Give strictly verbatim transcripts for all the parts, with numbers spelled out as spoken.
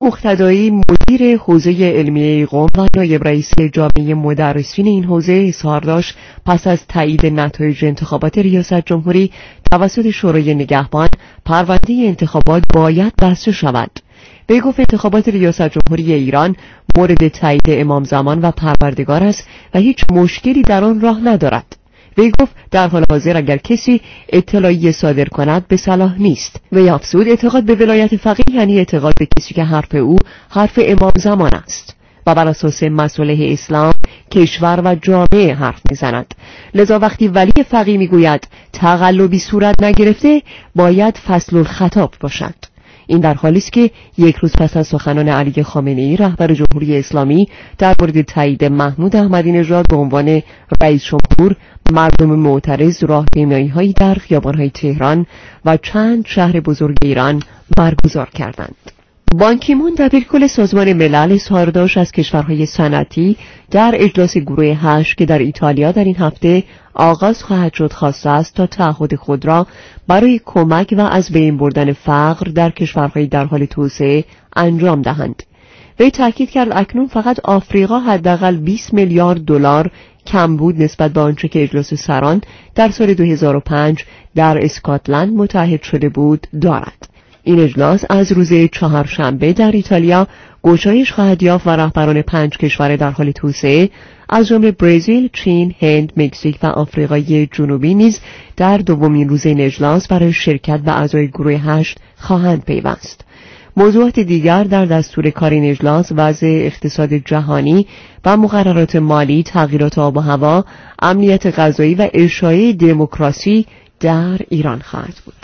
مقتدایی مدیر حوزه علمیه قم و نایب رئیس جامعه مدرسین این حوزه اظهار داشت پس از تایید نتایج انتخابات ریاست جمهوری توسط شورای نگهبان پرونده انتخابات باید بسته شود. وی گفت انتخابات ریاست جمهوری ایران مورد تایید امام زمان و پروردگار است و هیچ مشکلی در آن راه ندارد. وی گفت در حال حاضر اگر کسی اطلاعیه صادر کند به صلاح نیست. وی افزود اعتقاد به ولایت فقیه یعنی اعتقاد به کسی که حرف او حرف امام زمان است و بر اساس مصالح اسلام، کشور و جامعه حرف میزند. لذا وقتی ولی فقیه میگوید تقلبی صورت نگرفته باید فصل الخطاب باشد. این در حالی است که یک روز پس از سخنان علی خامنه‌ای رهبر جمهوری اسلامی در مورد تایید محمود احمدی نژاد به عنوان رئیس جمهور، مردم معترض راهپیمایی‌هایی در خیابان‌های تهران و چند شهر بزرگ ایران برگزار کردند. بان کی مون دبیرکل سازمان ملل اظهار داشت از کشورهای صنعتی در اجلاس گروه هشت که در ایتالیا در این هفته آغاز خواهد شد خواسته است تا تعهد خود را برای کمک و از بین بردن فقر در کشورهای در حال توسعه انجام دهند. وی تاکید کرد اکنون فقط آفریقا حداقل بیست میلیارد دلار کمبود نسبت به آنچه که اجلاس سران در سال دو هزار و پنج در اسکاتلند متحد شده بود دارد. این اجلاس از روز چهارشنبه در ایتالیا گشایش خواهد یافت و رهبران پنج کشور در حال توسعه از جمله برزیل، چین، هند، مکزیک و آفریقای جنوبی نیز در دومین روز این اجلاس برای شرکت و اعضای گروه هشت خواهند پیوست. موضوعات دیگر در دستور کار این اجلاس وضع اقتصاد جهانی و مقررات مالی، تغییرات آب و هوا، امنیت غذایی و اشاعه دموکراسی در ایران خواهد بود.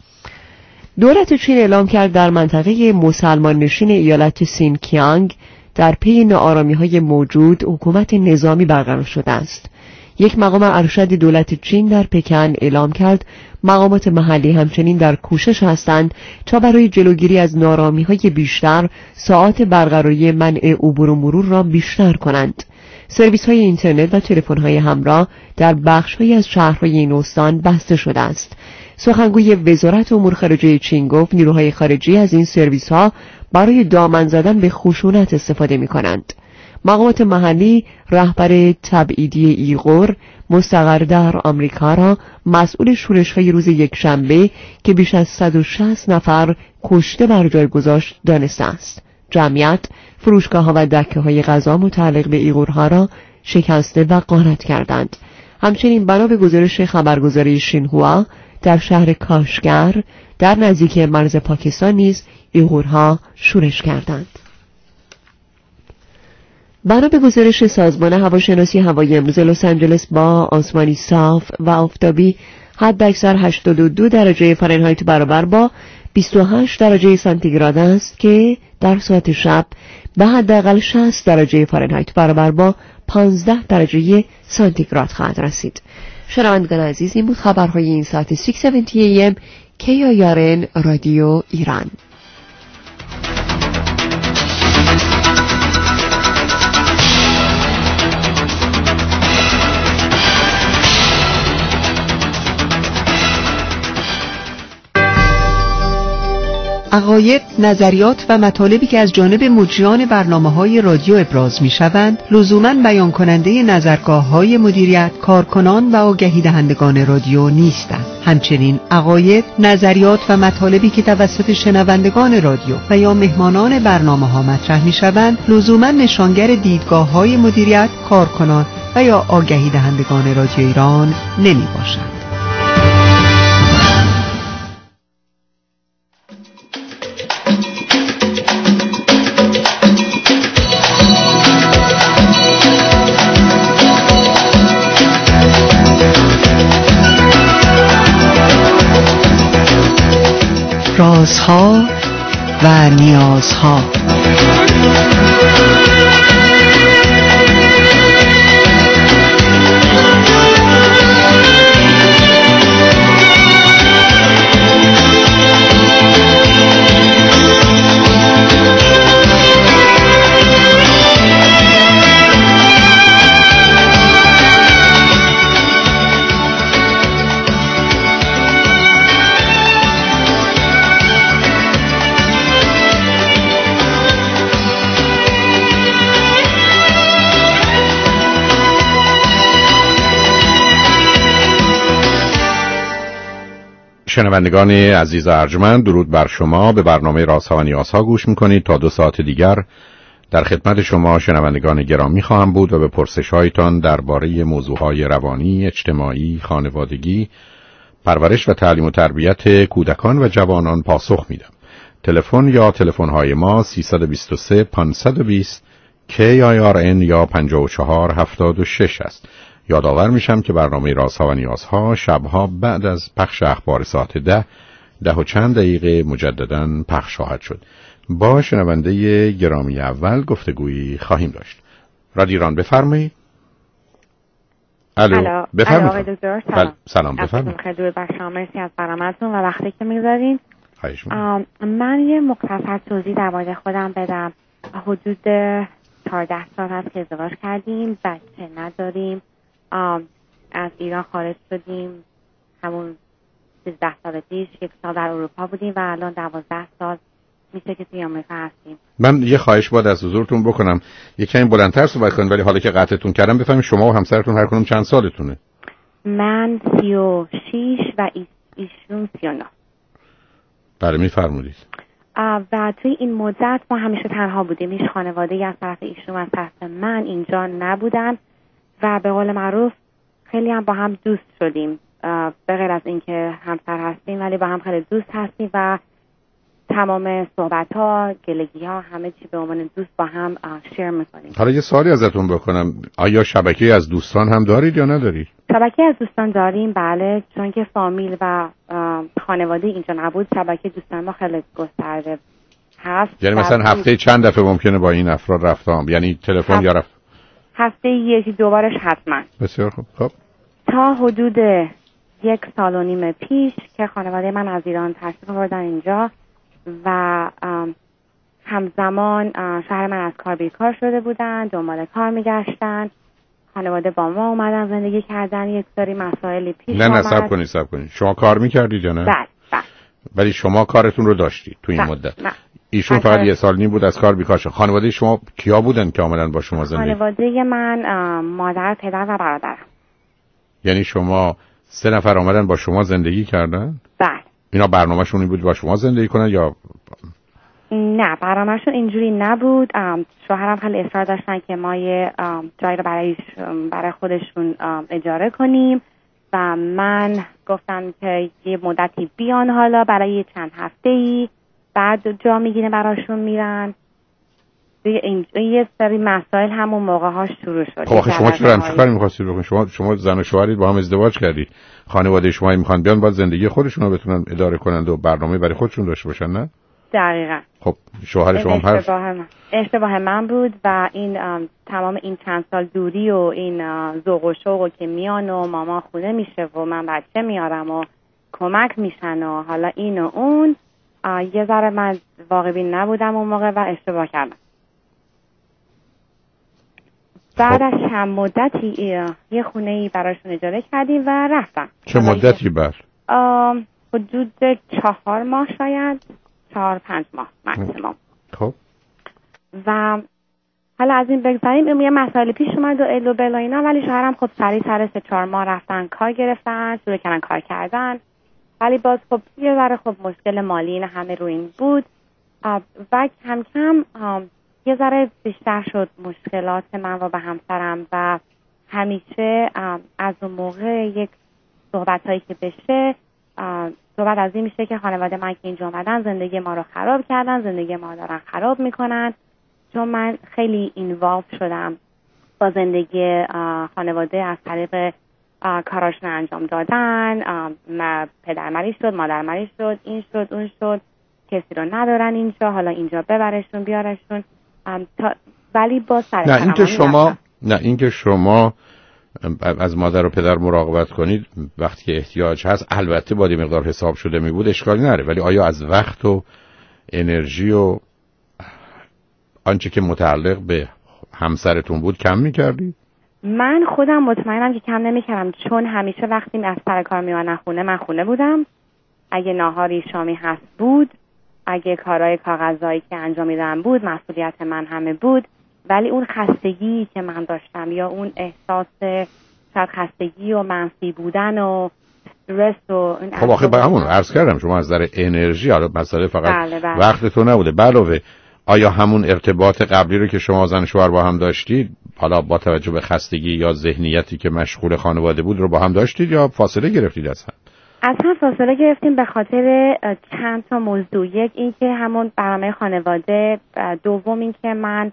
دولت چین اعلام کرد در منطقه مسلمان نشین ایالت سینکیانگ در پی ناآرامی‌های موجود حکومت نظامی برقرار شده است. یک مقام ارشد دولت چین در پکن اعلام کرد مقامات محلی همچنین در کوشش هستند تا برای جلوگیری از ناآرامی‌های بیشتر ساعات برقراری منع عبور و مرور را بیشتر کنند. سرویس‌های اینترنت و تلفن‌های همراه در بخش‌هایی از شهرهای این استان بسته شده است. سخنگوی وزارت امور خارجه چین گفت نیروهای خارجی از این سرویس‌ها برای دامن زدن به خشونت استفاده می‌کنند. مقامات محلی رهبر تبعیدی ایغور مستقر در آمریکا را مسئول شورش‌های روز یکشنبه که بیش از صد و شصت نفر کشته بر جای گذاشت دانسته است. جمعیت فروشگاه‌ها و دکه‌های غذا متعلق به ایغورها را شکسته و غارت کردند. همچنین بنا به گزارش خبرگزاری شینهوا در شهر کاشگر در نزدیکی مرز پاکستان نیز ایغورها شورش کردند. بنا به گزارش سازمان هواشناسی هوایی امروز لس آنجلس با آسمانی صاف و آفتابی حداکثر هشتاد و دو درجه فارنهایت برابر با بیست و هشت درجه سانتیگراد است که در ساعت شب به حداقل شصت درجه فارنهایت برابر با پانزده درجه سانتیگراد خواهد رسید. شنوندگان عزیز، این بود خبرهای این ساعت ششصد و هفتاد ای ام کی آی آر ان رادیو ایران. عقاید، نظریات و مطالبی که از جانب مجریان برنامه‌های رادیو ابراز می‌شوند، لزوماً بیان کننده نظرگاه‌های مدیریت، کارکنان و آگهی دهندگان رادیو نیستند. همچنین عقاید، نظریات و مطالبی که توسط شنوندگان رادیو و یا مهمانان برنامه‌ها مطرح می‌شوند، لزوماً نشانگر دیدگاه‌های مدیریت، کارکنان و یا آگهی دهندگان رادیو ایران نمی‌باشند. رازها و نیازها. شنوندگان عزیز ارجمند، درود بر شما. به برنامه رازها و نیازها گوش میکنید. تا دو ساعت دیگر در خدمت شما شنوندگان گرامی خواهم بود و به پرسش‌هایتان درباره موضوعهای روانی، اجتماعی، خانوادگی، پرورش و تعلیم و تربیت کودکان و جوانان پاسخ میدم. تلفن یا تلفن‌های ما سه دو سه پانصد و بیست کی آی آر ان یا پنج چهار هفتاد و شش است. یادآور میشم که برنامه رازها و نیازها شبها بعد از پخش اخبار ساعت ده ده و چند دقیقه مجدداً پخش خواهد شد. با شنونده گرامی اول گفتگویی خواهیم داشت. رادیو ایران بفرمایید. الو بفرمایید. آقای دکتر سلام. سلام بفرمایید. خیلی درود بر شما، مرسی از برنامه‌تون و وقتی که می‌گذارید. خواهش می‌کنم. من یه مختصر توضیح درباره خودم بدم. حدود چهارده سال هست که ازدواج کردیم، بچه نداریم. از ایران خارج شدیم همون سیزده سال پیش. یک سال در اروپا بودیم و الان دوازده سال میشه که توی آمریکا هستیم. من یه خواهش باید از حضورتون بکنم، یه کمی بلندتر صحبت کنید، ولی حالا که قطعتون کردم بفهمید شما و همسرتون هر کدوم چند سالتونه؟ من سی و شیش و ایشون سی و نه. بله میفرمودید. و توی این مدت ما همیشه تنها بودیم، هیچ خانواده‌ای از طرف ایشون از طرف من اینجا نبودن و به قول معروف خیلی هم با هم دوست شدیم. به غیر از اینکه همسر هستیم ولی با هم خیلی دوست هستیم و تمام صحبت‌ها، گلگی‌ها، همه چی به عنوان دوست با هم شیر می‌کنیم. حالا یه سوالی ازتون بکنم، آیا شبکه از دوستان هم دارید یا ندارید؟ شبکه از دوستان داریم، بله، چون که فامیل و خانواده اینجا نبود. شبکه دوستان ما خیلی گسترده هست. یعنی مثلا هفته چند دفعه ممکنه با این افراد رفتم؟ یعنی تلفن یا رفت؟ هفته یکی دو بارش حتما. بسیار خوب. خب تا حدود یک سال و نیم پیش که خانواده من از ایران تشریف آوردن اینجا و همزمان شهر من از کار بیکار شده بودن، دنبال کار میگشتن. خانواده با ما اومدن زندگی کردن، یک سری مسائلی پیش نه آمد. نه صبر کنید صبر کنید. شما کار میکردید یا نه؟ بله بله. ولی شما کارتون رو داشتید تو این بله. مدت؟ نه. ایشون فقط یه سال نیم بود از کار بیکار شد. خانواده شما کیا بودن که آمدن با شما زندگی؟ خانواده من مادر، پدر و برادرم. یعنی شما سه نفر آمدن با شما زندگی کردن؟ بله. اینا برنامه‌شون این بود با شما زندگی کنن یا نه؟ برنامه‌شون اینجوری نبود. شوهرم خیلی اصرار داشتن که ما یه جایی رو برای برای خودشون اجاره کنیم و من گفتم که یه مدتی بیان، حالا برای چند هفته‌ای، بعد جا میگیره براشون میرن. یه سری مسائل همون موقع ها شروع شد. خب آخه شما چرا همچین کاری می‌خواستید بکنید؟ شما شما زن و شوهرید با هم ازدواج کردید، خانواده شما میخوان بیان باید زندگی خودشون رو بتونن اداره کنند و برنامه برای خودشون داشته باشن، نه؟ دقیقاً. خب شوهر شما هم اشتباه من اشتباه من بود و این تمام این چند سال دوری و این ذوق و شوق که میان و ماما خونه میشه و من بچه میارم و کمک میشن و حالا این و اون، یه ذره من واقع بین نبودم اون موقع و اشتباه کردم. بعد از چند مدتی یه خونه‌ای براشون اجاره کردیم و رفتم. چه مدتی بعد؟ حدود چهار ماه، شاید چهار پنج ماه مکسیموم. خب و حالا از این بگذاریم یه مسائل پیش اومد و الو بلا اینا، ولی شوهرم خب سریع سر سه چهار ماه رفتن کار گرفتن، شروع کردن کار کردن، ولی باز خب یه ذره خب مشکل مالی این همه رو این بود و کم کم یه ذره بیشتر شد مشکلات من و به همسرم و همیشه از اون موقع یک صحبت هایی که بشه صحبت از این میشه که خانواده من که اینجا اومدن زندگی ما رو خراب کردن، زندگی ما دارن خراب میکنن، چون من خیلی اینوالو شدم با زندگی خانواده از طریق کاراشون انجام دادن. پدر مریض شد، مادر مریض شد، این شد اون شد، کسی رو ندارن اینجا، حالا اینجا ببرشون بیارشون. تا ولی با سر نه اینکه شما نه اینکه شما از مادر و پدر مراقبت کنید وقتی که احتیاج هست، البته با یه مقدار حساب شده می بود اشکالی نره، ولی آیا از وقت و انرژی و آنچه که متعلق به همسرتون بود کم می‌کردید؟ من خودم مطمئنم که کم نمی‌کردم، چون همیشه وقتی از سر کار میومدن خونه من خونه بودم. اگه ناهاری شامی هست بود، اگه کارهای کاغذایی که انجام میدادم بود، مسئولیت من همه بود. ولی اون خستگی که من داشتم یا اون احساس شاید خستگی و منفی بودن و رست و این خب آخه با همون عرض کردم شما از نظر انرژی، حالا مسئله فقط بله بله. وقت تو نبوده، علاوه آیا همون ارتباط قبلی رو که شما زن شوهر با هم داشتید، حالا با توجه به خستگی یا ذهنیتی که مشغول خانواده بود، رو با هم داشتید یا فاصله گرفتید از هم؟ از هم فاصله گرفتیم به خاطر چند تا موضوع. یک این که همون برنامه خانواده، دوم این که من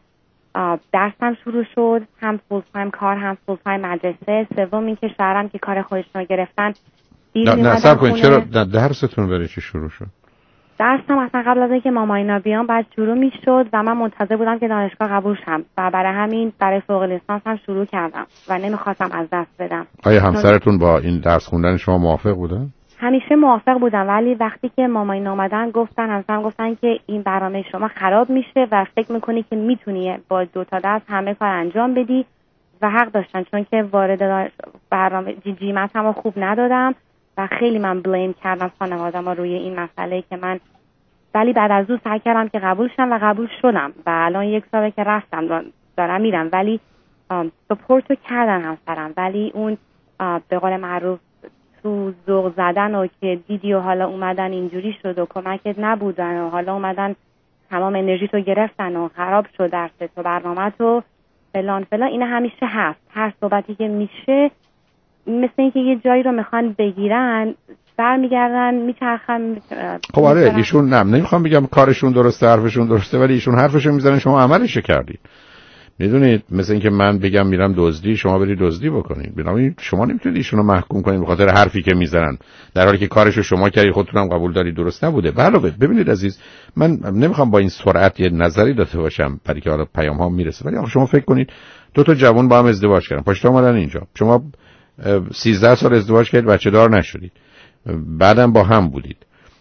درسم شروع شد، هم فول تایم کار هم فول تایم مدرسه، سوم این که شوهرم که کار خودشون گرفتن. نه نه صبر کنید، چرا درستون برای چی شروع شد؟ درسم اصلا قبل از اینکه ماماینا بیان بعد شروع میشد و من منتظر بودم که دانشگاه قبول شم و برای همین برای فوق لیسانس هم شروع کردم و نمیخواستم از دست بدم. آیا همسرتون با این درس خوندن شما موافق بودن؟ همیشه موافق بودم، ولی وقتی که ماماینا اومدن گفتن، همسرم گفتن که این برنامه شما خراب میشه و فکر میکنی که میتونی با دو تا دست همه کار انجام بدی و حق داشتن، چون که وارد برنامه جیمت هم خوب ندادم و خیلی من بلیم کردم خانواده‌ام روی این مسئله که من، ولی بعد از اون سعی کردم که قبول شم و قبول شدم و الان یک ساله که رفتم دارم میرم، ولی سپورتو کردن همسرم، ولی اون به قول معروف تو ذوق زدن و که دیدی و حالا اومدن اینجوری شد و کمکت نبودن و حالا اومدن تمام انرژی تو گرفتن و خراب شد درست و برنامه تو فلان فلان، این همیشه هست. هر صحبتی که میشه مثل اینکه یه جایی رو میخوان بگیرن برمیگردن میچرخن. خب آره ایشون نه نمیخوام بگم کارشون درسته حرفشون درسته، ولی ایشون حرفشون میزنن شما عملش کردید. میدونید مثل اینکه من بگم میرم دزدی شما برید دزدی بکنید، بنابراین شما نمیتونید ایشون رو محکوم کنید به خاطر حرفی که میزنن در حالی که کارشو شما کردید خودتونم قبول دارید درست نبوده. علاوه ببینید عزیز، من نمیخوام با این سرعت یه نظری داشته باشم برای که حالا پیام ها میرسه، ولی آخه شما فکر کنید دو تا جوان با هم ازدواج کردن، پاشتا اومدن اینجا، شما سیزده سال ازدواج کردید بچه دار نشدید، بعدم با هم بودید،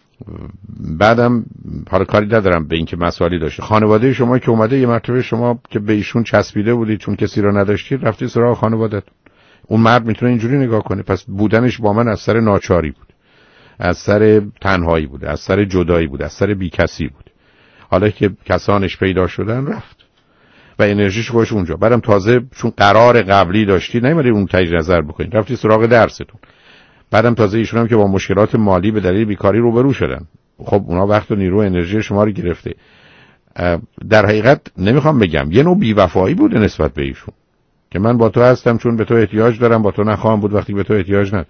بعدم حالا کاری ندارم به اینکه مسائلی داشته، خانواده شما که اومده یه مرتبه شما که به ایشون چسبیده بودید چون کسی رو نداشتید رفتید سراغ خانواده‌تون. اون مرد میتونه اینجوری نگاه کنه، پس بودنش با من از سر ناچاری بود، از سر تنهایی بود، از سر جدایی بود، از سر بیکسی بود. حالا که کسانش پیدا شدن رفت و انرژیش گوش اونجا، بعدم تازه چون قرار قبلی داشتی نمی‌دونید اون تجدید نظر بکنید، رفتید سراغ درستون. بعدم تازه ایشون هم که با مشکلات مالی به دلیل بیکاری روبرو شدن، خب اونا وقت و نیرو انرژی شما رو گرفته. در حقیقت نمیخوام بگم یه نوع بی‌وفایی بوده نسبت به ایشون که من با تو هستم چون به تو احتیاج دارم، با تو نخواهم بود وقتی به تو احتیاج ندارم.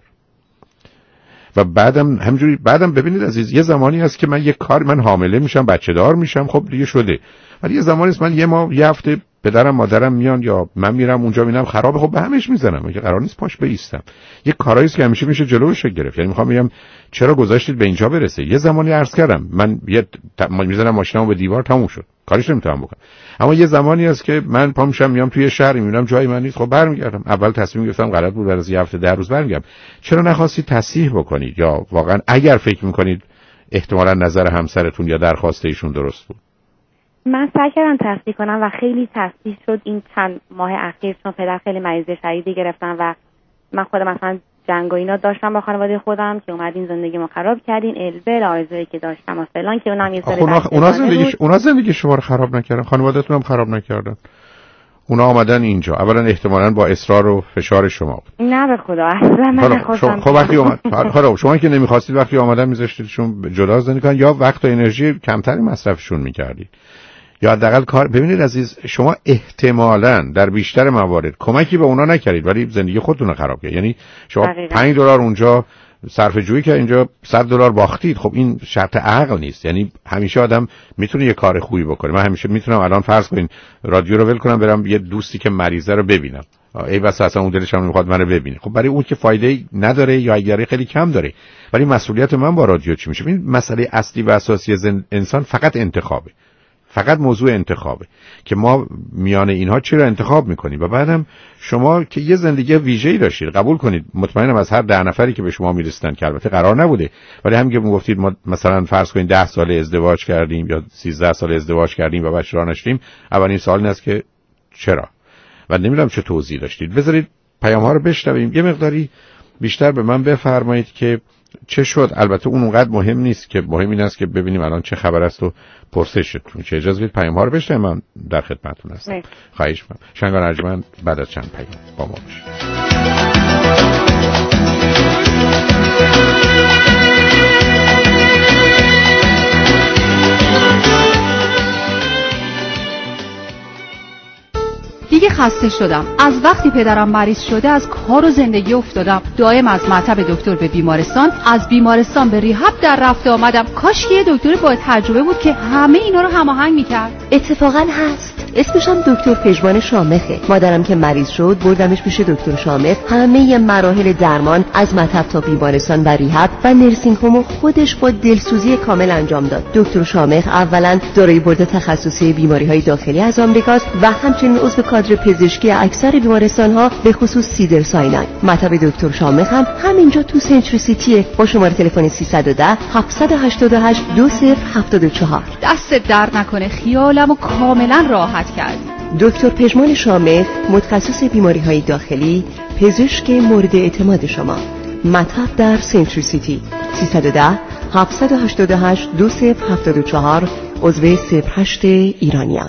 و بعدم همجوری بعدم ببینید عزیز، یه زمانی هست که من یه کار من حامله میشم بچه دار میشم، خب دیگه شده، ولی یه زمانی هست من یه ماه یه هفته پدرم مادرم میان یا من میرم اونجا میبینم خرابه، خب به همش میزنم، که قرار نیست پاش بایستم. یه کارایی است که همیشه میشه جلوش گرفت. یعنی میخوام بگم چرا گذاشتید به اینجا برسه؟ یه زمانی عرض کردم من یه ت... میزنم ماشینمو به دیوار تموم شد، کارش نمیتونم بکنم. اما یه زمانی هست که من پا میشم میام توی شهر میبینم جای من نیست، خب برمیگردم. اول تصمیم گرفتم غلط بود، بعد از یه هفته ده روز برمیگردم. چرا نخواستید تصحیح بکنید؟ یا واقعا اگر فکر میکنید احتمالاً نظر همسرتون یا درخواست ایشون درست بود؟ من سعی کردم تصحیح کنم و خیلی تصحیح شد این چند ماه اخیر، چون پدر خیلی مریض شدیدی گرفتن و من خودم مثلا جنگ و اینا داشتم با خانواده خودم که اومدین زندگیمو خراب کردین، البل آرزویی که داشتم و فلان که اونم یه سری اونا اونا زندگی اونا زندگی شما رو خراب نکردن، خانواده‌تون هم خراب نکردن. اونا آمدن اینجا اولا احتمالاً با اصرار و فشار شما بود. نه به خدا اصلا من نخواستم. خب وقتی اومد خب شما که نمی‌خواستید وقتی اومدن می‌ذاشتیدشون جدا زندگی کنن یا وقت و انرژی کمتری مصرفشون می‌کردید یا حداقل کار. ببینید عزیز، شما احتمالاً در بیشتر موارد کمکی به اونا نکردید ولی زندگی خودتون رو خراب کردید. یعنی شما پنج دلار اونجا صرفه جویی که اینجا صد دلار باختید. خب این شرط عقل نیست. یعنی همیشه آدم میتونه یه کار خوبی بکنه. من همیشه میتونم الان فرض کنین رادیو رو ول کنم برم یه دوستی که مریضه رو ببینم، ای بس اصلا اون دلش هم نمیخواد منو ببینه، خب برای اون که فایده نداره یا اگری خیلی کم داره، ولی مسئولیت من با رادیو چی میشه؟ این مسئله اصلی و اساسی انسان فقط انتخابه، فقط موضوع انتخابه که ما میان اینها چی رو انتخاب میکنیم. و بعدم شما که یه زندگی ویژه‌ای داشتید، قبول کنید مطمئنم از هر ده نفری که به شما میرسیدن که البته قرار نبوده، ولی همین که میگفتید ما مثلا فرض کنید ده سال ازدواج کردیم یا سیزده سال ازدواج کردیم و بچه دار نشدیم، اولین سوال این است که چرا؟ و نمیدونم چه توضیحی داشتید. بذارید پیام‌ها رو بشنویم، یه مقداری بیشتر به من بفرمایید که چه شد. البته اون اونقدر مهم نیست، که مهم این است که ببینیم الان چه خبر است و پرسشتون چه. اجازه بدید پیام ها رو بشنویم، من در خدمتتون هستم. خواهش می‌کنم. شنگان ارجمند بعد از چند پیام با ما باشید. دیگه خسته شدم. از وقتی پدرم مریض شده از کار و زندگی افتادم. دائم از مطب دکتر به بیمارستان، از بیمارستان به ریهاب در رفت آمدم. کاش که یه دکتر با تجربه بود که همه اینا رو هماهنگ می‌کرد. اتفاقا هست. اسمش هم دکتر پژمان شامخه. مادرم که مریض شد بردمش پیش دکتر شامخ. همه مراحل درمان از مطب تا بیمارستان و ریهاب و نرسینگ هوم خودش با دلسوزی کامل انجام داد. دکتر شامخ اولا دارای بورد تخصصی بیماری‌های داخلی از آمریکاست و همچنین عضو کادر پزشکی اکثر بیمارستان‌ها به خصوص سیدر ساینای. مطب دکتر شامخ هم همینجا تو سنتری سیتیه با شماره تلفن سیصد و ده هفت هشت هشت دو صفر هفت چهار. دست درد نکنه، خیالمو کاملا راحت کرد. دکتر پژمان شامخ متخصص بیماری‌های داخلی، پزشک مورد اعتماد شما. مطب در سنتری سیتی سیصد و ده هفت هشت هشت دو صفر هفت چهار، عضو صفر هشت ایرانیان.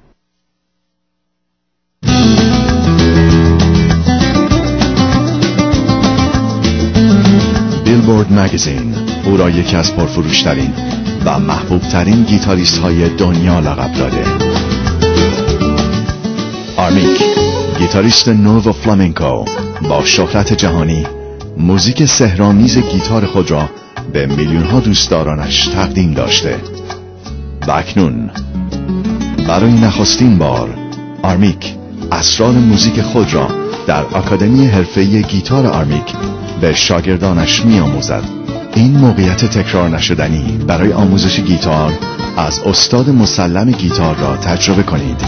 بیلبورد مگزین او را یکی از پرفروشترین و محبوبترین گیتاریست های دنیا لقب داده. آرمیک، گیتاریست نو و فلامنکو با شهرت جهانی، موزیک سحرآمیز گیتار خود را به میلیون ها دوستدارانش تقدیم داشته. و اکنون برای نخستین بار آرمیک اسرار موزیک خود را در آکادمی حرفه‌ای گیتار آرمیک به شاگردانش می آموزد. این موقعیت تکرار نشدنی برای آموزش گیتار از استاد مسلم گیتار را تجربه کنید.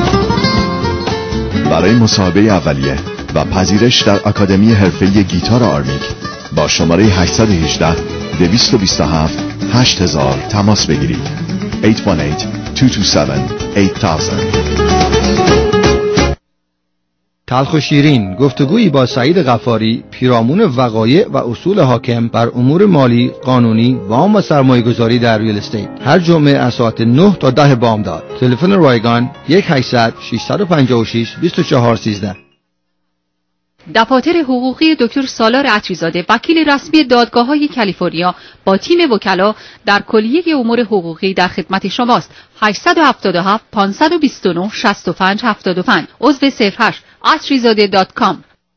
برای مصاحبه اولیه و پذیرش در آکادمی حرفه‌ای گیتار آرمیک با شماره هشت یک هشت دو دو هفت هشت هزار تماس بگیرید. هشت یک هشت دو دو هفت هشت هزار. تلخ و شیرین، گفتگویی با سعید غفاری، پیرامون وقایع و اصول حاکم بر امور مالی، قانونی، وام و سرمایه‌گذاری در ریل استیت. هر جمعه از ساعت نه تا ده بامداد. تلفن رایگان یک هشتصد ششصد و پنجاه و شش بیست و چهار سیزده. دفاتر حقوقی دکتر سالار عطریزاده، وکیل رسمی دادگاه‌های کالیفرنیا، با تیم وکلا در کلیه امور حقوقی در خدمت شماست. هشت هفت هفت پانصد و بیست و نه شصت و پنج هفتاد و پنج، عضو صفر هشت عطریزاده دات کام.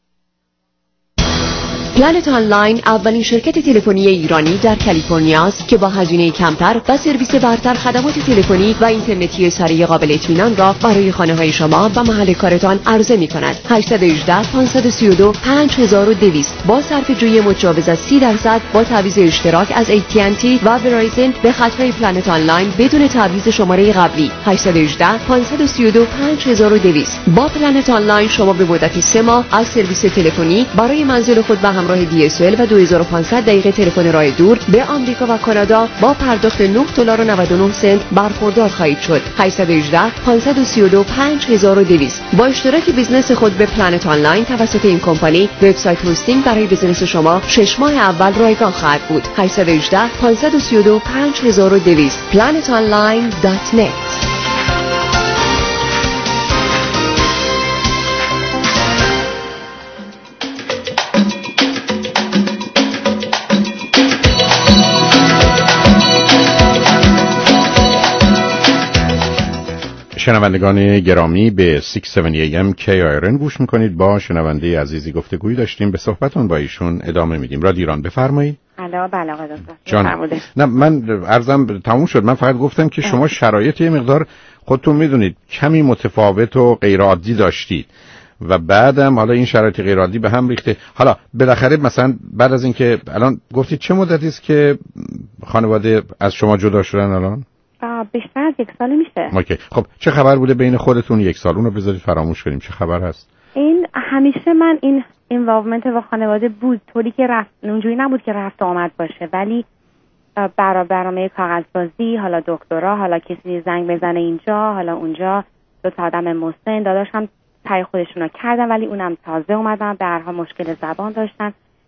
پلنت آنلاین اولین شرکت تلفنی ایرانی در کالیفرنیا است که با هزینه کمتر و سرویس برتر خدمات تلفنی و اینترنتی سریع قابل اطمینان را برای خانه‌های شما و محل کارتان عرضه می‌کند. هشت یک هشت پانصد و سی و دو پنج هزار و دویست با صرفه‌جویی مجاوز از سی درصد با تعویض اشتراک از ای تی ان تی و ورایزن به خطهای پلنت آنلاین بدون تعویض شماره قبلی. هشت یک هشت پانصد و سی و دو پنج هزار و دویست. با پلنت آنلاین شما به مدت سه ماه از سرویس تلفنی برای منزل خود و همراه دی اس ال و دو هزار و پانصد دقیقه تلفن راه دور به آمریکا و کانادا با پرداخت نه دلار و نود و نه سنت برخوردار خواهید شد. هشت یک هشت پانصد و سی و دو پنج هزار و دویست. با اشتراک بیزنس خود به پلنت آنلاین توسط این کمپانی، وبسایت هاستینگ برای بیزنس شما شش ماه اول رایگان خواهد بود. هشت یک هشت پانصد و سی و دو پنج هزار و دویست. پلنت آنلاین دات نت. شنوندگان گرامی، به ششصد و هفت ای ام کی آیرن گوش میکنید. با شنونده عزیزی گفتگویی داشتیم، به صحبتون با ایشون ادامه میدیم. رادیو ایران، بفرمایید. الو، بله آقا دکتر. جان. نه من عرضم تموم شد. من فقط گفتم که شما شرایط یه مقدار خودتون میدونید کمی متفاوت و غیر عادی داشتید و بعدم حالا این شرایط غیر عادی به هم ریخته. حالا بالاخره مثلا بعد از اینکه الان گفتید چه مدتی است که خانواده از شما جدا شدن الان؟ بیشتر از یک سال میشه. اوکی. خب چه خبر بوده بین خودتون یک سال؟ اونو بذارید فراموش کنیم. چه خبر هست؟ این همیشه من این اینوالومنت با خانواده بود، طوری که رفت اونجوری نبود که رفت آمد باشه، ولی برا برنامه کاغذبازی، حالا دکترا، حالا کسی زنگ بزنه اینجا، حالا اونجا، دو تا آدم مسن داداشم تای خودشونو کردن ولی اونم تازه اومدن، به هر حال مشکل زبان داشتن.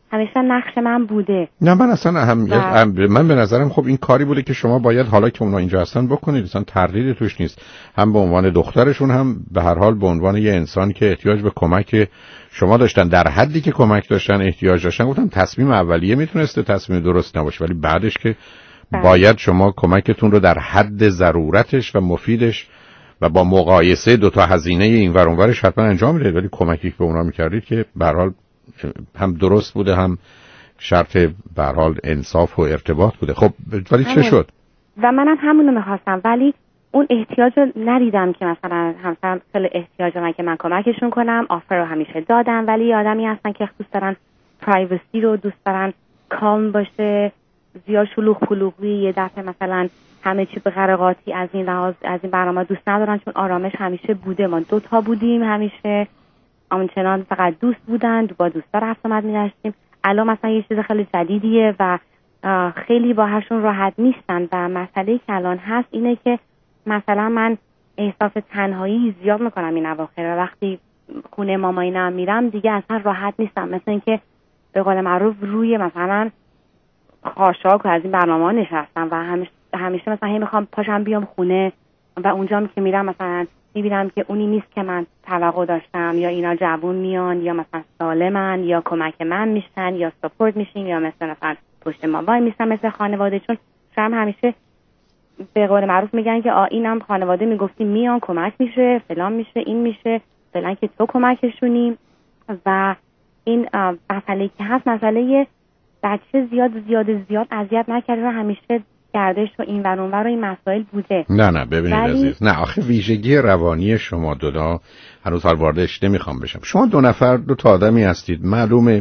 همیشه نقش من بوده. نه من اصلا اهمیت و... من به نظرم خب این کاری بوده که شما باید حالا که اونا اینجا هستن بکنید، اصلا تردیدی توش نیست. هم به عنوان دخترشون هم به هر حال به عنوان یه انسان که احتیاج به کمک شما داشتن، در حدی که کمک داشتن احتیاج داشتن. گفتم تصمیم اولیه میتونسته تصمیم درست نباشه، ولی بعدش که بله. باید شما کمکتون رو در حد ضرورتش و مفیدش و با مقایسه دو تا هزینه این ور اون ورش حتما انجام میدید، ولی کمکی که به اونا میکردید که به هر حال هم درست بوده، هم شرط به هر حال انصاف و ارتباط بوده. خب ولی چه شد؟ و منم همونو میخواستم، ولی اون احتیاج رو ندیدم که مثلا همسرم خیلی احتیاج دارن که من کمکشون کنم. آفر رو همیشه دادم، ولی آدمی هستن که دوست دارن پرایوسی رو، دوست دارن کالم باشه، زیاد شلوغ پلوغی یه دفعه مثلا همه چی به قرقاتی از این لحاظ از این برنامه دوست ندارن، چون آرامش همیشه بوده. ما دو تا بودیم همیشه، همچنان فقط دوست بودن، با دوستا رفت آمد می‌گشتیم. الان مثلا یه چیز خیلی جدیدیه و خیلی باهاشون راحت نیستن و مسئله که الان هست اینه که مثلا من احساس تنهایی زیاد میکنم این اواخر و وقتی خونه مامایینم میرم دیگه اصلا راحت نیستم، مثل اینکه به قول معروف روی مثلا خاشاک و از این برنامه‌ها نشستم و همیشه همیشه مثلا هی میخوام پاشم بیام خونه و اونجا که میرم مثلا میبینم که اونی نیست که من توقع داشتم، یا اینا جوون میان یا مثلا سالمن یا کمک من میشن یا سپورت میشین یا مثلا مثلا پشت ما وای میسن مثل خانواده. چون شما همیشه به قول معروف میگن که آ اینم خانواده میگفتی میان کمک میشه فلان میشه این میشه فلان که تو کمکشونی. و این مسئله که هست مسئله بچه زیاد زیاد زیاد اذیت نکرده و همیشه گردش و این ور اون ور این مسائل بوده. نه نه ببینید ولی... عزیز، نه آخه ویژگی روانی شما دو تا هنوز حال واردش نمیخوام بشم. شما دو نفر دو تا آدمی هستید، معلومه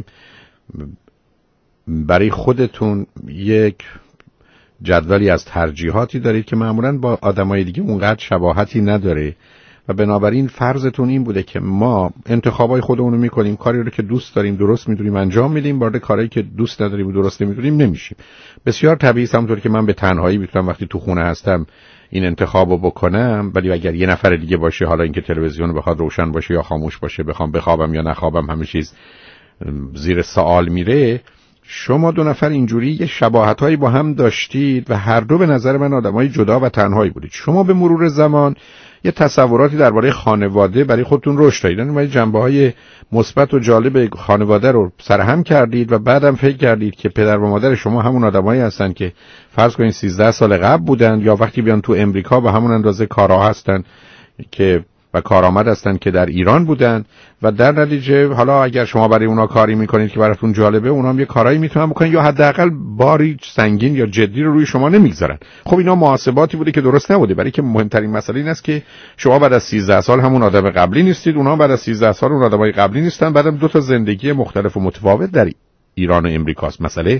برای خودتون یک جدولی از ترجیحاتی دارید که معمولاً با آدمای دیگه اونقدر شباهتی نداره و بنابراین فرضتون این بوده که ما انتخابای خودمون رو میکنیم، کاری رو که دوست داریم درست میدونیم انجام میدیم، وارد کاری که دوست نداریم و درست نمیدونیم نمیشیم. بسیار طبیعی همونطور که من به تنهایی میتونم وقتی تو خونه هستم این انتخابو بکنم، ولی اگر یه نفر دیگه باشه، حالا اینکه تلویزیون بخواد روشن باشه یا خاموش باشه، بخوام بخوابم یا نخوابم، همه چیز زیر سوال میره. شما دو نفر اینجوری یه شباهتایی با هم داشتید و هر دو به نظر من آدمای جدا و تنهایی بودید. شما به مرور زمان یه تصوراتی درباره خانواده برای خودتون رشد دادید، یعنی جنبه‌های مثبت و جالب خانواده رو سرهم کردید و بعدم فکر کردید که پدر و مادر شما همون آدمایی هستن که فرض کنید سیزده سال قبل بودن یا وقتی بیان تو امریکا به همون اندازه کارا هستن که و کارآمد هستن که در ایران بودن و در نتیجه حالا اگر شما برای اونا کاری میکنید که براتون جالبه، اونا هم یه کارایی میتونن بکنن یا حداقل باری سنگین یا جدی رو روی شما نمیگذارن. خب اینا محاسباتی بوده که درست نبوده، برای که مهمترین مسئله این است که شما بعد از سیزده سال همون آدم قبلی نیستید، اونا بعد از سیزده سال اون آدمای قبلی نیستن، بعدم دو تا زندگی مختلف و متفاوت در ایران و امریکاست. مسئله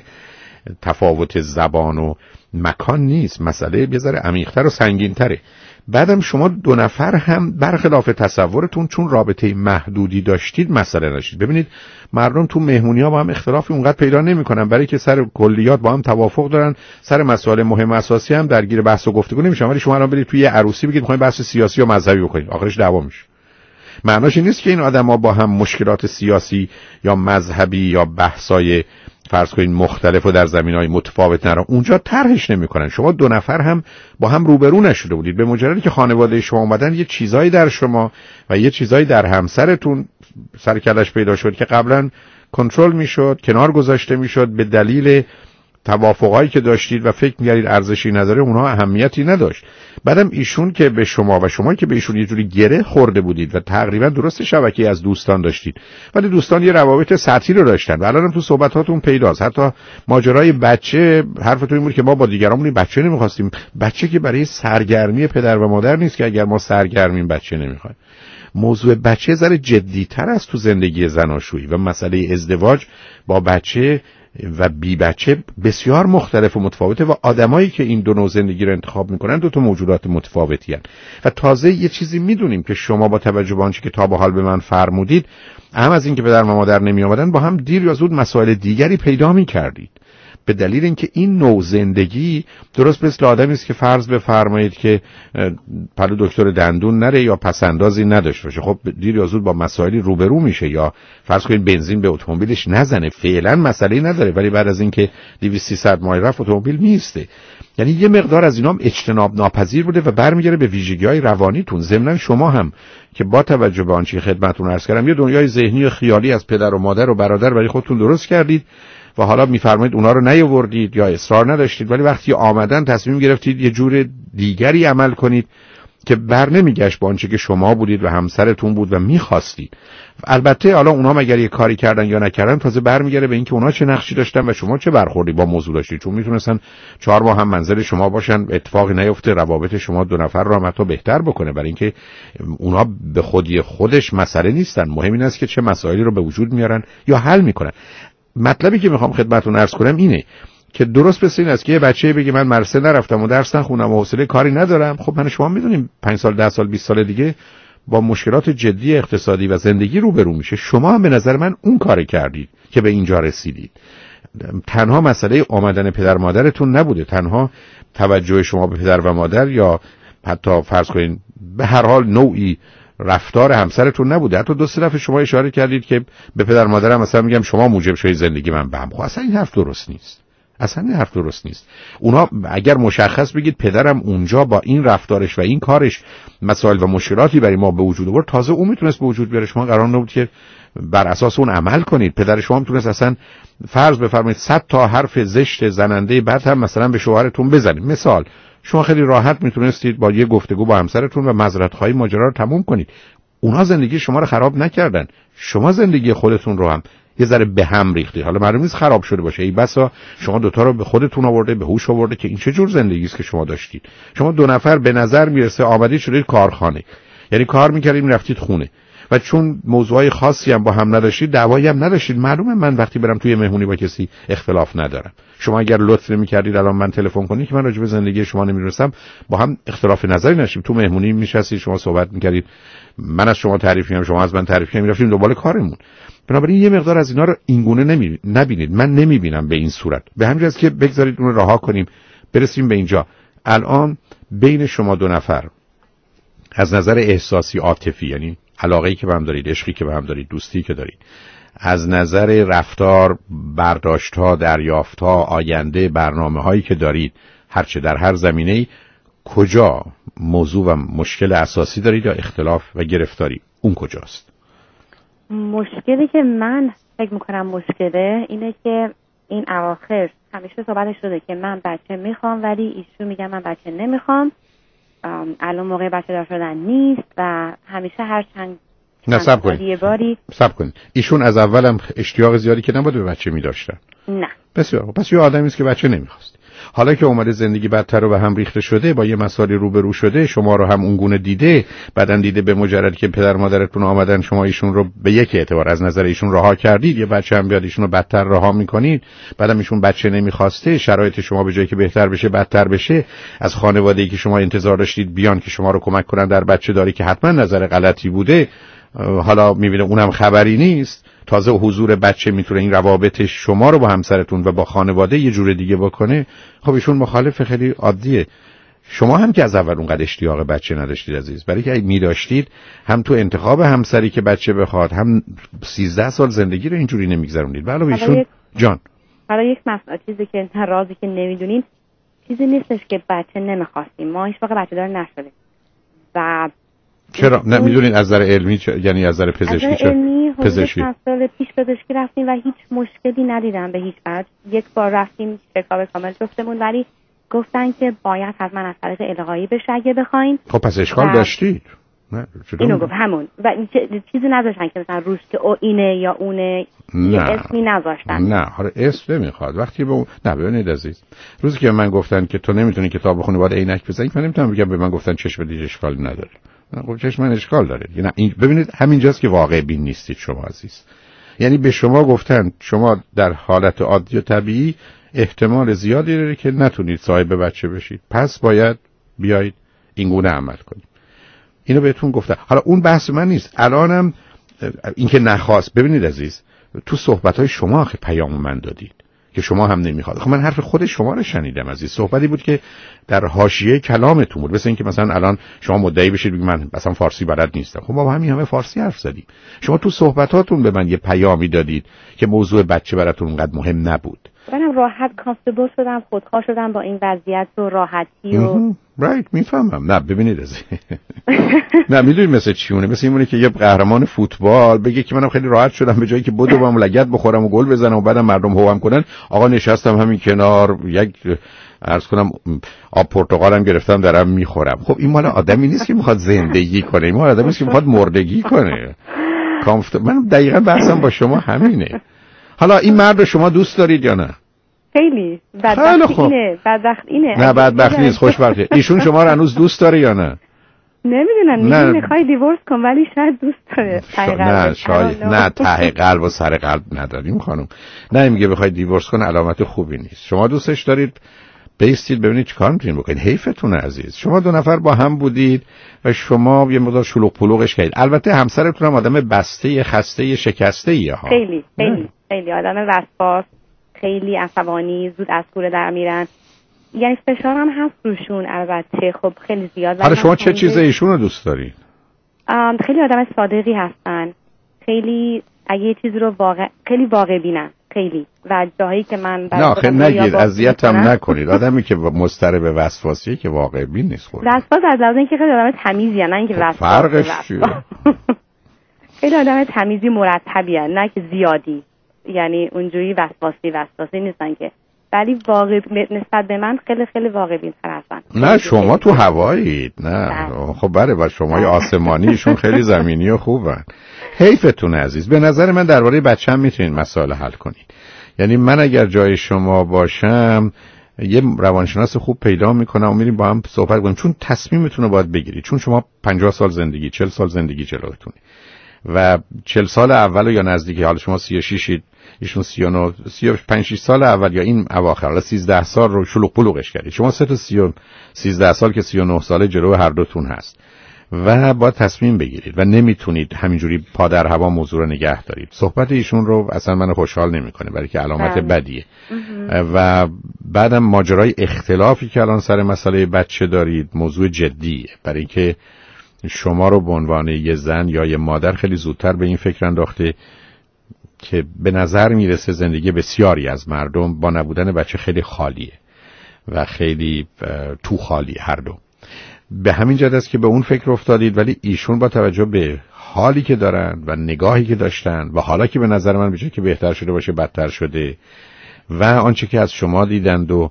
تفاوت زبان و مکان نیست، مسئله یه ذره عمیق‌تر و سنگین‌تره. بعدم شما دو نفر هم برخلاف تصورتون چون رابطه محدودی داشتید مسئله داشتید. ببینید مردم تو مهمونی‌ها با هم اختلافی اونقدر پیدا نمی‌کنن، برای که سر کلیات با هم توافق دارن، سر مسائل مهم اساسی هم درگیر بحث و گفتگو نمیشن. ولی شما الان برید توی یه عروسی بگید می‌خواید بحث سیاسی و مذهبی بکنید، آخرش دعوا میشه. معناش این نیست که این آدم‌ها با هم مشکلات سیاسی یا مذهبی یا بحث‌های فرض کنید مختلف و در زمینه‌های متفاوت نرا اونجا طرحش نمی‌کنن. شما دو نفر هم با هم روبرو نشده بودید، به مجردی که خانواده شما اومدن یه چیزایی در شما و یه چیزایی در همسرتون سر کلش پیدا شد که قبلا کنترل میشد، کنار گذاشته میشد به دلیل توافقایی که داشتید و فکر می‌کردید ارزشی نداره، اونها اهمیتی نداشت. بعدم ایشون که به شما و شما که به ایشون یه جوری گره خورده بودید و تقریبا درست شبکه‌ای از دوستان داشتید، ولی دوستان یه روابط سطحی رو داشتن و الانم تو صحبتاتون پیداست. حتی ماجرای بچه، حرفتون این بود که ما با دیگرامون بچه نمی‌خواستیم. بچه که برای سرگرمی پدر و مادر نیست که اگر ما سرگرمیم بچه نمی‌خوایم. موضوع بچه ذره جدی‌تر است تو زندگی زناشویی و مسئله ازدواج با بچه و بی بچه بسیار مختلف و متفاوته و آدمایی که این دو نوع زندگی رو انتخاب میکنن دو تا موجودات متفاوتی هستند. و تازه یه چیزی میدونیم که شما با توجه به آنچه که تا به حال به من فرمودید، هم از اینکه پدر و مادر نمی آمدن، با هم دیر یا زود مسائل دیگری پیدا میکردید. به دلیل اینکه این نوع زندگی درست مثل آدمی است که فرض بفرمایید که پلو دکتر دندون نره یا پسندازی نداشته باشه، خب دیر یا زود با مسائلی روبرو میشه. یا فرض کنید بنزین به اتومبیلش نزنه، فعلا مسئله نداره، ولی بعد از اینکه دویست سیصد مایل رفت اتومبیل میسته. یعنی یه مقدار از اینا هم اجتناب ناپذیر بوده و برمیگره به ویژگی‌های روانیتون. ضمن شما هم که با توجه به آنچه خدمتتون عرض کردم یه دنیای ذهنی و خیالی از پدر و مادر و برادر برای خودتون درست کردید و حالا میفرمایید اونا رو نیاوردید یا اصرار نداشتید، ولی وقتی آمدن تصمیم گرفتید یه جور دیگری عمل کنید که بر نمیگشت با آنچه که شما بودید و همسرتون بود و می‌خواستید. البته حالا اونا مگر یه کاری کردن یا نکردن تازه برمیگره به اینکه اونا چه نقشی داشتن و شما چه برخوردی با موضوع داشتید، چون میتونستن چهار ماه هم منزل شما باشن، اتفاقی نیفته، روابط شما دو نفر رو هم حتی بهتر بکنه، برای اینکه اونا به خودی خودش مسئله نیستن، مهم این است که چه مسائلی رو به وجود میارن یا حل میکنن. مطلبی که میخوام خدمتتون عرض کنم اینه که درست مثل این است که یه بچه بگه من مدرسه نرفتم و درس نخونم و حوصله کاری ندارم. خب من شما میدونیم پنج سال ده سال بیست سال دیگه با مشکلات جدی اقتصادی و زندگی روبرو میشه. شما هم به نظر من اون کار کردید که به اینجا رسیدید. تنها مسئله آمدن پدر مادرتون نبوده، تنها توجه شما به پدر و مادر یا حتی فرض کنین به هر حال نوعی رفتار همسرتون نبوده. حتی دو سه دفعه شما اشاره کردید که به پدر مادرم مثلا میگم شما موجب شوی زندگی من بهم. خب اصلا این حرف درست نیست. اصلا این حرف درست نیست. اونا اگر مشخص بگید پدرم اونجا با این رفتارش و این کارش مسائل و مشکلاتی برای ما به وجود آورد، تازه اون میتونست به وجود بیاره. شما قرار نبود که بر اساس اون عمل کنید. پدر شما میتونست اصلا فرض بفرمایید صد تا حرف زشت زننده بعد هم مثلا به شوهرتون بزنید. مثال شما خیلی راحت میتونستید با یه گفتگو با همسرتون و معذرت‌خواهی ماجرا رو تموم کنید. اونا زندگی شما رو خراب نکردن، شما زندگی خودتون رو هم یه ذره به هم ریختی. حالا معلوم نیست خراب شده باشه، ای بسا شما دوتا رو به خودتون آورده، به هوش آورده که این چه جور زندگی است که شما داشتید. شما دو نفر به نظر میرسه آمدید شدید کارخانه، یعنی کار میکردید میرفتید خونه و چون موضوعای خاصی هم با هم نداشتید، دعوایی هم نداشتید. معلومه من وقتی برم توی مهمونی با کسی اختلاف ندارم. شما اگر لطف نمی‌کردید الان من تلفن کنید که من راجع به زندگی شما نمی‌دونستم، با هم اختلاف نظری نشیم. تو مهمونی میشستید، شما صحبت می‌کردید، من از شما تعریف می‌کردم، شما از من تعریف می‌کردید، می‌رفتیم دنبال کارمون. بنابراین یه مقدار از اینا رو اینگونه نمی... نبینید. من نمی‌بینم به این صورت. به همین جاست که بگذارید اون رو رها کنیم، برسیم به اینجا. الان بین شما دو نفر از نظر احساسی عاطفی، یعنی علاقه‌ای که به هم دارید، عشقی که به هم دارید، دوستی که دارید، از نظر رفتار، برداشت‌ها، دریافت‌ها، آینده، برنامه‌هایی که دارید، هرچه در هر زمینه‌ای، کجا موضوع و مشکل اساسی دارید یا اختلاف و گرفتاری؟ اون کجاست؟ مشکلی که من فکر می‌کنم مشکله اینه که این اواخر همیشه صحبتش شده که من بچه میخوام ولی ایشون میگه من بچه نمیخوام، الان موقع بچه دار شدن نیست و همیشه هر چند نه سب کنید باری سب کنید ایشون از اولم اشتیاق زیادی که نبوده به بچه می‌داشتن؟ نه. بسیار پس یه آدمی است که بچه نمیخواست. حالا که اومده زندگی بدتر و به هم ریخته شده، با یه مسائلی روبرو شده، شما رو هم اونگونه دیده، بعدن دیده به مجرد که پدر مادرتون آمدن شما ایشون رو به یک اعتبار از نظر ایشون رها کردید، یه بچه هم بیاد ایشون رو بدتر رها میکنید، بعدم ایشون بچه نمیخواسته، شرایط شما به جای که بهتر بشه بدتر بشه، از خانواده‌ای که شما انتظار داشتید بیان که شما رو کمک کنن در بچه داری که حتما نظر غلطی بوده، حالا میبینه اونم خبری نیست. تازه حضور بچه میتونه این روابط شما رو با همسرتون و با خانواده یه جور دیگه بکنه. خب ایشون مخالف، خیلی عادیه. شما هم که از اول اونقدر اشتیاق بچه نداشتید عزیز، برای که اگه می‌داشتید هم تو انتخاب همسری که بچه بخواد، هم سیزده سال زندگی رو اینجوری نمیگذروندید. علاوه ایشون جان برای یک مسئله چیزی که رازی که نمیدونین چیزی نیستش که بچه نمیخواستیم، ما هیچ وقت بچه دار نشدیم. و چرا نه میدونین از نظر علمی چه؟ یعنی از نظر پزشکی چه؟ پزشکی سال پیش پزشکی رفتیم و هیچ مشکلی ندیدم به هیچ وجه. یک بار رفتیم چکاپ کامل جفتمون، ولی گفتن که باید حتما از طریق القایی بشه اگه بخواین. خب پس اشکال داشتید؟ نه اینو گفت همون و چیزی نذاشتن که مثلا روش که او اینه یا اونه، یه اسمی نذاشتن. نه حالا اسم نمیخواد. وقتی به اون نه ببینید عزیز، روزی که من گفتن که تو نمیتونی کتاب بخونی باید عینک بزنی، من نمیتونم بگم به من گفتن چشم دیگه اشکالی نداره. خب چشم من اشکال داره. یعنی این ببینید همینجاست که واقع بین نیستید شما عزیز. یعنی به شما گفتن شما در حالت عادی و طبیعی احتمال زیادی داره که نتونید صاحب بچه بشید، پس باید بیایید اینگونه عمل کنید. اینو بهتون گفتم. حالا اون بحث من نیست. الانم اینکه نخواست، ببینید عزیز، تو صحبت‌های شما آخه پیام من دادید که شما هم نمیخواد. خب من حرف خود شما رو شنیدم عزیز. صحبتی بود که در حاشیه کلامتون بود، مثل اینکه مثلا الان شما مدعی بشید بگید من مثلا فارسی بلد نیستم. خب ما با همین همه فارسی حرف زدیم. شما تو صحبتاتون به من یه پیامی دادید که موضوع بچه براتون اونقدر مهم نبود. منم راحت کامفتبل شدم، خودخواه شدم با این وضعیت و راحتی و رایت میفهمم. نه ببینید از نه میدونید مثل چیونه، مثل اینونه که یه قهرمان فوتبال بگه که منم خیلی راحت شدم به جایی که بدو بام لگد بخورم و گل بزنم و بعدم مردم هوام کنن، آقا نشستم همین کنار یک عرض کنم آب پرتقالم گرفتم دارم میخورم. خب این مال آدمی نیست که میخواد زندگی کنه، این مال آدمی نیست که میخواد مردگی کنه. کامفت من دقیقاً بحثم با شما همینه. حالا این مرد رو شما دوست دارید یا نه؟ خیلی بدبخت اینه بدبخت اینه نه بدبخت نیست، خوشبخته. ایشون شما رو هنوز دوست داره یا نه؟ نمیدونم، میگه میخوای دیورس کن ولی شاید دوست داره. نه شاید نه، ته قلب و سر قلب نداریم خانم. نه میگه بخوای دیورس کن علامت خوبی نیست. شما دوستش دارید، بیستید ببینید چیکار میتونید بکنید. حیفتونه عزیز. شما دو نفر با هم بودید و شما یه مقدار شلوغ پلوغش کردید. البته همسرتون هم آدم بسته خسته شکسته ایه ها. خیلی خیلی خیلی آدم وسواس، خیلی عصبانی، زود از کوره در میرن. یعنی فشار هم هست روشون البته، خب خیلی زیاد. حالا شما چه چیز ایشون رو دوست دارید؟ خیلی آدم صادقی هستن، خیلی اگه یه چیز رو واقع خیلی واقع بینن، خیلی و جاهایی که من نه خیلی نگید اذیتم نکنید. آدمی که مضطرب وسواسیه که واقع بین نیست. خود وسواس از لحاظ اینکه خیلی آدم تمیزی ان، نه اینکه وسواس. فرقش چیه؟ خیلی آدم تمیزی مرتبی ان، نه که زیادی. یعنی اونجوری وسواسی وسواسی نیستن که، ولی واقع نسبت به من خیلی خیلی واقع بین تر هستن. نه شما تو هوایید. نه خب بله و شما یه آسمانی، ایشون خیلی زمینی و خوبن. حیفتون عزیز. به نظر من درباره بچه‌م میتونید مسائل حل کنید. یعنی من اگر جای شما باشم یه روانشناس خوب پیدا میکنم و میریم با هم صحبت کنیم، چون تصمیمتون رو باید بگیرید. چون شما پنجاه سال زندگی، چهل سال زندگی جلوتونه و چهل سال اول یا نزدیکی، حالا شما سی و ششید، ایشون سی و نه، سی و پنج شش سال اول یا این اواخر، حالا سیزده سال رو شلوغ پلوغش کردید. شما سه تا سی و سیزده سال که سی و نه ساله جلو هر دوتون هست و باید تصمیم بگیرید و نمیتونید همینجوری پا در هوا موضوع رو نگه دارید. صحبت ایشون رو اصلا من خوشحال نمیکنه، برای که علامت بدیه. و بعدم ماجرای اختلافی که الان سر مسئله بچه دارید موضوع جدیه، برای که شما رو به عنوان یه زن یا یه مادر خیلی زودتر به این فکر انداخته که به نظر میرسه زندگی بسیاری از مردم با نبودن بچه خیلی خالیه و خیلی تو خالیه هر دو. به همین جهت است که به اون فکر افتادید، ولی ایشون با توجه به حالی که دارن و نگاهی که داشتن و حالا که به نظر من بشه که بهتر شده باشه بدتر شده و آنچه که از شما دیدند و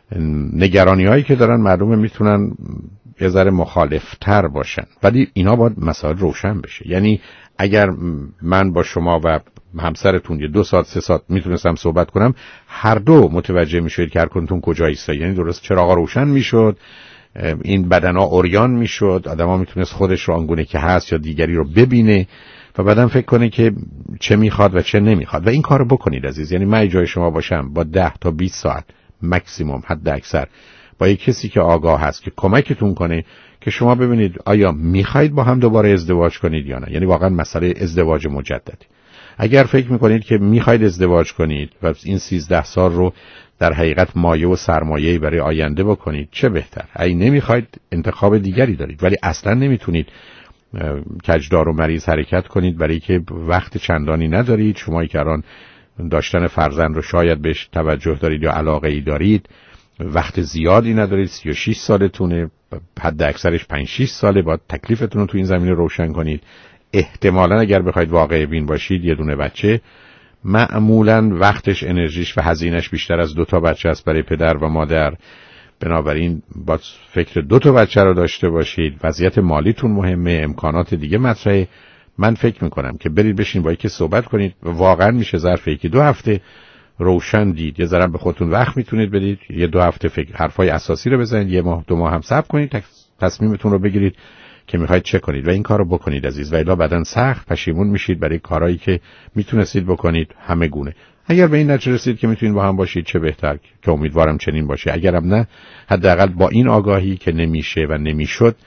نگرانی هایی که دارن، مردم میتونن یه ذره مخالفتر باشن، ولی اینا باید مسائل روشن بشه. یعنی اگر من با شما و همسرتون یه دو ساعت سه ساعت میتونستم صحبت کنم، هر دو متوجه میشید که هر کنتون کجا ایستایی. یعنی درست چراغا روشن میشد، این بدنها اوریان میشد، آدما میتونست خودش رو آنگونه که هست یا دیگری رو ببینه و بعدم فکر کنه که چه میخواد و چه نمیخواد و این کارو بکنید عزیز. یعنی من جای شما باشم با ده تا بیست ساعت ماکسیمم حد اکثر با یک کسی که آگاه هست که کمکتون کنه که شما ببینید آیا میخواید با هم دوباره ازدواج کنید یا نه. یعنی واقعا مسئله ازدواج مجددی. اگر فکر میکنید که میخواید ازدواج کنید و این سیزده سال رو در حقیقت مایه و سرمایه‌ای برای آینده بکنید، چه بهتر. اگه نمیخواید انتخاب دیگری دارید، ولی اصلا نمیتونید کجدار و مریض حرکت کنید برای که وقت چندانی ندارید. شما که الان داشتن فرزند رو شاید بهش توجه دارید یا علاقه ای دارید، وقت زیادی ندارید، سی و شش سالتونه، حد اکثرش پنج شش ساله، باید تکلیفتون رو تو این زمینه روشن کنید. احتمالاً اگر بخواید واقع بین باشید یه دونه بچه معمولاً وقتش، انرژیش و هزینهش بیشتر از دو تا بچه است برای پدر و مادر. بنابراین باید فکر دو تا بچه رو داشته باشید. وضعیت مالیتون مهمه، امکانات دیگه مطرحه. من فکر میکنم که برید بشین با یکی صحبت کنید. واقعاً میشه ظرف یکی دو هفته روشن دید. یه ذره به خودتون وقت میتونید بدید، یه دو هفته فکر حرفای اساسی رو بزنید، یه ماه دو ماه هم صبر کنید، تصمیمتون رو بگیرید که میخواید چه کنید و این کارو بکنید عزیز. و الا بعدن سخت پشیمون میشید برای کارهایی که میتونستید بکنید همه گونه. اگر به این نتیجه رسید که میتونید با هم باشید چه بهتر، که امیدوارم چنین باشه. اگرم نه، حداقل با این آگاهی که نمیشه و نمیشد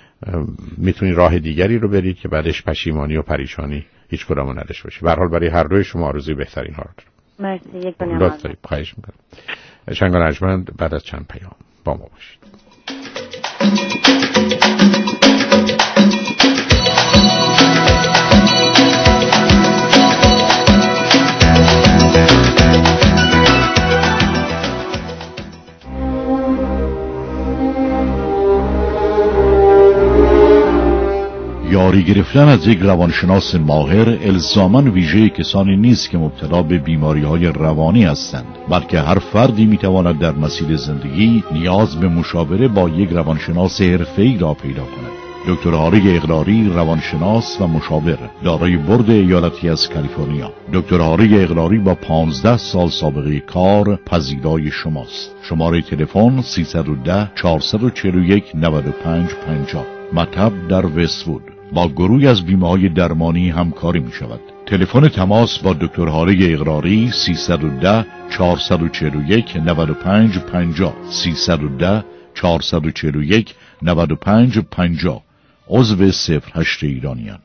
میتونید راه دیگری رو برید که بعدش پشیمانی و پریشانی هیچ کدومو نداشته باشه. به هر حال برای هر دوی شما آرزوی بهترین ها رو دارم. مرسی. یک دنیا لطف دارید. خواهش میکنم. شنگ ارجمند بعد از چند پیام با ما باشید. یاری گرفتن از یک روانشناس ماهر الزاماً ویژه کسانی نیست که مبتلا به بیماری‌های روانی هستند، بلکه هر فردی می‌تواند در مسیر زندگی نیاز به مشاوره با یک روانشناس حرفه‌ای را پیدا کند. دکتر هاری اقراری، روانشناس و مشاور، دارای برد ایالتی از کالیفرنیا. دکتر هاری اقراری با پانزده سال سابقه کار پذیرای شماست. شماره تلفن سیصد و ده چهارصد و چهل و یک نود و پنج پنجاه. مطب در وست‌وود. با گروهی از بیمه‌های درمانی همکاری می شود. تلفن تماس با دکتر هاری اقراری سیصد و ده چهارصد و چهل و یک نود و پنج پنجاه. سیصد و ده چهارصد و چهل و یک نود و پنج پنجاه. عضو صفر هشت ایرانیان.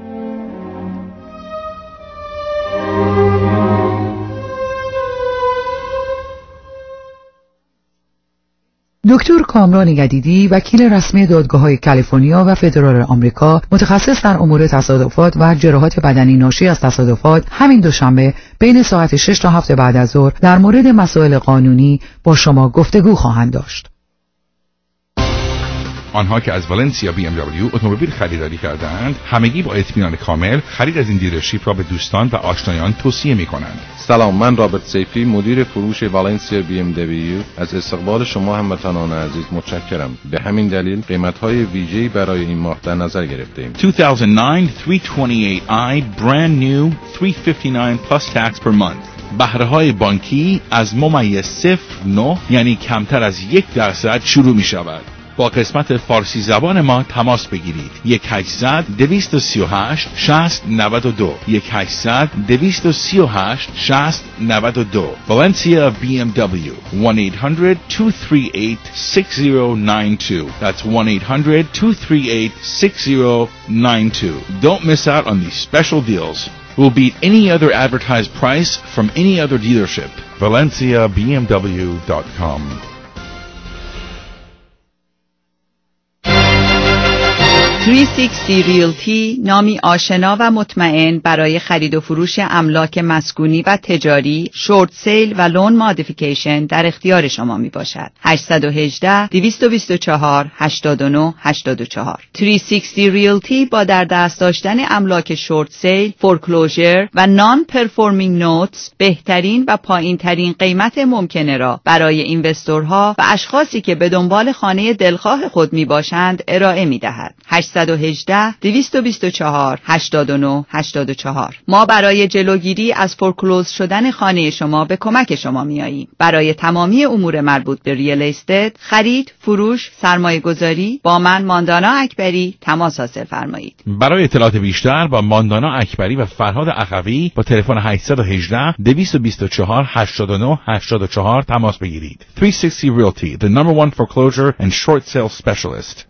دکتر کامران یدیدی، وکیل رسمی دادگاه‌های کالیفرنیا و فدرال آمریکا، متخصص در امور تصادفات و جراحات بدنی ناشی از تصادفات، همین دوشنبه بین ساعت شش تا هفت بعد از ظهر در مورد مسائل قانونی با شما گفتگو خواهند داشت. آنها که از والنسیا بی ام دبلیو اتومبیل خریداری کردند، همگی با اطمینان کامل خرید از این دیلرشیپ را به دوستان و آشنایان توصیه می‌کنند. سلام، من رابرت سیفی، مدیر فروش والنسیا بی ام دبلیو، از استقبال شما هموطنان عزیز متشکرم. به همین دلیل قیمت‌های ویژه‌ای برای این ماه در نظر گرفته‌ایم. two thousand nine three twenty-eight i brand new three fifty-nine plus tax per month. بهره‌های بانکی از ممیز صفر نه یعنی کمتر از یک درصد شروع می‌شود. با قسمت فارسی زبان ما تماس بگیرید. یک هشتصد دویست و سی و هشت شصت نود و دو. یک هشتصد دویست و سی و هشت شصت نود و دو. Valencia بی ام دبلیو one eight hundred two three eight six zero nine two. That's one eight hundred two three eight six zero nine two. Don't miss out on these special deals. We'll beat any other advertised price from any other dealership. Valencia B M W dot com. سیصد و شصت ریلتی، نامی آشنا و مطمئن برای خرید و فروش املاک مسکونی و تجاری، شورت سیل و لون مادیفیکیشن در اختیار شما می باشد. هشت یک هشت دو دو چهار هشت نه هشت چهار. سیصد و شصت ریلتی با در دست داشتن املاک شورت سیل، فورکلوزر و نان پرفورمینگ نوتس بهترین و پایین ترین قیمت ممکنه را برای اینوستورها و اشخاصی که به دنبال خانه دلخواه خود می باشند ارائه می دهد. هشت یک هشت دو دو چهار هشت نه هشت چهار. ما برای جلوگیری از فورکلوز شدن خانه شما به کمک شما میاییم. برای تمامی امور مربوط به ریال استیت، خرید، فروش، سرمایه گذاری با من ماندانا اکبری تماس حاصل فرمایید. برای اطلاعات بیشتر با ماندانا اکبری و فرهاد اخوی با تلفن هشت یک هشت دو دو چهار هشت نه هشت چهار تماس بگیرید. سیصد و شصت Realty, the number one foreclosure and short sale specialist.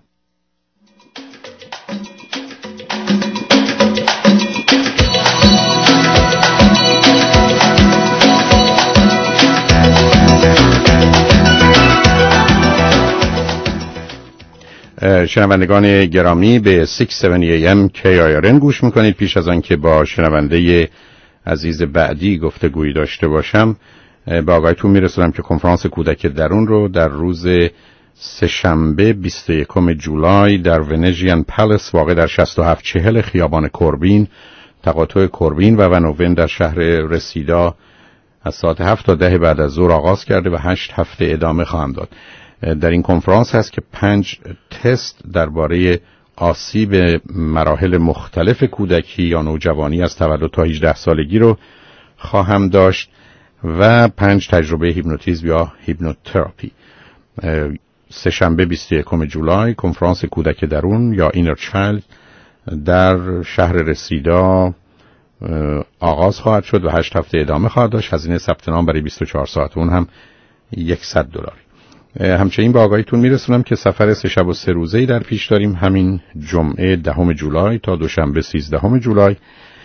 شنوندگان گرامی به شش هفتاد و هفت ای ام کی آی آر ان گوش میکنید. پیش از آن که با شنونده عزیز بعدی گفتگویی داشته باشم، به آگاهیتون میرسونم که کنفرانس کودک درون رو در روز سه‌شنبه بیست و یکم جولای در ونژین پالیس واقع در شصت و هفت چهل خیابان کوربین، تقاطع کوربین و ونوون در شهر رسیدا از ساعت هفت تا ده بعد از ظهر آغاز کرده و هشت هفته ادامه خواهم داد. در این کنفرانس هست که پنج تست درباره آسیب مراحل مختلف کودکی یا نوجوانی از تولد تا هجده سالگی رو خواهم داشت و پنج تجربه هیپنوتیزم یا هیپنوتراپی. سه‌شنبه بیست و یکم جولای کنفرانس کودک درون یا اینر چایلد در شهر رسیدا آغاز خواهد شد و هشت هفته ادامه خواهد داشت. هزینه ثبت نام برای بیست و چهار ساعت اون هم صد دلار. همچنین به آگاهیتون میرسونم که سفر سه شب و سه روزه‌ای در پیش داریم. همین جمعه دهم جولای تا دوشنبه سیزدهم جولای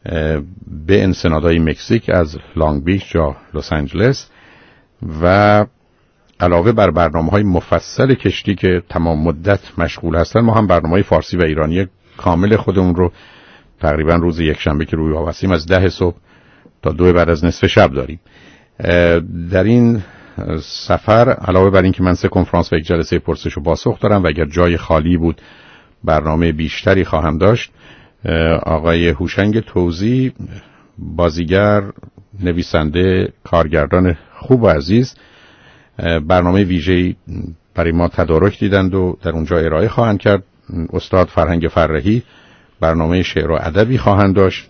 به انسنادهای مکزیک از لانگ بیچ یا لس آنجلس و علاوه بر برنامه‌های مفصل کشتی که تمام مدت مشغول هستن، ما هم برنامه‌های فارسی و ایرانی کامل خودمون رو تقریبا روز یک شنبه که روی هوا هستیم از ده صبح تا دو بعد از نصف شب داریم. در این سفر علاوه بر این که من سه کنفرانس و یک جلسه پرسش و پاسخ دارم و اگر جای خالی بود برنامه بیشتری خواهم داشت، آقای هوشنگ توزی، بازیگر، نویسنده، کارگردان خوب و عزیز، برنامه ویژه‌ای برای ما تدارک دیدند و در اونجا ارائه خواهند کرد. استاد فرهنگ فرحی برنامه شعر و ادبی خواهند داشت.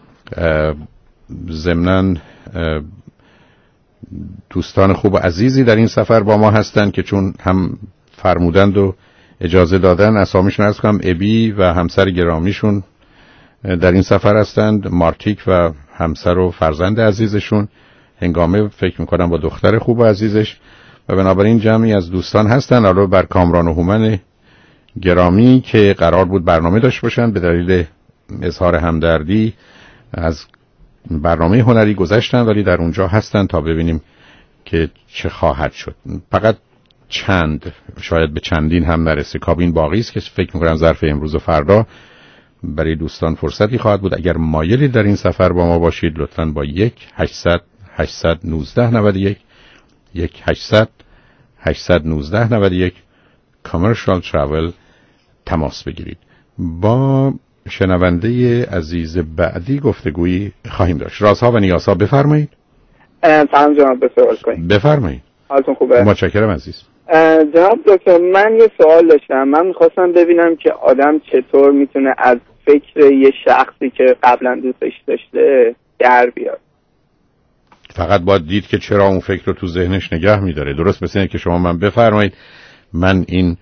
ضمناً دوستان خوب و عزیزی در این سفر با ما هستند که چون هم فرمودند و اجازه دادن اسامیشون عرض کنم، ابی و همسر گرامیشون در این سفر هستند، مارتیک و همسر و فرزند عزیزشون، هنگامه فکر میکنم با دختر خوب و عزیزش، و بنابراین جمعی از دوستان هستن. علاوه بر کامران و هومن گرامی که قرار بود برنامه داشت باشن، به دلیل اظهار همدردی از برنامه هنری گذشتن، ولی در اونجا هستن تا ببینیم که چه خواهد شد. فقط چند، شاید به چندین هم نرسه، کابین باقی است که فکر میکنم ظرف امروز و فردا برای دوستان فرصتی خواهد بود. اگر مایلی در این سفر با ما باشید لطفاً با یک هشتصد هشتصد و نوزده نود و یک یک هشتصد هشتصد و نوزده نود و یک کامرشال تراول تماس بگیرید. با شنونده عزیز بعدی گفتگویی خواهیم داشت. رازها و نیازها، بفرمایید. سلام جناب دکتر. کنید بفرمایید. حالتون خوبه؟ متشکرم عزیز. جناب دکتر، من یه سوال داشتم. من میخواستم ببینم که آدم چطور میتونه از فکر یه شخصی که قبلا دوستش داشته در بیاد. فقط باید دید که چرا اون فکر رو تو ذهنش نگه میداره. درست مثل اینه که شما من بفرمایید من این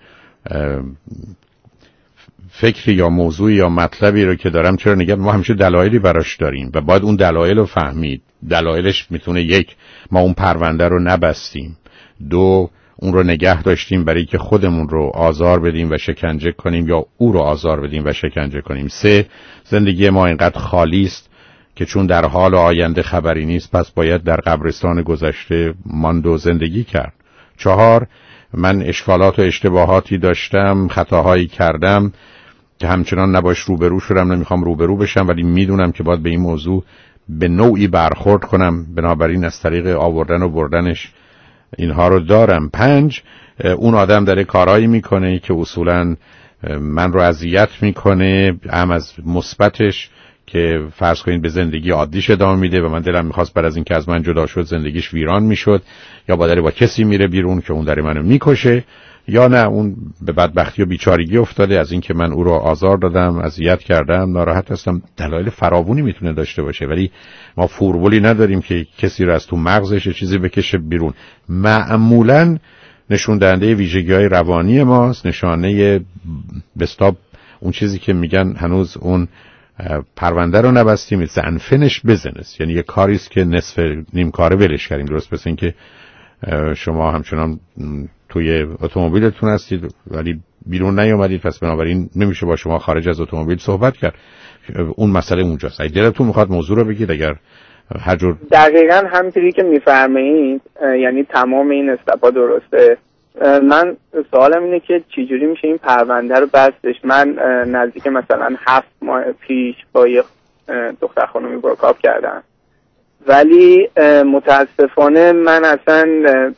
فکری یا موضوعی یا مطلبی رو که دارم چرا نگه، ما همیشه دلایلی براش داریم و باید اون دلایل رو فهمید. دلایلش میتونه یک، ما اون پرونده رو نبستیم، دو، اون رو نگه داشتیم برای که خودمون رو آزار بدیم و شکنجه کنیم یا او رو آزار بدیم و شکنجه کنیم، سه، زندگی ما اینقدر خالی است که چون در حال آینده خبری نیست پس باید در قبرستان گذشته ماند و زندگی کرد، چهار، من اشکالات و اشتباهاتی داشتم، خطاهایی کردم که همچنان نباش روبرو شدم، نمیخوام روبرو بشم، ولی میدونم که باید به این موضوع به نوعی برخورد کنم، بنابراین از طریق آوردن و بردنش اینها رو دارم. پنج، اون آدم داره کارایی میکنه که اصولاً من رو اذیت میکنه، هم از مثبتش که فرض کنید به زندگی عادیش ادامه میده و من دلم میخواست بعد از این که از من جدا شد زندگیش ویران میشد، یا با داره با کسی میره بیرون که اون داره منو میکشه، یا نه اون به بدبختی و بیچارگی افتاده از این که من او رو آزار دادم، اذیت کردم، ناراحت هستم. دلایل فراوانی میتونه داشته باشه، ولی ما فوربولی نداریم که کسی رو از تو مغزش چیزی بکشه بیرون. معمولاً نشون دهنده ویژگی‌های روانی ماست، نشانه بستاب اون چیزی که میگن هنوز اون پرونده رو نبستیم، it's unfinished business، یعنی یه کاریست که نصف نیم کاره ولش کردیم. درست مثل این که شما همچنان توی اتومبیلتون هستید ولی بیرون نیومدید، پس بنابراین نمیشه با شما خارج از اتومبیل صحبت کرد. اون مسئله اونجاست. اگه دلتون میخواد موضوع رو بگید، اگر هر جور دقیقاً همونطوری که میفرمایید، یعنی تمام این استپا درسته. من سوالم اینه که چجوری میشه این پرونده رو بستش؟ من نزدیک مثلا هفت ماه پیش با یه دختر خانومی بروکاپ کردم، ولی متاسفانه من اصلا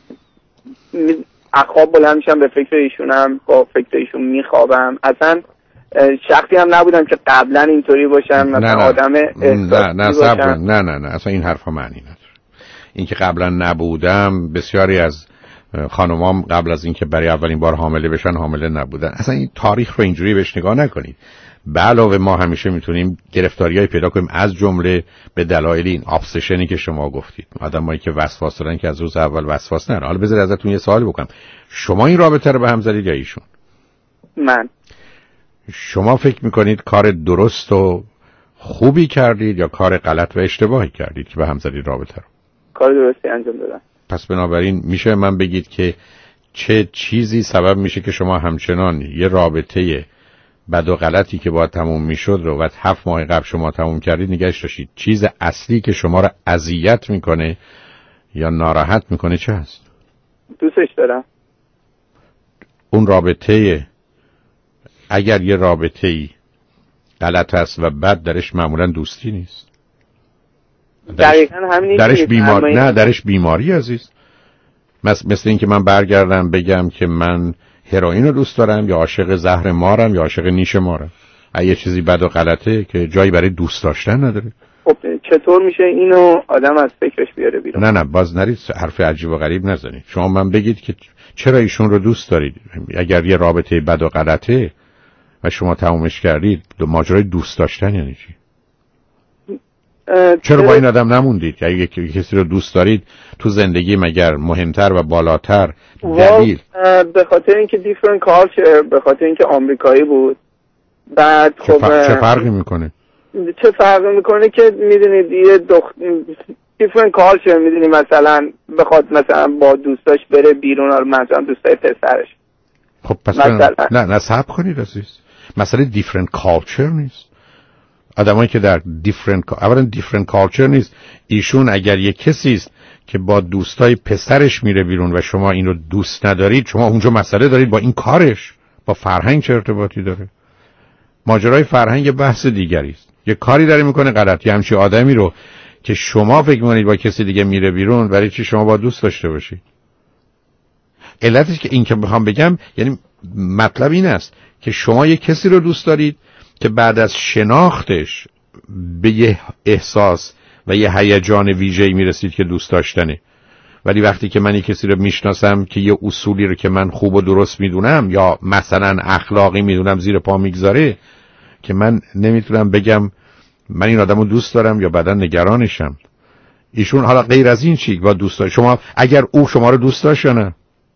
اخواب بلند میشم به فکر ایشونم، با فکر ایشون میخوابم. اصلا شخصی هم نبودم که قبلا اینطوری باشم، مثلا نه آدم نه نه صبر نه نه نه اصلا این حرفا معنی نداره. این که قبلا نبودم، بسیاری از خانمام قبل از اینکه برای اولین بار حامله بشن حامله نبودن. اصلا این تاریخ رو اینجوری بهش نگاه نکنید. به علاوه ما همیشه میتونیم گرفتاریای پیدا کنیم، از جمله به دلایل این ابسشنی که شما گفتید، آدمایی که وسواس دارن که از روز اول وسواس نرن. حالا بذارید ازتون یه سوالی بکنم، شما این رابطه رو به هم زدید یا ایشون؟ من. شما فکر میکنید کار درست و خوبی کردید یا کار غلط و اشتباهی کردید که به هم زدید رابطه رو؟ کار درستی انجام دادم. پس بنابراین میشه من بگید که چه چیزی سبب میشه که شما همچنان یه رابطه بد و غلطی که باید تموم میشد رو و هفت ماه قبل شما تموم کردید نگهش داشتید، چیز اصلی که شما رو اذیت میکنه یا ناراحت میکنه چه هست؟ دوستش دارم. اون رابطه اگر یه رابطه‌ای غلط است و بد درش معمولا دوستی نیست. دقیقاً همین درش بیمار نه درش بیماری عزیز. مثل مثل این که من برگردم بگم که من هروئین رو دوست دارم یا عاشق زهر مارم یا عاشق نیش مارم. اگه چیزی بد و غلطه که جایی برای دوست داشتن نداره. خب چطور میشه اینو آدم از فکرش بیاره بیرون؟ نه نه باز نرید حرف عجیب و غریب نزنید. شما من بگید که چرا ایشون رو دوست دارید. اگر یه رابطه بد و غلطه و شما تمومش کردید، ماجرای دوست داشتن یعنی چی؟ چرا با این آدم نموندید؟ اگه کسی رو دوست دارید تو زندگی مگر مهمتر و بالاتر دلیل؟ به خاطر اینکه دیفرنت کالچر، به خاطر اینکه آمریکایی بود. بعد چه, خب فرق... چه فرقی میکنه؟ چه فرقی میکنه که میدونید یه دخ... دیفرنت کالچر، میدونی مثلا بخواد مثلا با دوستاش بره بیرون، حالا مثلا دوستای پسرش. خب پس مثلا... نه نه صبر کنید عزیز. مثلا دیفرنت کالچر نیست. آدمایی که در دیفرنت اولا دیفرنت کالچر نیست. ایشون اگر یک کسی است که با دوستای پسرش میره بیرون و شما اینو دوست ندارید، شما اونجا مسئله دارید با این کارش. با فرهنگ چه ارتباطی داره؟ ماجرای فرهنگ بحث دیگری است. یه کاری داره میکنه غلطی. همچین آدمی رو که شما فکر می‌کنید با کسی دیگه میره بیرون، برای چی شما با دوست داشته باشید؟ علتش که این که بخوام بگم یعنی مطلب این است که شما یه کسی رو دوست دارید که بعد از شناختش به یه احساس و یه هیجان ویژه‌ای میرسید که دوست داشتنه. ولی وقتی که من یه کسی رو میشناسم که یه اصولی رو که من خوب و درست میدونم یا مثلا اخلاقی میدونم زیر پا میگذاره، که من نمیتونم بگم من این آدمو دوست دارم یا بعداً نگرانشم. ایشون حالا غیر از این چی با دوست داره؟ شما اگر او شما رو دوست داشت یا نه؟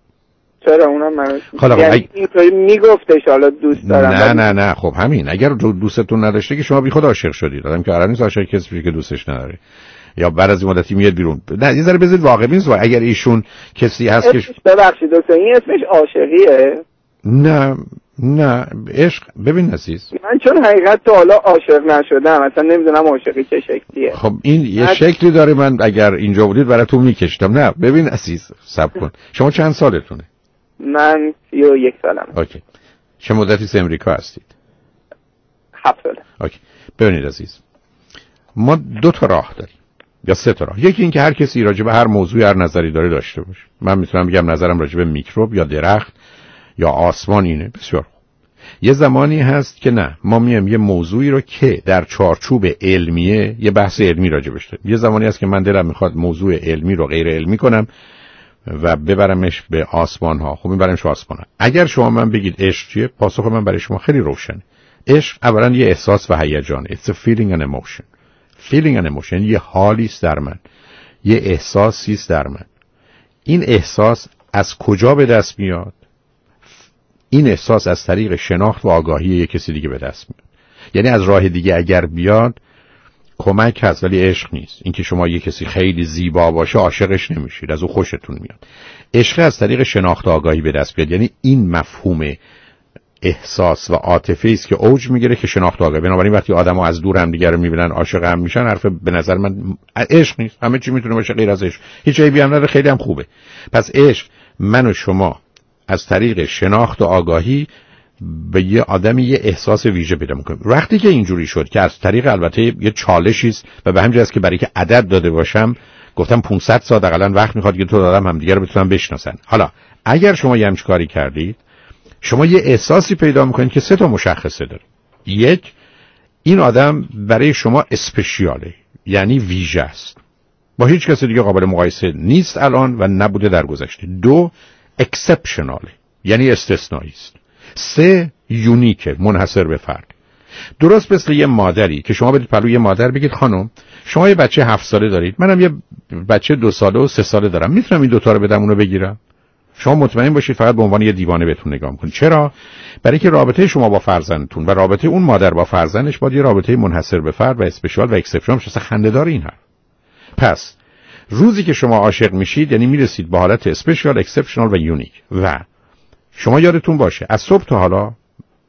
چرا اونم من یعنی اگ... اینطوری میگفتش حالا دوست دارم. نه نه نه خب همین. اگر دوستتون نداشته که شما بی خود عاشق شدید. آدم که قرار نیست عاشق کسی بشه که دوستش نداره یا بعد از این مدتی میاد بیرون. نه یه ذره بذارید واقعی نیست. اگر ایشون کسی هست که ببخشید دوست این اسمش عاشقیه؟ نه نه عشق. ببین عزیز من چون حقیقت تا حالا عاشق نشدم اصلا نمیدونم عاشقی چه شکلیه. خب این یه من... شکلی داره. من اگر اینجا بودید براتون میکشتم. نه ببین عزیز صبر کن. شما چند سالتونه؟ من سی و یک سالم. اوکی. چه مدتی از امریکا هستید؟ هفت ساله. اوکی. ببینید عزیز ما دو تا راه داریم یا سه تا راه. یکی این که هر کسی راجع به هر موضوعی هر نظری داره داشته باشه. من میتونم بگم نظرم راجع به میکروب یا درخت یا آسمان اینه. بسیار خوب. یه زمانی هست که نه، ما میایم یه موضوعی رو که در چارچوب علمیه یه بحث علمی راجع بهش داریم. یه زمانی هست که من دلم میخواد موضوع علمی رو غیر علمی کنم و ببرمش به آسمان ها. خب میبرمش به آسمان ها. اگر شما من بگید عشق چیه، پاسخ من برای شما خیلی روشنه. عشق اولا یه احساس و هیجانه. It's a feeling and emotion. feeling and emotion یه حالی است در من، یه احساسی است در من. این احساس از کجا به دست میاد؟ این احساس از طریق شناخت و آگاهی یک کسی دیگه به دست میاد. یعنی از راه دیگه اگر بیاد کمک هست ولی عشق نیست. اینکه شما یک کسی خیلی زیبا باشه عاشقش نمیشید، از او خوشتون میاد. عشق از طریق شناخت و آگاهی به دست بیاد. یعنی این مفهوم احساس و عاطفه است که اوج میگیره که شناخت و آگاهی. بنابراین وقتی آدم‌ها از دور هم دیگه رو میبینن عاشق هم میشن، حرف به نظر من عشق نیست. همه چی میتونه باشه غیر از عشق. هیچ عیبی هم نداره، خیلی هم خوبه. پس عشق من و شما از طریق شناخت و آگاهی به یه آدمی یه احساس ویژه پیدا میکنه. وقتی که اینجوری شد که از طریق البته یه چالشی است و به همین جاست که برای که عدد داده باشم گفتم پانصد ساعت حداقل وقت میخواد که تو آدم هم دیگه رو بتونن بشناسن. حالا اگر شما یه همچین کاری کردید، شما یه احساسی پیدا میکنید که سه تا مشخصه داره. یک، این آدم برای شما اسپشیاله، یعنی ویژه است، با هیچ کسی دیگه قابل مقایسه نیست الان و نبوده در گذشته. دو، اکسپشناله، یعنی استثنایی است. سه، یونیکه، منحصر به فرد. درست مثل یه مادری که شما برید پلوی یه مادر بگید خانم شما یه بچه هفت ساله دارید، منم یه بچه دو ساله و سه ساله دارم، میتونم این دوتا رو بدم اونو بگیرم؟ شما مطمئن باشید فقط به عنوان یه دیوانه بهتون نگاه میکنید. چرا؟ برای که رابطه شما با فرزندتون و رابطه اون مادر با فرزندش باید یه رابطه منحصر به فرد و اسپشیال و اکسپشنال باشه. خنده‌دار این حرف. پس روزی که شما عاشق میشید یعنی میرسید به حالت اسپشیال، اکسپشنال و یونیک. و شما یادتون باشه از صبح تا حالا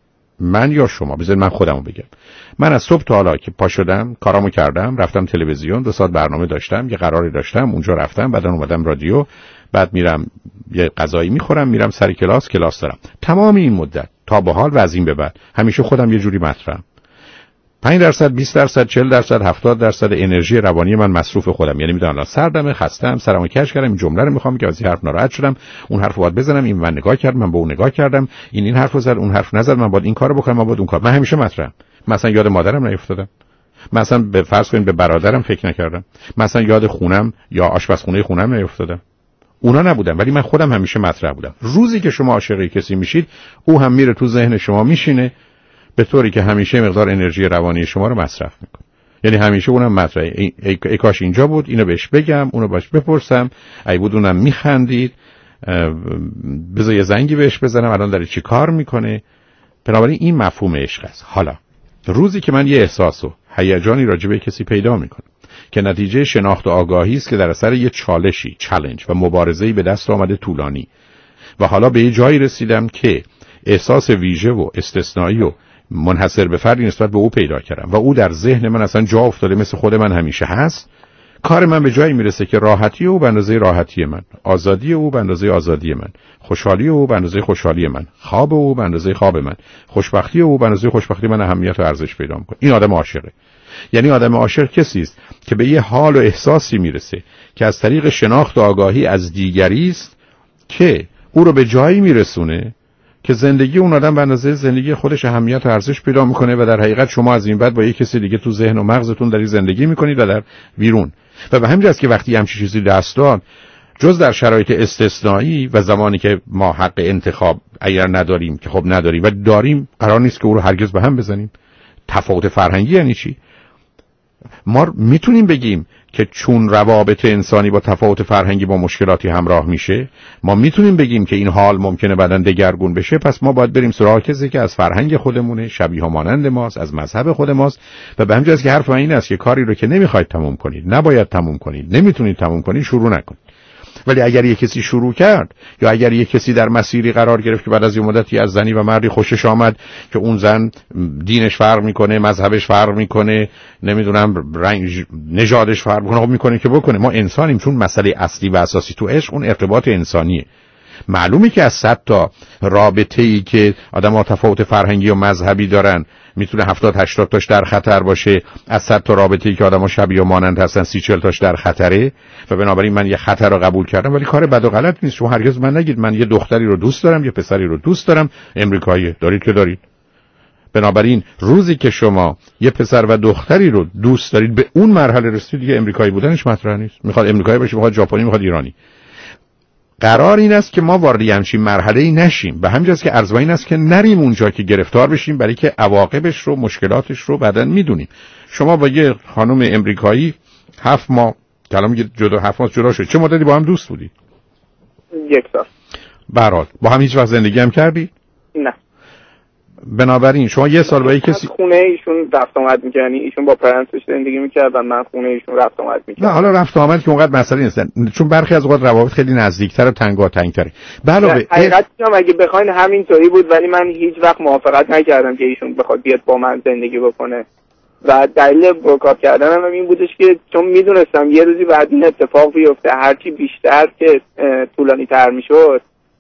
من یا شما، بذارید من خودمو بگم. من از صبح تا حالا که پا شدم کارامو کردم، رفتم تلویزیون، دو ساعت برنامه داشتم، یه قراری داشتم، اونجا رفتم، بعد اومدم رادیو، بعد میرم یه غذایی میخورم، میرم سر کلاس، کلاس دارم. تمام این مدت تا به حال و از این به بعد همیشه خودم یه جوری مطرحم. پنج درصد، بیست درصد، چهل درصد، هفتاد درصد انرژی روانی من مصروف خودم. یعنی میدونم الان سردمه، خستم، سرمو کش کردم، این جمله رو میخوام که از این حرف ناراحت شدم، اون حرفو باید بزنم، این من نگاه کردم، من به اون نگاه کردم، این این حرفو زد، اون حرف نزد، من باید این کارو بکنم، من باید اون کار. من همیشه مطرحم. مثلا یاد مادرم نیفتادم. مثلا به فرض کنید به برادرم فکر نکردم. مثلا یاد خونم یا آشپزخونه خونم نیفتادم. اونا نبودن، ولی من خودم همیشه مطرح بودم. روزی که شما عاشق کسی میشید، او هم میره تو ذهن شما میشینه، به طوری که همیشه مقدار انرژی روانی شما رو مصرف میکنه. یعنی همیشه اونم مطرحه. ای, ای, ای کاش اینجا بود، اینو بهش بگم، اونو باش بپرسم، ای بود اونم میخندید، بذار یه زنگی بهش بزنم، الان داره چی کار میکنه. بنابراین این مفهوم عشق است. حالا روزی که من یه احساس و هیجانی راجع به کسی پیدا میکنم که نتیجه شناخت و آگاهی است که در اثر یه چالشی، چالش و مبارزه‌ای به دست آمده طولانی، و حالا به یه جایی رسیدم که احساس ویژه و استثنایی و منحصر به فردی نسبت به او پیدا کردم و او در ذهن من اصلا جا افتاده، مثل خود من همیشه هست. کار من به جایی میرسه که راحتی او به اندازه راحتی من، آزادی او به اندازه آزادی من، خوشحالی او به اندازه خوشحالی من، خواب او به اندازه خواب من، خوشبختی او به اندازه خوشبختی من اهمیت و ارزش پیدا میکنه. این آدم عاشقه. یعنی آدم عاشق کسی است که به یه حال و احساسی میرسه که از طریق شناخت و آگاهی از دیگری است که او رو به جایی میرسونه که زندگی اون آدم به اندازه زندگی خودش اهمیت و ارزش پیدا میکنه و در حقیقت شما از این بعد با یک کسی دیگه تو ذهن و مغزتون داری زندگی میکنید و در بیرون. و به همین جاست که وقتی همچین چیزی دست داد، جز در شرایط استثنایی و زمانی که ما حق انتخاب اگر نداریم، که خب نداریم و داریم، قرار نیست که او رو هرگز به هم بزنیم. تفاوت فرهنگی یعنی چی؟ ما میتونیم بگیم که چون روابط انسانی با تفاوت فرهنگی با مشکلاتی همراه میشه، ما میتونیم بگیم که این حال ممکنه بعداً دگرگون بشه، پس ما باید بریم سراغ کسی که از فرهنگ خودمونه، شبیه و مانند ماست، از مذهب خود ماست. و به همین جاست که حرف من این است که کاری رو که نمیخواید تموم کنید، نباید تموم کنید، نمیتونید تموم کنید، شروع نکنید. ولی اگر یک کسی شروع کرد، یا اگر یک کسی در مسیری قرار گرفت که بعد از یه مدتی از زنی و مردی خوشش آمد که اون زن دینش فرق میکنه، مذهبش فرق میکنه، نمیدونم رنگ نژادش فرق میکنه، خب میکنه که بکنه. ما انسانیم، چون مسئله اصلی و اساسی تو عشق اون ارتباط انسانیه. معلومه که از صد تا رابطه‌ای که آدم‌ها تفاوت فرهنگی و مذهبی دارن، میتونه هفتاد هشتاد تاش در خطر باشه. از صد تا رابطه‌ای که آدم‌ها شبیه و مانند هستن، سی چهل تاش در خطره. و بنابراین من یه خطر رو قبول کردم، ولی کار بد و غلط نیست. شما هرگز من نگید من یه دختری رو دوست دارم، یه پسری رو دوست دارم، امریکایی دارید که دارید. بنابراین روزی که شما یه پسر و دختری رو دوست دارید، به اون مرحله رسیدید دیگه امریکایی بودنش مطرح نیست. میخواد امریکایی باشه، میخواد ژاپنی، میخواد ایرانی. قرار این است که ما وارد همچین مرحله‌ای نشیم. به همین جاست که عرض این است که نریم اونجا که گرفتار بشیم، برای که عواقبش رو، مشکلاتش رو بعداً میدونیم. شما با یه خانم امریکایی هفت ماه کلام جدا هفت ماه جدا شد، چه مدتی با هم دوست بودی؟ یک سال. برات با هم هیچ وقت زندگی هم کردی؟ نه. بنابراین شما یه سال با یک کسی خونه ایشون رفت آمد می‌کرد، یعنی ایشون با پرنسش زندگی می‌کرد و من خونه ایشون رفت آمد می‌کردم. نه حالا رفت آمد که اونقدر مسئله نیست، چون برخی از اوقات روابط خیلی نزدیک‌تر و تنگاتنگ‌تره. علاوه حقیقتش هم اگه بخواید همینطوری بود، ولی من هیچ وقت موافقت نکردم که ایشون بخواد بیاد با من زندگی بکنه. و دلیل بروکاپ کردنم هم این بودش که چون میدونستم یه روزی بعد این اتفاق بیفته، هرچی بیشتر که طولانی تر میشد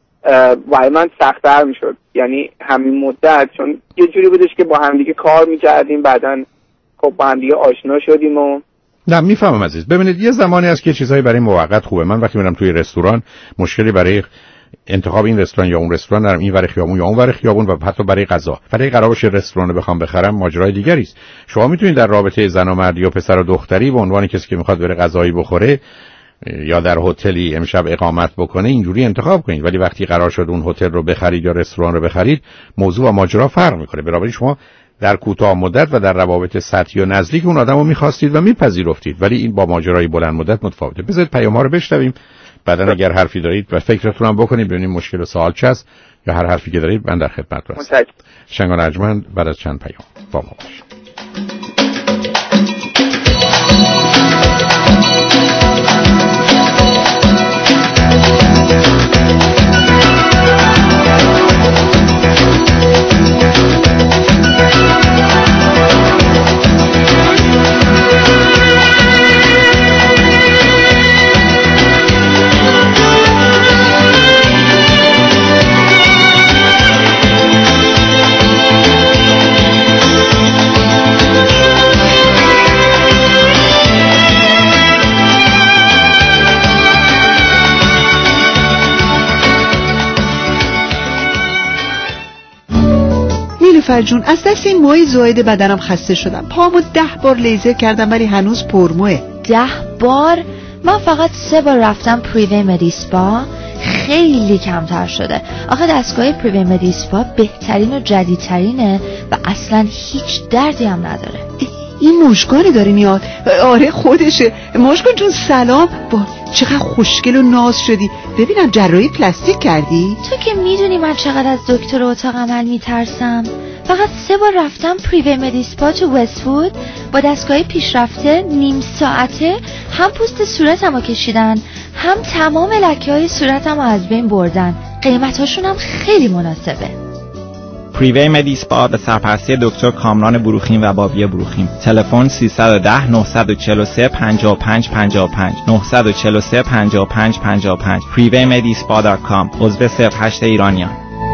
وای من سخت‌تر میشد. یعنی همین مدت چون یه جوری بودش که با همدیگه کار میکردیم، بعدن خب با همدیگه آشنا شدیم و نه میفهمم عزیز. ببینید یه زمانی هست که چیزایی برای موقت خوبه. من وقتی میرم توی رستوران، مشکلی برای انتخاب این رستوران یا اون رستوران دارم، این ور خیابون یا اون ور خیابون، و حتی برای غذا. ولی قرار باشه رستوران رو بخوام بخرم، ماجرای دیگری است. شما میتونید در رابطه زن و مرد یا پسر و دختری به عنوان کسی که میخواد بره غذایی بخوره یا در هتلی امشب اقامت بکنه اینجوری انتخاب کنید. ولی وقتی قرار شد اون هتل رو بخرید یا رستوران رو بخرید، موضوع و ماجرا فرق میکنه. بنابراین شما در کوتاه مدت و در روابط سطحی و نزدیک اون آدمو می‌خواستید و میپذیرفتید، ولی این با ماجرای بلند مدت متفاوته. بذارید پیام‌ها رو بشنویم، بعدن اگر حرفی دارید و فکرتون هم بکنید، ببینید مشکل و سوال چه است، یا هر حرفی که دارید من در خدمتتون هستم. شنگان ارجمند بعد از چند پیام با ما باشید. نیلوفر جون، از دست این موهای زائد بدنم خسته شدم. پامو ده بار لیزر کردم ولی هنوز پرموه. ده بار؟ من فقط سه بار رفتم پریوی مدیسپا، خیلی کمتر شده. آخه دستگاه پریوی مدیسپا بهترین و جدیدترینه و اصلا هیچ دردی هم نداره. این مشکانی داره میاد. آره خودشه. مشکان جون سلام. با چقدر خوشگل و ناز شدی. ببینم جراحی پلاستیک کردی؟ تو که میدونی من چقدر از دکتر اتاق عمل میترسم. فقط سه بار رفتم پریوی مدیسپا تو وست‌وود با دستگاه پیشرفته، نیم ساعته هم پوست صورتمو کشیدن هم تمام لکه های صورتمو از بین بردن. قیمتاشون هم خیلی مناسبه. پریوی مدیسپا به سرپرستی دکتر کامران بروخیم و بابی بروخیم. تلفن سیصد و ده نه چهار سه پنجاه و پنج پنجاه و پنج نه چهار سه پنجاه و پنج پنجاه و پنج پریوی مدیسپا دات کام. عضو صفر هشت ایرانیان.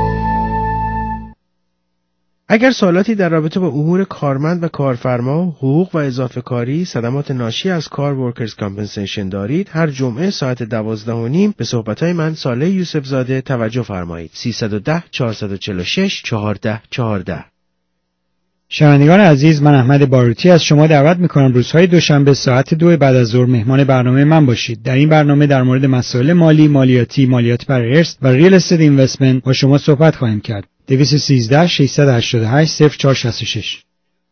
اگر سوالاتی در رابطه با امور کارمند و کارفرما، حقوق و اضافه کاری، صدمات ناشی از کار ورکرز کامپنسیشن دارید، هر جمعه ساعت دوازده و نیم به صحبت‌های من صالح یوسف زاده توجه فرمایید. سیصد و ده چهارصد و چهل و شش چهارده چهارده. شنوندگان عزیز، من احمد باروتی از شما دعوت می‌کنم روزهای دوشنبه ساعت دو بعد از ظهر مهمان برنامه من باشید. در این برنامه در مورد مسائل مالی، مالیاتی، مالیات بر ارث و ریل استیت اینوستمنت با شما صحبت خواهیم کرد. دویست و سیزده ششصد و هشتاد و هشت صفر چهار شصت و شش.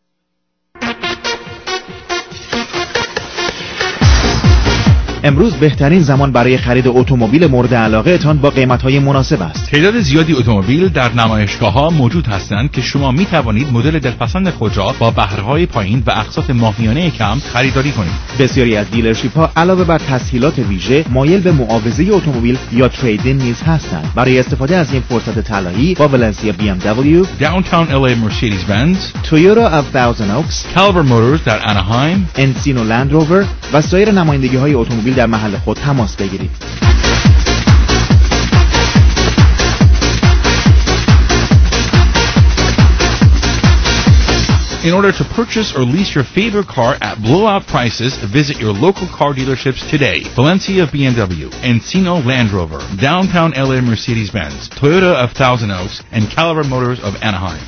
امروز بهترین زمان برای خرید اتومبیل مورد علاقه تان با قیمت‌های مناسب است. تعداد زیادی اتومبیل در نمایشگاه‌ها موجود هستند که شما می توانید مدل دلپسند خود را با بهره‌های پایین و اقساط ماهیانه کم خریداری کنید. بسیاری از دیلرشیپ‌ها علاوه بر تسهیلات ویژه مایل به معاوضه اتومبیل یا تریدین نیز هستند. برای استفاده از این فرصت طلایی با ولنسیا بی ام دبلیو، Downtown ال ای Mercedes-Benz، تویوتا of Thousand Oaks، Caliber Motors در اناهایم، انسینو لند روور و سایر نمایندگی‌های اتومبیل در محل خود تماس بگیرید. In order to purchase or lease your favorite car at blowout prices, visit your local car dealerships today. Valencia B M W, Encino Land Rover, Downtown L A Mercedes-Benz, Toyota of Thousand Oaks, and Caliber Motors of Anaheim.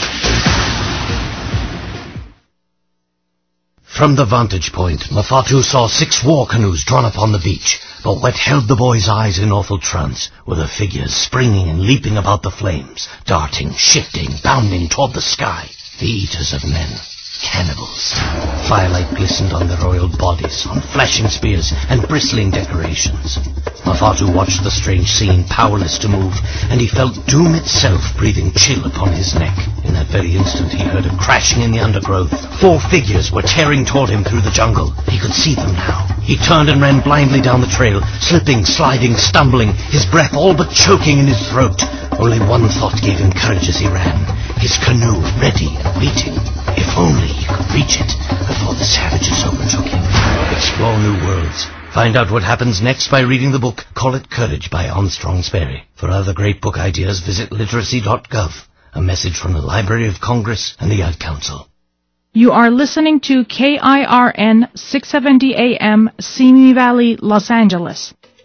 From the vantage point, Mafatu saw six war canoes drawn up on the beach, but what held the boy's eyes in awful trance were the figures springing and leaping about the flames, darting, shifting, bounding toward the sky. The eaters of men. Cannibals. Firelight glistened on their royal bodies, on flashing spears and bristling decorations. Mafatu watched the strange scene, powerless to move, and he felt doom itself breathing chill upon his neck. In that very instant he heard a crashing in the undergrowth. Four figures were tearing toward him through the jungle. He could see them now. He turned and ran blindly down the trail, slipping, sliding, stumbling, his breath all but choking in his throat. Only one thought gave him courage as he ran. His canoe ready and waiting. If only he could reach it before the savages overtook him. Explore new worlds. Find out what happens next by reading the book Call It Courage by Armstrong Sperry. For other great book ideas, visit literacy dot gov. A message from the Library of Congress and the Ad Council. You are listening to K I R N six seventy A M, Simi Valley, Los Angeles.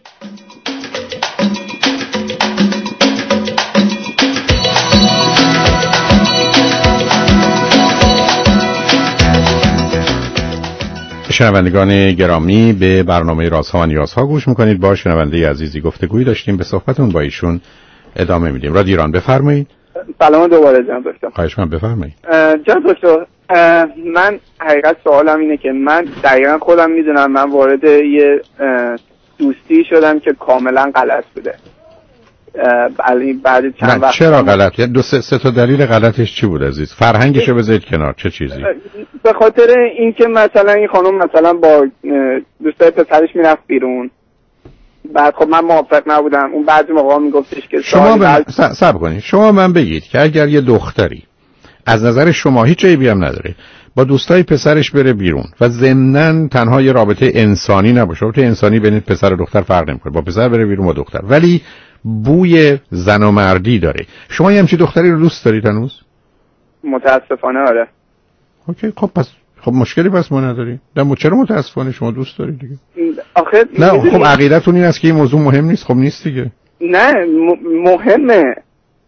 شنوندگان گرامی، به برنامه رازها و نیازها گوش میکنید. با شنونده عزیزی گفتگویی داشتیم، به صحبتون با ایشون ادامه میدیم. رادیو ایران، بفرمایید. سلام دوباره جناب دکتر. خواهش می‌کنم، بفرمایید. جناب دکتر، من حقیقت سوالم اینه که من دقیقا خودم میدونم من وارد یه دوستی شدم که کاملا غلط بوده. علی بعد چند وقت چرا غلط؟ یه دو سه, سه تا دلیل غلطش چی بود عزیز؟ فرهنگشو بذارید کنار، چه چیزی؟ به خاطر اینکه مثلا این خانم مثلا با دوستای پسرش میرفت بیرون، بعد خب من موافق نبودم. اون بعضی موقعا میگفتش که شما من... صبر کنید. شما من بگید که اگر یه دختری از نظر شما هیچ عیبی هم نداره با دوستای پسرش بره بیرون و ضمناً تنها یه رابطه انسانی نباشه، رابطه انسانی بین پسر و دختر فرق نمیکنه، با پسر بره بیرون با دختر، ولی بوی زن و مردی داره، شما یه همچین دختری رو دوست دارید هنوز؟ متاسفانه آره. اوکی، خب پس خب مشکلی پس ما نداریم. در چرا متاسفانه شما دوست دارید دیگه؟ آخه نه خب عقیدتون این است که این موضوع مهم نیست. خب نیست دیگه. نه م- مهمه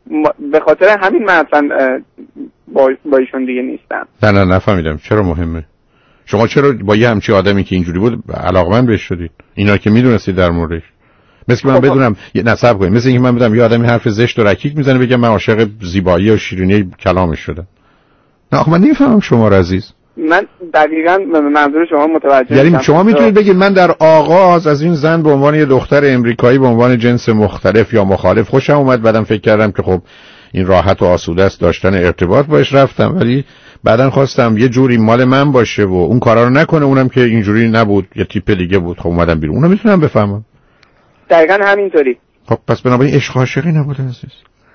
به خاطر همین من اصلا با, با ایشون دیگه نیستم. نه نه نفهمیدم چرا مهمه. شما چرا با یه همچی آدمی که اینجوری بود علاقمند بهش شدید؟ اینا که میدونستید در موردش. مثل من بدونم یه نصب کنیم، مثل اینکه من بدونم یه آدمی حرف زشت و رکیک میزنه بگم من عاشق زیبایی و شیرینی کلامش شدم. نه آخه من نمیفهمم شما را عزیز. من دقیقاً منظور شما متوجه یعنی شما میتونید بگید من در آغاز از این زن به عنوان یه دختر امریکایی به عنوان جنس مختلف یا مخالف خوشم اومد، بعدم فکر کردم که خب این راحت و آسوده است داشتن ارتباط باش رفتم، ولی بعدن خواستم یه جوری مال من باشه و اون کارا رو نکنه، اونم که اینجوری نبود یه تیپ دیگه بود، خب اومدم بیرون. اونم میتونم بفهمم. دقیقاً همینطوری. خب پس بنابراین عشق عاشقی نبوده عزیز.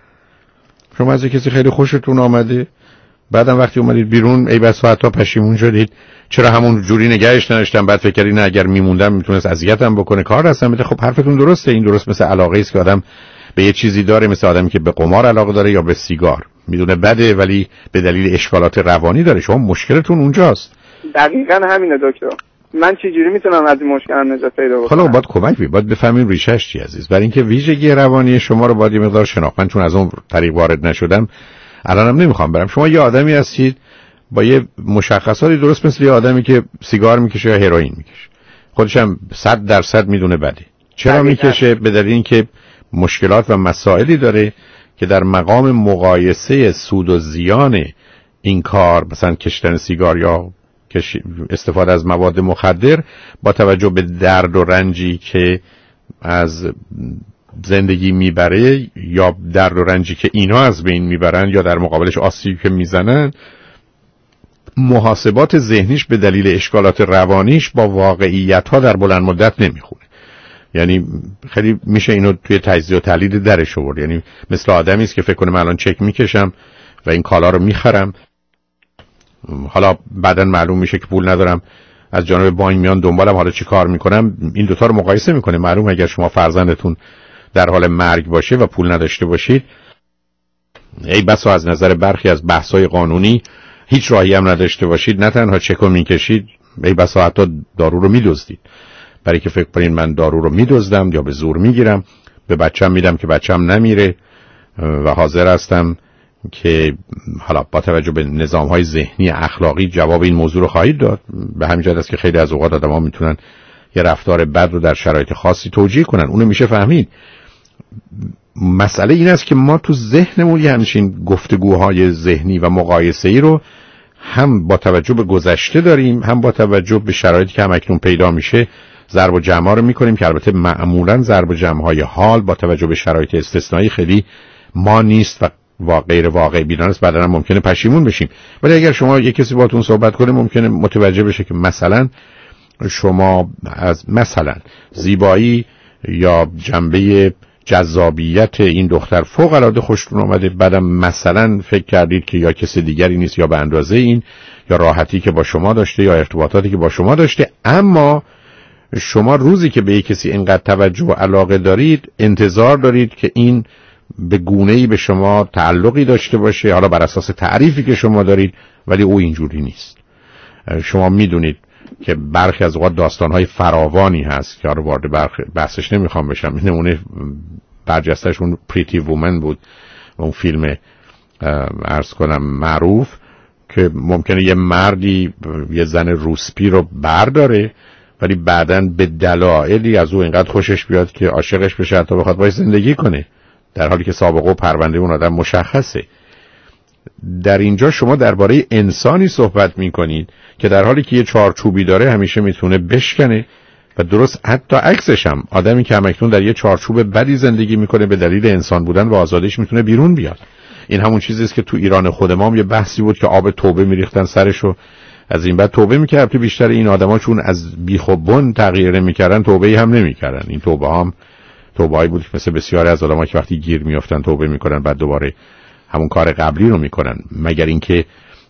شما از کسی خیلی خوشتون آمده، بعدم وقتی اومدید بیرون ای بس حتی پشیمون شدید چرا همون جوری نگهش نداشتم، بعد فکر کردید نه اگر میموندم میتونست اذیتم بکنه، کار هستم بده. خب حرفتون درسته، این درست مثل علاقه است که آدم به یه چیزی داره، مثل آدمی که به قمار علاقه داره یا به سیگار، میدونه بده ولی به دلیل اشکالات روانی داره. شما مشکلتون اونجاست. دقیقاً همینه دکتر. من چه جوری میتونم از این مشکل نجات پیدا کنم؟ خب باید کمک بی باید بفهمیم ریشش چی عزیز. برای اینکه ویژگی روانی شما رو باید یه مقدار شناخت. من چون از اون طریق وارد نشدم الانم نمیخوام برم. شما یه آدمی هستید با یه مشخصاتی درست مثل یه آدمی که سیگار میکشه یا هروئین میکشه، خودش هم صد درصد میدونه بده. چرا میکشه؟ به دلیل اینکه مشکلات و مسائلی داره که در مقام مقایسه سود و زیان این کار، مثلا کشیدن سیگار یا استفاده از مواد مخدر، با توجه به درد و رنجی که از زندگی میبره یا درد و رنجی که اینا از بین میبرن یا در مقابلش آسیبی که میزنن، محاسبات ذهنیش به دلیل اشکالات روانیش با واقعیت ها در بلند مدت نمیخونه. یعنی خیلی میشه اینو توی تجزیه و تحلیل درش آورد. یعنی مثل آدمی است که فکر کنه من الان چک میکشم و این کالا رو میخرم، حالا بعداً معلوم میشه که پول ندارم، از جانب بانک میان دنبالم، حالا چی کار میکنم؟ این دوتا رو مقایسه میکنه. معلوم اگر شما فرزندتون در حال مرگ باشه و پول نداشته باشید، ای بسا از نظر برخی از بحث‌های قانونی هیچ راهی هم نداشته باشید، نه تنها چک رو میکشید، ای بسا حتی دارو رو میدزدید. برای که فکر کنین من دارو رو میدزدم یا به زور میگیرم، به بچه‌م میدم که بچه‌م نمیره و حاضر هستم که حالا با توجه به نظام‌های ذهنی اخلاقی جواب این موضوع رو خواهید داد. به همین جهت است که خیلی از اوقات آدم‌ها میتونن یه رفتار بد رو در شرایط خاصی توجیه کنن، اونو میشه فهمید. مسئله این است که ما تو ذهنمون یه همچین گفتگوهای ذهنی و مقایسه‌ای رو هم با توجه به گذشته داریم، هم با توجه به شرایطی که همکنون پیدا میشه ضرب و جمع رو میکنیم، که البته معمولاً ضرب و جمع‌های حال با توجه به شرایط استثنایی خیلی ما نیست و واقع غیر واقع بینانه است. بعداً ممکنه پشیمون بشیم. ولی اگر شما یک کسی باهاتون صحبت کنه ممکنه متوجه بشه که مثلا شما از مثلا زیبایی یا جنبه جذابیت این دختر فوق العاده خوشتون اومده، بعدم مثلا فکر کردید که یا کسی دیگری نیست یا به اندازه این، یا راحتی که با شما داشته یا ارتباطاتی که با شما داشته، اما شما روزی که به یک کسی اینقدر توجه و علاقه دارید انتظار دارید که این به گونه‌ای به شما تعلقی داشته باشه، حالا بر اساس تعریفی که شما دارید، ولی او اینجوری نیست. شما میدونید که برخی از اوقات داستان‌های فراوانی هست که حالا وارد بحثش نمیخوام بشم. این نمونه برجسته‌اش اون پریتی وومن بود، اون فیلم عرض کنم معروف، که ممکنه یه مردی یه زن روسپی رو برداره ولی بعداً به دلایلی از او اینقدر خوشش بیاد که عاشقش بشه تا بخواد باهاش زندگی کنه، در حالی که سابقه و پرونده اون آدم مشخصه. در اینجا شما درباره انسانی صحبت میکنید که در حالی که یه چارچوبی داره همیشه میتونه بشکنه، و درست حتی عکسش هم آدمی که همکنون در یه چارچوب بدی زندگی میکنه به دلیل انسان بودن و آزادیش میتونه بیرون بیاد. این همون چیزی است که تو ایران خود ما هم یه بحثی بود که آب توبه میریختن سرشو، از این بعد توبه میکرد. تو بیشتر این آدما چون از بیخ و بن تغییر نمیکردن توبه‌ای هم نمیکردن. این توبه هم توبه‌ای بود که مثل بسیاری از آدم‌ها که وقتی گیر میافتن توبه میکنن بعد دوباره همون کار قبلی رو میکنن، مگر اینکه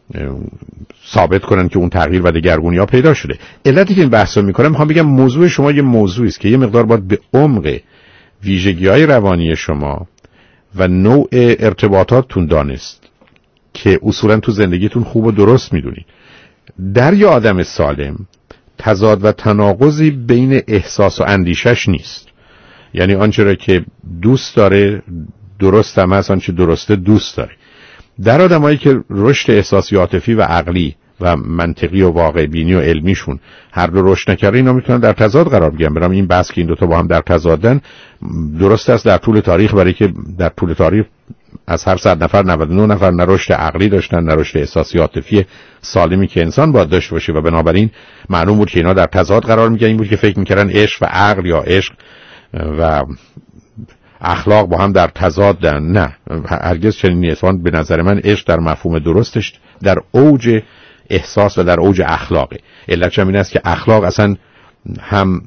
ثابت کنن که اون تغییر و دگرگونی‌ها پیدا شده. علتی که این بحثو میکنم میخوام بگم موضوع شما یه موضوعی است که یه مقدار باید به عمق ویژگی‌های روانی شما و نوع ارتباطاتتون دانست که اصولا تو زندگیتون خوب و درست میدونید. در یه آدم سالم تضاد و تناقضی بین احساس و اندیشش نیست. یعنی آنچه را که دوست داره درست هم هست، آنچه درسته دوست داره. در آدمایی که رشد احساسی عاطفی و عقلی و منطقی و واقع بینی و علمیشون هر دو رشد نکرده، اینا میتونن در تضاد قرار بگیرن. برام این بحث که این دو تا با هم در تضادن درست است در طول تاریخ، برای که در طول تاریخ از هر صد نفر نود و نه نفر نه رشد عقلی داشتن نه رشد احساسی عاطفی سالمی که انسان باید داشته باشه و بنابراین معلوم بود که اینا در تضاد قرار میگیرن. این بود که فکر میکردن عشق و عقل یا عشق و اخلاق با هم در تضادن. نه، هرگز چنین نیست. به نظر من عشق در مفهوم درستش در اوج احساس و در اوج اخلاقه. علتش این است که اخلاق اصلا هم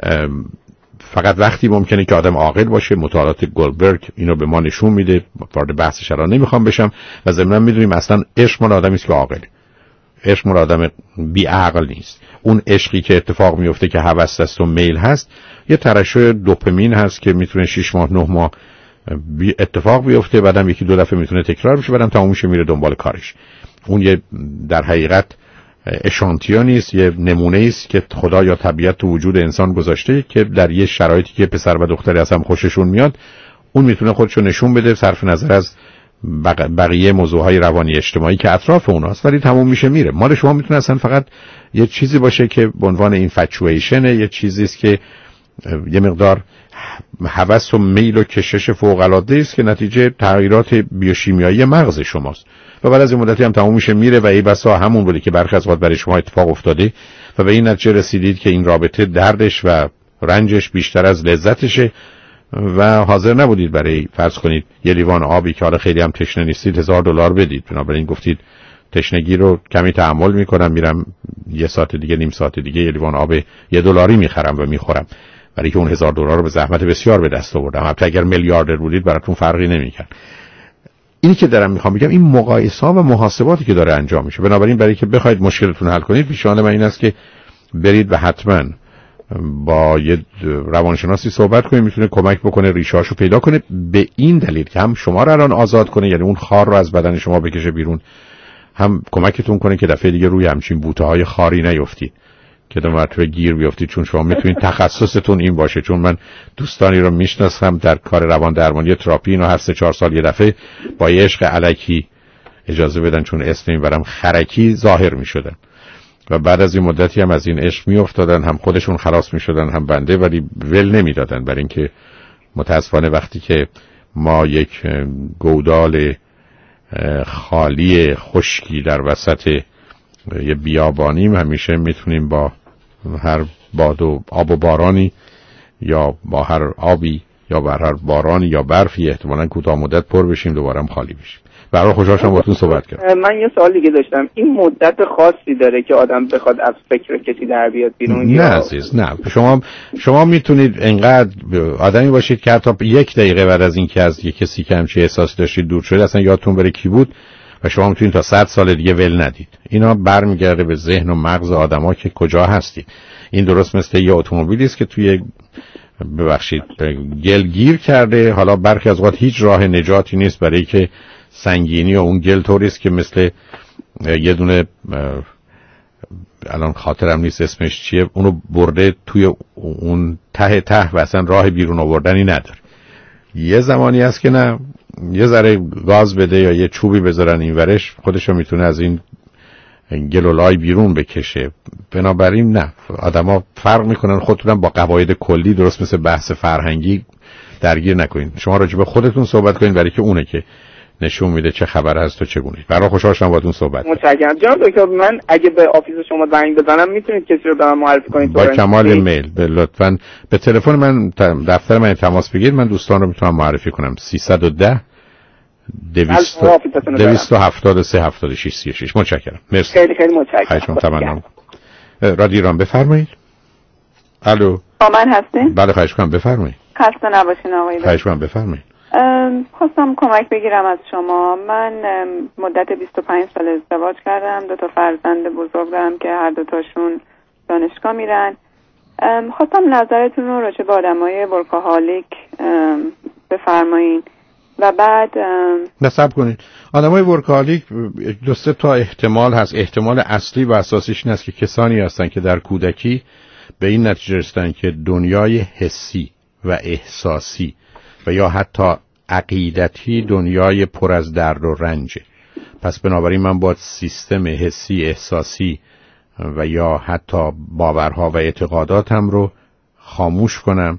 فقط وقتی ممکنه که آدم عاقل باشه. مطالعات گولدبرگ اینو به ما نشون میده، وارد بحثش الان نمیخوام بشم. و ضمن میدونیم اصلا عشق مال آدمی است که عاقله. عشق مال آدم بی عقل نیست. اون عشقی که اتفاق میفته که هوس است و میل هست، یه ترشح دوپامین هست که میتونه شش ماه نه ماه بی اتفاق بیفته، بعدم یکی دو دفعه میتونه تکرار بشه، بعدم تموم میشه میره دنبال کارش. اون یه در حقیقت اشانتیون است، یه نمونه است که خدا یا طبیعت تو وجود انسان گذاشته که در یه شرایطی که پسر و دختری از هم خوششون میاد، اون میتونه خودشو نشون بده صرف نظر از بقیه موضوعهای روانی اجتماعی که اطراف اوناست، ولی تموم میشه میره. مال شما میتونه اصلا فقط یه چیزی باشه که به عنوان اینفچویشن، یه چیزی است که یه مقدار هوس و میل و کشش فوق العاده است که نتیجه تغییرات بیوشیمیایی مغز شماست و بعد از این مدتی هم تموم میشه میره و ای بسا همون بوده که برخی از وقت برای شما اتفاق افتاده و به این نتیجه رسیدید که این رابطه دردش و رنجش بیشتر از لذتشه و حاضر نبودید برای فرض کنید یه لیوان آبی که حالا خیلی هم تشنه نیستید هزار دلار بدید. بنابراین گفتید تشنگی رو کمی تحمل میکنم، میرم یه ساعت دیگه نیم ساعت دیگه یه لیوان آب یه دلاری میخرم و میخورم، برای که اون هزار دلار رو به زحمت بسیار به دست آوردم. حتی اگر میلیاردر بودید براتون فرقی نمیکرد. اینی که دارم میخوام بگم این مقایسه و محاسباتی که داره انجام میشه. بنابراین برای که بخواید مشکلتون حل کنید، پیشنهاد من این است که برید و حتما با یه روانشناسی صحبت کنید، میتونه کمک بکنه ریشه‌هاشو پیدا کنه، به این دلیل که هم شما رو الان آزاد کنه، یعنی اون خار رو از بدن شما بکشه بیرون، هم کمکتون کنه که دفعه دیگه روی همچین بوته‌های خاری نیفتید که دو مرتبه گیر بیافتید، چون شما میتونید تخصصتون این باشه. چون من دوستانی رو میشناسم در کار روان درمانی تراپی، اینو هر سه چهار سال یه دفعه با یه عشق الکی، اجازه بدن چون اسم میبرم، خرکی ظاهر میشدن و بعد از این مدتی هم از این عشق میافتادن، هم خودشون خلاص میشدن هم بنده، ولی ول نمیدادن. برای اینکه متاسفانه وقتی که ما یک گودال خالی خشکی در وسط یه بیابانیم، همیشه میتونیم با هر باد و آب و بارانی یا با هر آبی یا با هر بارانی یا برفی احتمالاً کوتاه مدت پر بشیم، دوباره هم خالی بشیم. برای خوشحال شدم باهاتون صحبت کردم. من یه سوال دیگه داشتم، این مدت خاصی داره که آدم بخواد از فکر کسی در بیاد بیرون؟ نه عزیز، نه. شما شما میتونید انقدر آدمی باشید که حتی یک دقیقه بعد از اینکه از یک کسی که همچین احساسی داشتید دور شده، اصلا یادتون بره کی بود و شما میتونید تا صد سال دیگه ول ندید. اینا برمیگرده به ذهن و مغز آدما که کجا هستید. این درست مثل یه اتومبیلی است که توی ببخشید گل گیر کرده، حالا برخی از وقت هیچ راه نجاتی نیست، برای که سنگینی و اون گل طوری است که مثل یه دونه الان خاطرم نیست اسمش چیه، اونو برده توی اون ته ته و اصلا راه بیرون آوردنی نداره. یه زمانی هست که نه، یه ذره گاز بده یا یه چوبی بذارن این ورش، خودشو میتونه از این گلولای بیرون بکشه. بنابراین نه، آدما فرق میکنن، خودتونم با قواعد کلی درست مثل بحث فرهنگی درگیر نکنین. شما راجع به خودتون صحبت کنین، برای که اونه که نشون میده چه خبر هست و چگونه. برای خوشحال شدم باهاتون صحبت کنم. متشکرم جناب دکتر. من اگه به آفیس شما زنگ بزنم میتونید کسی رو به من معرفی کنید؟ با کمال میل. لطفاً به تلفن من، دفتر من تماس بگیرید، من دوستان رو میتونم معرفی کنم. سیصد و ده دویست و هفتاد و سه هفتاد و شش سی و شش. متشکرم. مرسی. خیلی خیلی متشکرم. تمام. رادیو ایران بفرمایید. الو. با من هستین؟ بله خواهش می‌کنم بفرمایید. خسته نباشین آقای دکتر. خواهش می‌کنم بفرمایید. خواستم کمک بگیرم از شما. من مدت بیست و پنج سال ازدواج کردم، دو تا فرزند بزرگ دارم که هر دو تاشون دانشگاه میرن. خواستم نظرتون رو راجع به آدمای ورکاهالیک بفرمایین. و بعد نصب کنید. آدمای ورکاهالیک دو سه تا احتمال هست. احتمال اصلی و اساسیش این است که کسانی هستن که در کودکی به این نتیجه رسیدن که دنیای حسی و احساسی و یا حتی عقیدتی دنیای پر از درد و رنجه. پس بنابراین من باید سیستم حسی احساسی و یا حتی باورها و اعتقاداتم رو خاموش کنم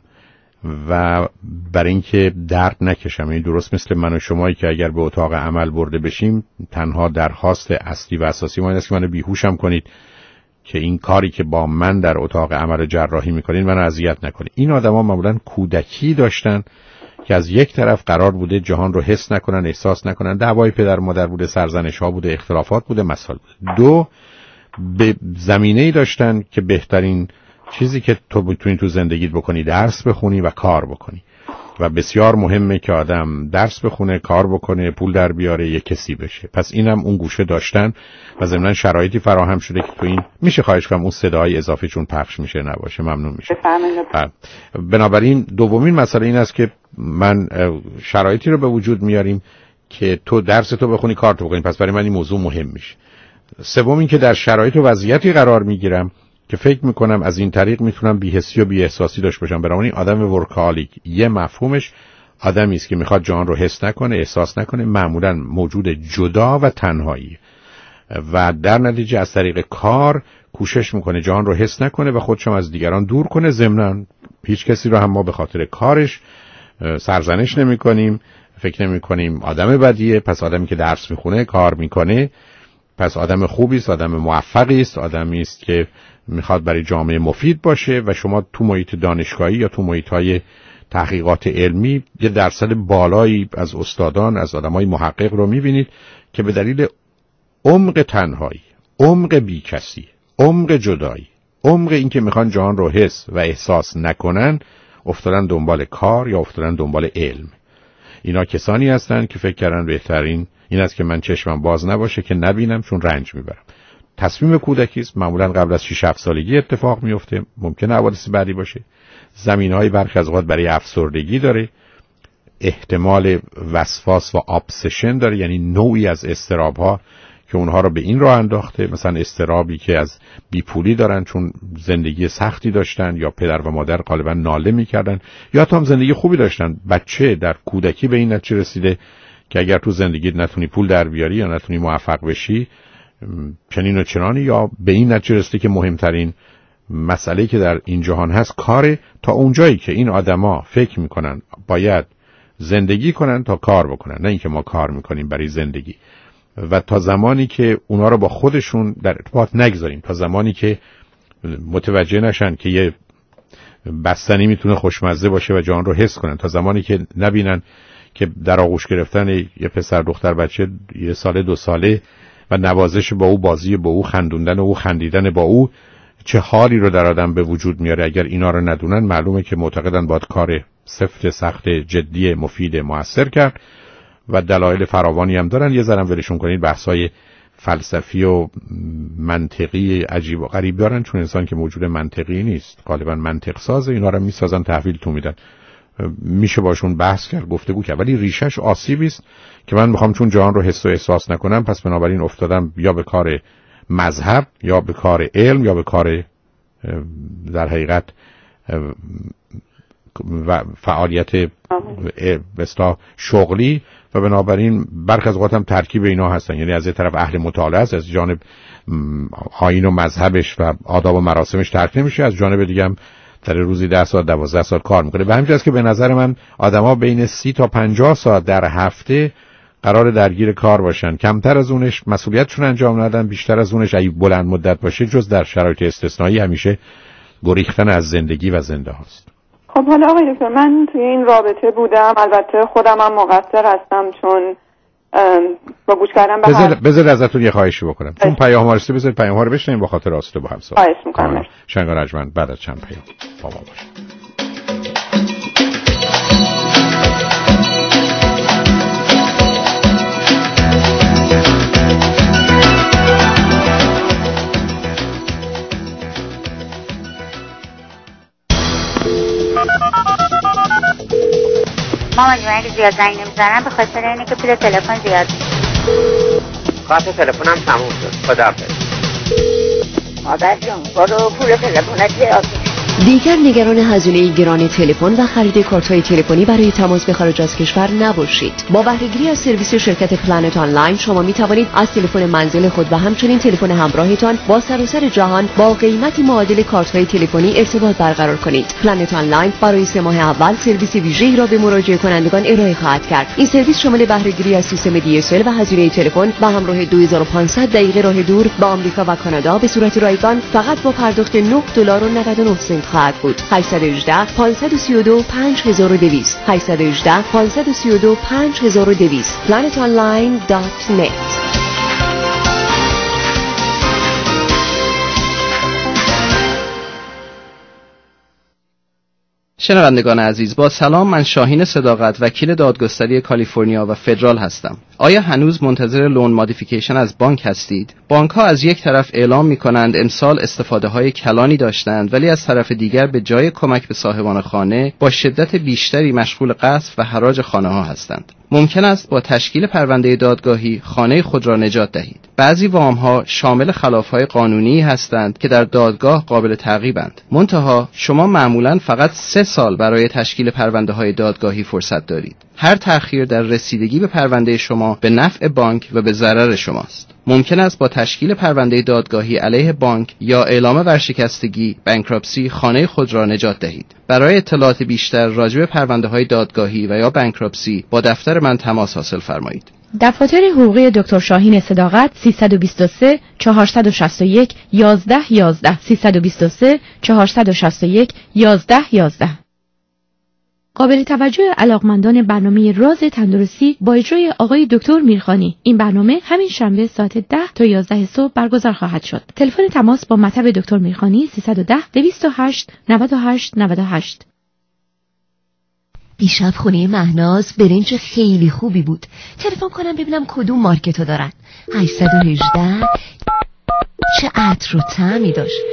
و برای اینکه درد نکشم. این درست مثل من و شمایی که اگر به اتاق عمل برده بشیم تنها درخواست اصلی و اساسی ما این است که منو بیهوشم کنید که این کاری که با من در اتاق عمل جراحی میکنین منو اذیت نکنید. این آدما معمولا کودکی داشتن که از یک طرف قرار بوده جهان رو حس نکنن، احساس نکنن، دعوای پدر مادر بوده، سرزنش ها بوده، اختلافات بوده، مسائل بوده. دو، به زمینه‌ای داشتن که بهترین چیزی که تو بتونی تو زندگیت بکنی درس بخونی و کار بکنی و بسیار مهمه که آدم درس بخونه، کار بکنه، پول در بیاره، یک کسی بشه. پس اینم اون گوشه داشتن و ضمن شرایطی فراهم شده که تو این میشه خواهش کنم اون صدای اضافی چون پخش میشه نباشه. ممنون میشه. بنابراین دومین مسئله این است که من شرایطی رو به وجود میاریم که تو درس تو بخونی، کار تو بکنی. پس برای من این موضوع مهم میشه. سوم این که در شرایط و وضعیتی قرار میگیرم که فکر میکنم از این طریق میتونم بی‌حسی و بی‌احساسی داشته باشم. برای این آدم ورکالیک یه مفهومش آدمی است که میخواد جهان رو حس نکنه، احساس نکنه، معمولا موجود جدا و تنهایی و در نتیجه از طریق کار کوشش میکنه جهان رو حس نکنه و خودش از دیگران دور کنه. ضمناً هیچ کسی رو هم ما به خاطر کارش سرزنش نمیکنیم، فکر نمیکنیم آدم بدیه. پس آدمی که درس میخونه، کار میکنه، پس آدم خوبی است، آدم موفقی است، آدمی است که میخواد برای جامعه مفید باشه. و شما تو محیط دانشگاهی یا تو محیط‌های تحقیقات علمی یه درصد بالایی از استادان، از آدمای محقق رو میبینید که به دلیل عمق تنهایی، عمق بیکسی، عمق جدایی، عمق این که میخوان جهان رو حس و احساس نکنن افتادن دنبال کار یا افتادن دنبال علم. اینا کسانی هستن که فکر کردن بهترین این است که من چشمم باز نباشه که نبینم چون رنج میبرم. تصمیم کودکی است، معمولا قبل از شش هفت سالگی اتفاق میفته، ممکنه حوادث بعدی باشه. زمینه‌های برخی از اوقات برای افسردگی داره، احتمال وسواس و ابسشن داره، یعنی نوعی از اضطراب‌ها که اونها رو به این راه انداخته. مثلا اضطرابی که از بیپولی دارن چون زندگی سختی داشتن یا پدر و مادر غالبا ناله میکردن یا تا هم زندگی خوبی داشتن. بچه در کودکی به این نتیجه رسیده که اگر تو زندگیت نتونی پول در بیاری یا نتونی موفق بشی چنین و چنانی، یا به این نتیجه رسیده که مهمترین مسئله‌ای که در این جهان هست کاره. تا اونجایی که این آدما فکر میکنن باید زندگی کنن تا کار بکنن، نه اینکه ما کار میکنیم برای زندگی. و تا زمانی که اونا رو با خودشون در ارتباط نگذاریم، تا زمانی که متوجه نشن که یه بستنی میتونه خوشمزه باشه و جهان رو حس کنن، تا زمانی که نبینن که در آغوش گرفتن یه پسر دختر بچه یه ساله دو ساله و نوازش با او، بازی با او، خندوندن او، خندیدن با او چه حالی رو در آدم به وجود میاره، اگر اینا رو ندونن معلومه که معتقدن باید کار سفت، سخت، جدی، مفید، موثر کرد. و دلایل فراوانی هم دارن. یه ذره ولشون کنید، بحثای فلسفی و منطقی عجیب و غریب دارن چون انسان که موجود منطقی نیست، غالبا منطق سازه. اینا رو میسازن، تحویل تو میدن، میشه باشون بحث کرد، گفتگو کرد، ولی ریشش آسیبی است که من میخوام چون جهان رو حس و احساس نکنم پس بنابراین افتادم یا به کار مذهب یا به کار علم یا به کار در حقیقت و فعالیت بستا شغلی. و بنابراین برخی از اوقات هم ترکیب اینا هستن، یعنی از یه طرف اهل مطالعه است، از جانب آیین و مذهبش و آداب و مراسمش ترک نمیشه، از جانب دیگه هم در روزی ده ساعت دوازده ساعت کار میکنه. به همین جاست که به نظر من آدما بین سی تا پنجاه ساعت در هفته قرار درگیر کار باشن. کمتر از اونش مسئولیتشون انجام ندن، بیشتر از اونش اگه بلند مدت باشه جز در شرایط استثنایی همیشه گریختن از زندگی و زنده هاست. خب حالا آقای دکتر، من توی این رابطه بودم، البته خودم هم مقصر هستم چون با گوش کردم به بذار بذار ازتون یه خواهشی بکنم، چون پیام ها رسیده بذار پیام ها رو بشنویم با خاطر آسوده با هم صحبت. خواهش می‌کنم. شنگان رجمند بعد از چند پیام با ما باشید. مامان جون اگه زیاد زنگ نمیزنم به خاطر اینه که پول تلفن زیاد میشه. خط تلفنم تموم شد. خداحافظ. مادر جون برو پول تلفنت زیاد میشه. دیگر نگران هزینه گران تلفن و خرید کارت‌های تلفنی برای تماس به خارج از کشور نباشید. با بهره‌گیری از سرویس شرکت پلنت آنلاین شما می توانید از تلفن منزل خود و همچنین تلفن همراهتان با سراسر جهان با قیمتی معادل کارت‌های تلفنی ارتباط برقرار کنید. پلنت آنلاین برای سه ماه اول سرویس ویژه‌ای را به مراجع کنندگان ارائه خواهد کرد. این سرویس شامل بهره‌گیری از سیستم دی اس ال و هزینه تلفن به همراه دو هزار و پانصد دقیقه راه دور با آمریکا و کانادا به صورت رایگان فقط با پرداخت نه دلار و نود و نه سنت خواهد بود. هشت یک هشت پانصد و سی و دو پنج هزار و دویست هشت یک هشت پانصد و سی و دو پنج هزار و دویست planet online dot net. شنوندگان عزیز، با سلام، من شاهین صداقت، وکیل دادگستری کالیفرنیا و فدرال هستم. آیا هنوز منتظر لون مودیفیکیشن از بانک هستید؟ بانک ها از یک طرف اعلام می کنند امسال استفاده های کلانی داشتند، ولی از طرف دیگر به جای کمک به صاحبان خانه با شدت بیشتری مشغول قصف و حراج خانه ها هستند. ممکن است با تشکیل پرونده دادگاهی خانه خود را نجات دهید. بعضی وام ها شامل خلاف‌های قانونی هستند که در دادگاه قابل تعقیبند. منتها شما معمولاً فقط سه سال برای تشکیل پرونده های دادگاهی فرصت دارید. هر تأخیر در رسیدگی به پرونده شما به نفع بانک و به ضرر شماست. ممکن است با تشکیل پرونده دادگاهی علیه بانک یا اعلام ورشکستگی بانکراپسی خانه خود را نجات دهید. برای اطلاعات بیشتر راجع به پرونده‌های دادگاهی و یا بانکراپسی با دفتر من تماس حاصل فرمایید. دفاتر حقوقی دکتر شاهین صداقت سیصد و بیست و سه چهارصد و شصت و یک یازده یازده سیصد و بیست و سه چهارصد و شصت و یک یازده یازده. قابل توجه علاقمندان برنامه راز تندرستی با اجرای آقای دکتر میرخانی. این برنامه همین شنبه ساعت ده تا یازده صبح برگزار خواهد شد. تلفن تماس با مطب دکتر میرخانی سیصد و ده دویست و هشت نود و هشت نود و هشت. دیشب خونه مهناز برنج خیلی خوبی بود. تلفن کنم ببینم کدوم مارکتو دارن. هشتصد و هجده. چه عطر و طعمی داشت.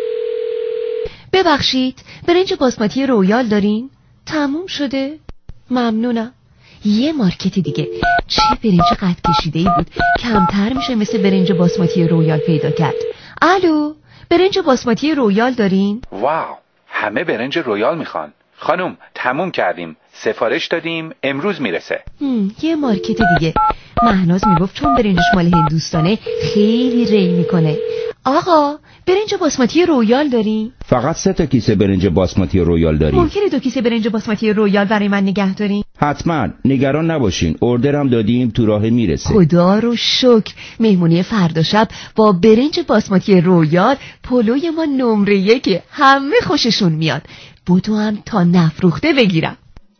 ببخشید، برنج باسمتی رویال دارین؟ تموم شده؟ ممنونم. یه مارکت دیگه. چه برنج قد کشیده‌ای بود. کمتر میشه مثل برنج باسمتی رویال پیدا کرد. الو، برنج باسمتی رویال دارین؟ واو، همه برنج رویال میخوان. خانم، تموم کردیم. سفارش دادیم، امروز میرسه. یه مارکت دیگه. مهناز میگفت چون برنجش مال هندوستانه خیلی ری میکنه. آقا، برنج باسمتی رویال دارین؟ فقط سه تا کیسه برنج باسمتی رویال داریم. ممکنه دو کیسه برنج باسمتی رویال برای من نگه دارین؟ حتما، نگران نباشین. اوردرم دادیم، تو راه میرسه. خدا رو شکر. مهمونی فردا شب با برنج باسمتی رویال پلوی ما نمره یکه. همه خوششون میاد. بودو هم تا نفروخته بگیرم.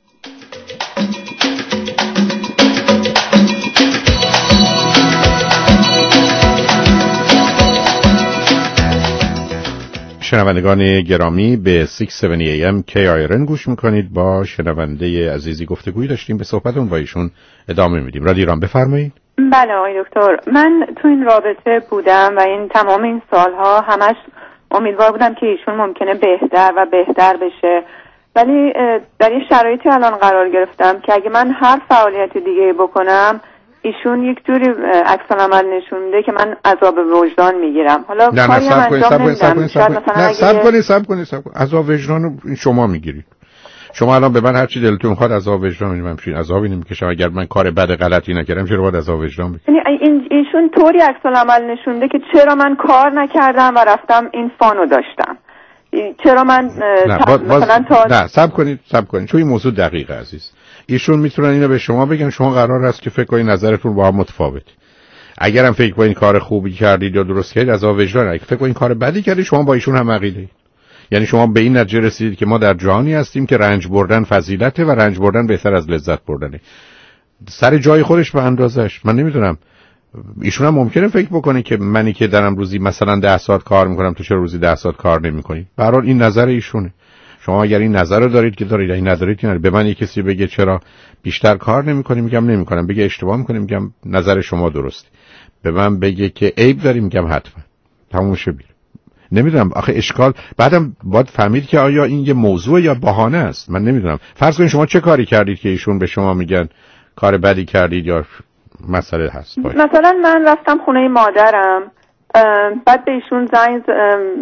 شنوندگان گرامی، به شش هفتاد ای ام کی آی آر ان گوش میکنید. با شنونده عزیزی گفتگویی داشتیم، به صحبتون با ایشون ادامه میدیم. رادیو ایران، بفرمایید. بله آقای دکتر، من تو این رابطه بودم و این تمام این سالها همش امیدوار بودم که ایشون ممکنه بهتر و بهتر بشه، ولی در یه شرایطی الان قرار گرفتم که اگه من هر فعالیت دیگه بکنم ایشون یک جوری عکس العمل نشون میده که من عذاب وجدان میگیرم. حالا نه نه سب کنید سب کنید سب کنید سب کنید سب کنید سب کنید عذاب وجدان شما میگیرید. شما الان به من هر چی دلتون میخواد عذاب وجدان میدم، همین عذابی نمیکشم. اگر من کار بد غلطی نکردم چرا باید عذاب وجدان بکشم؟ یعنی این ایشون طوری عکس العمل نشونده که چرا من کار نکردم و رفتم این فانو داشتم، چرا من نه تا... باز... مثلا تا نه سب کنید سب کنید چون این موضوع دقیقه عزیز. ایشون میتونن اینو به شما بگن، شما قرار است که فکر کنید نظرتون با هم متفاوت. اگرم فکر کنید کار خوبی کردید یا درست کردید عذاب وجدان، اگه فکر کنید کار بدی کردید شما با ایشون هم عقیده. یعنی شما به این نتیجه رسیدید که ما در جهانی هستیم که رنج بردن فضیلته و رنج بردن بهتر از لذت بردنه. سر جای خودش به اندازش. من نمیدونم ایشون هم ممکنه فکر بکنه که منی که دارم روزی مثلا ده ساعت کار میکنم تو چرا روزی ده ساعت کار نمیکنی. به هر حال این نظر ایشونه. شما اگر این نظر رو دارید که دارید، این ندارید که به من کسی بگه چرا بیشتر کار نمیکنی میگم نمیکنم، بگه اشتباه میکنی میگم نظر شما درسته، به من بگه که عیب داری میگم حتما تموم شه بیر. نمیدونم آخه اشکال بعدم باید فهمید که آیا این یه موضوع یا بهانه است. من نمیدونم. فرض کنید شما چه کاری کردید که ایشون به شما میگن کار بدی کردید یا مسئله هست؟ باید. مثلا من رفتم خونه مادرم، بعد به ایشون زنگ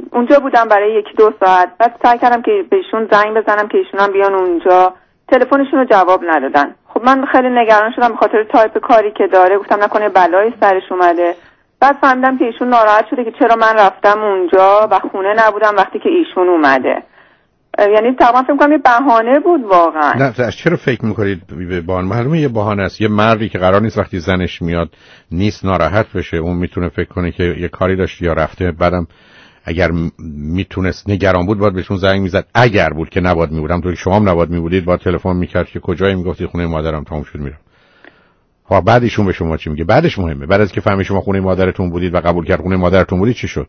اونجا بودم برای یکی دو ساعت. بعد سعی کردم که بهشون زنگ بزنم که ایشون هم بیان اونجا، تلفنشون رو جواب ندادن. خب من خیلی نگران شدم به خاطر تایپ کاری که داره، گفتم نکنه بلایی سرش اومده. بعد فهمیدم که ایشون ناراحت شده که چرا من رفتم اونجا و خونه نبودم وقتی که ایشون اومده. یعنی تقریبا فکر کنم یه بهانه بود واقعا. نه چرا فکر میکنید به بهانه؟ معلومه یه بهانه است. یه مردی که قرار نیست وقتی زنش میاد نیست ناراحت بشه، اون میتونه فکر کنه که یه کاری داشت یا رفته، بعدم اگر میتونست نگران بود باید بهشون زنگ میزد. اگر بود که نباید میبودم، تو شما هم نباید میبودید، باید تلفن میکرد که کجایی، میگفتید خونه مادرم، تموم شد میرم. خب بعد ایشون به شما چی میگه؟ بعدش مهمه. بعد از که فهمید شما خونه مادرتون بودید و قبول کرد خونه مادرتون بودید چی شد؟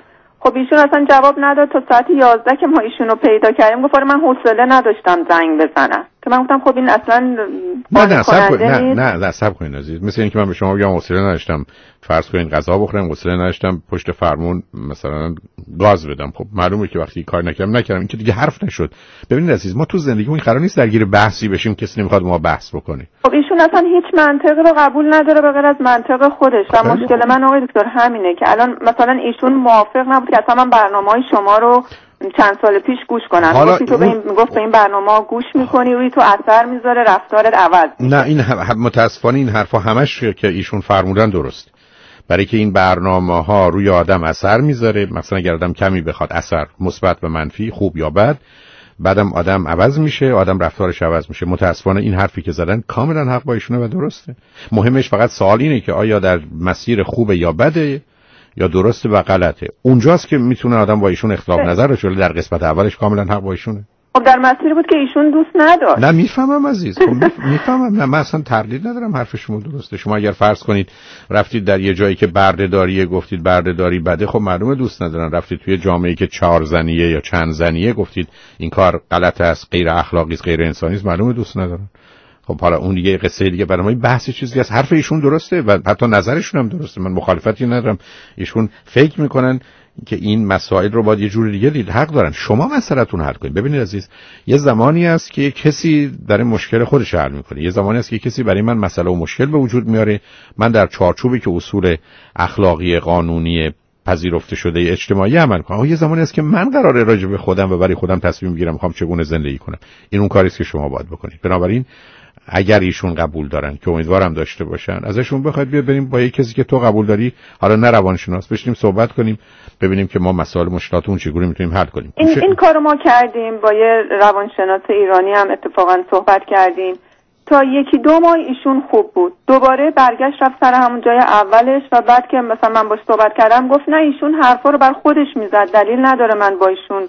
خب ایشون اصلا جواب نداد تا ساعت یازده که ما ایشونو پیدا کردیم. گفت من حوصله نداشتم زنگ بزنم. که من گفتم خب این اصلا نه نه صبر نه نه نه صبر کنید عزیز. مثل اینکه من به شما بگم حوصله نداشتم فرض کنید غذا بخورم، حوصله نداشتم پشت فرمون مثلا گاز بدم. خب معلومه که وقتی کار نکردم نکردم، این که دیگه حرف نشد. ببینید عزیز، ما تو زندگیمون قرار نیست درگیر بحثی بشیم، کسی نمیخواد ما بحث بکنه. خب ایشون اصلا هیچ منطقی رو قبول نداره به غیر از منطق خودش. و مشکل من آقای دکتر همینه که الان مثلا ایشون موافق نبود که اصلا من برنامه‌های شما رو چند سال پیش گوش کنم. حالا تو به این گفت به این برنامه گوش میکنی، روی تو اثر میذاره، رفتارت عوض میشه. نه این متاسفانه این حرفا همش که ایشون فرمودن درست، برای که این برنامه ها روی آدم اثر میذاره. مثلا اگر آدم کمی بخواد اثر مثبت و منفی، خوب یا بد، بعدم آدم عوض میشه، آدم رفتارش عوض میشه. متاسفانه این حرفی که زدن کاملا حق با ایشونه و درسته. مهمش فقط سوال اینه که آیا در مسیر خوبه یا بده یا درسته و غلطه. اونجاست که میتونه آدم با ایشون اختلاف نظر داشته، ولی در قسمت اولش کاملا حق با ایشونه. خب در مسیری بود که ایشون دوست نداشت. نه میفهمم عزیز، خب میفهمم. نه من اصلا تردید ندارم حرف شما درسته. شما اگر فرض کنید رفتید در یه جایی که برده‌داریه، گفتید برده‌داری بده، خب معلومه دوست ندارن. رفتید توی جامعه‌ای که چهار زنیه یا چند زنیه، گفتید این کار غلط است، غیر اخلاقی است، غیر انسانی است، معلومه دوست ندارن. خب حالا اون دیگه قصه دیگه. برای ما بحث چیزی از حرف ایشون درسته و حتی نظرشون هم درسته، من مخالفتی ندارم. ایشون فکر میکنن که این مسائل رو باید یه جور دیگه دید، حق دارن. شما مسئله‌تون حل کنید. ببینید عزیز، یه زمانی است که کسی در مشکل خودش حل میکنه، یه زمانی است که کسی برای من مسئله و مشکل به وجود میاره، من در چارچوبی که اصول اخلاقی قانونی پذیرفته شده اجتماعی عمل کنم. یه زمانی است که من قراره راجع به خودم و برای خودم تصمیم بگیرم میخوام چگونه زندگی کنم. این اون کاری است که شما باید بکنید. بنابراین اگر ایشون قبول دارن که امیدوارم داشته باشن، ازشون بخواید بیا بریم با یک کسی که تو قبول داری، حالا نه روانشناس، بشینیم صحبت کنیم ببینیم که ما مسائل مشکلاتمون چگونه میتونیم حل کنیم. این این کارو ما کردیم، با یه روانشناس ایرانی هم اتفاقا صحبت کردیم. تا یکی دو ماه ایشون خوب بود، دوباره برگشت رفت سر همون جای اولش و بعد که مثلا من باش صحبت کردم گفت نه ایشون حرفا رو بر خودش میزد، دلیل نداره من با ایشون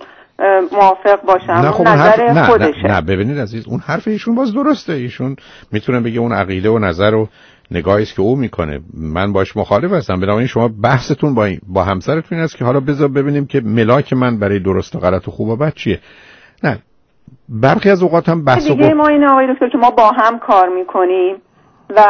موافق باشم. نه خب نظر حرف... خودشه. نه, نه ببینید عزیز، اون حرف ایشون باز درسته. ایشون میتونه بگه اون عقیده و نظر و نگاهی است که او میکنه، من باش مخالف هستم. بنابراین شما بحثتون با با همسرتون این است که حالا بذار ببینیم که ملاک من برای درست و غلط و خوب و بد چیه. نه برخی از اوقات هم بحث دیگه گفت... ما این آقای دکتر که ما با هم کار میکنیم و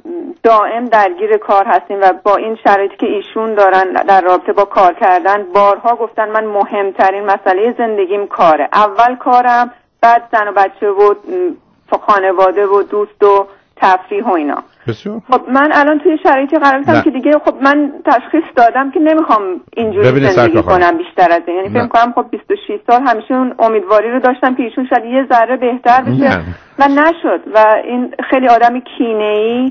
دائم درگیر کار هستیم و با این شرایطی که ایشون دارن در رابطه با کار کردن، بارها گفتن من مهمترین مسئله زندگیم کاره. اول کارم، بعد زن و بچه و خانواده و دوست و تفریح و اینا. بسیار. خب من الان توی شرایطی قرار گرفتم که دیگه خب من تشخیص دادم که نمیخوام اینجوری زندگی کنم بیشتر از این. یعنی فکر کنم خب بیست و شش سال همیشه اون امیدواری رو داشتم که ایشون شاید یه ذره بهتر بشه نه. و نشد. و این خیلی آدم کینه‌ای،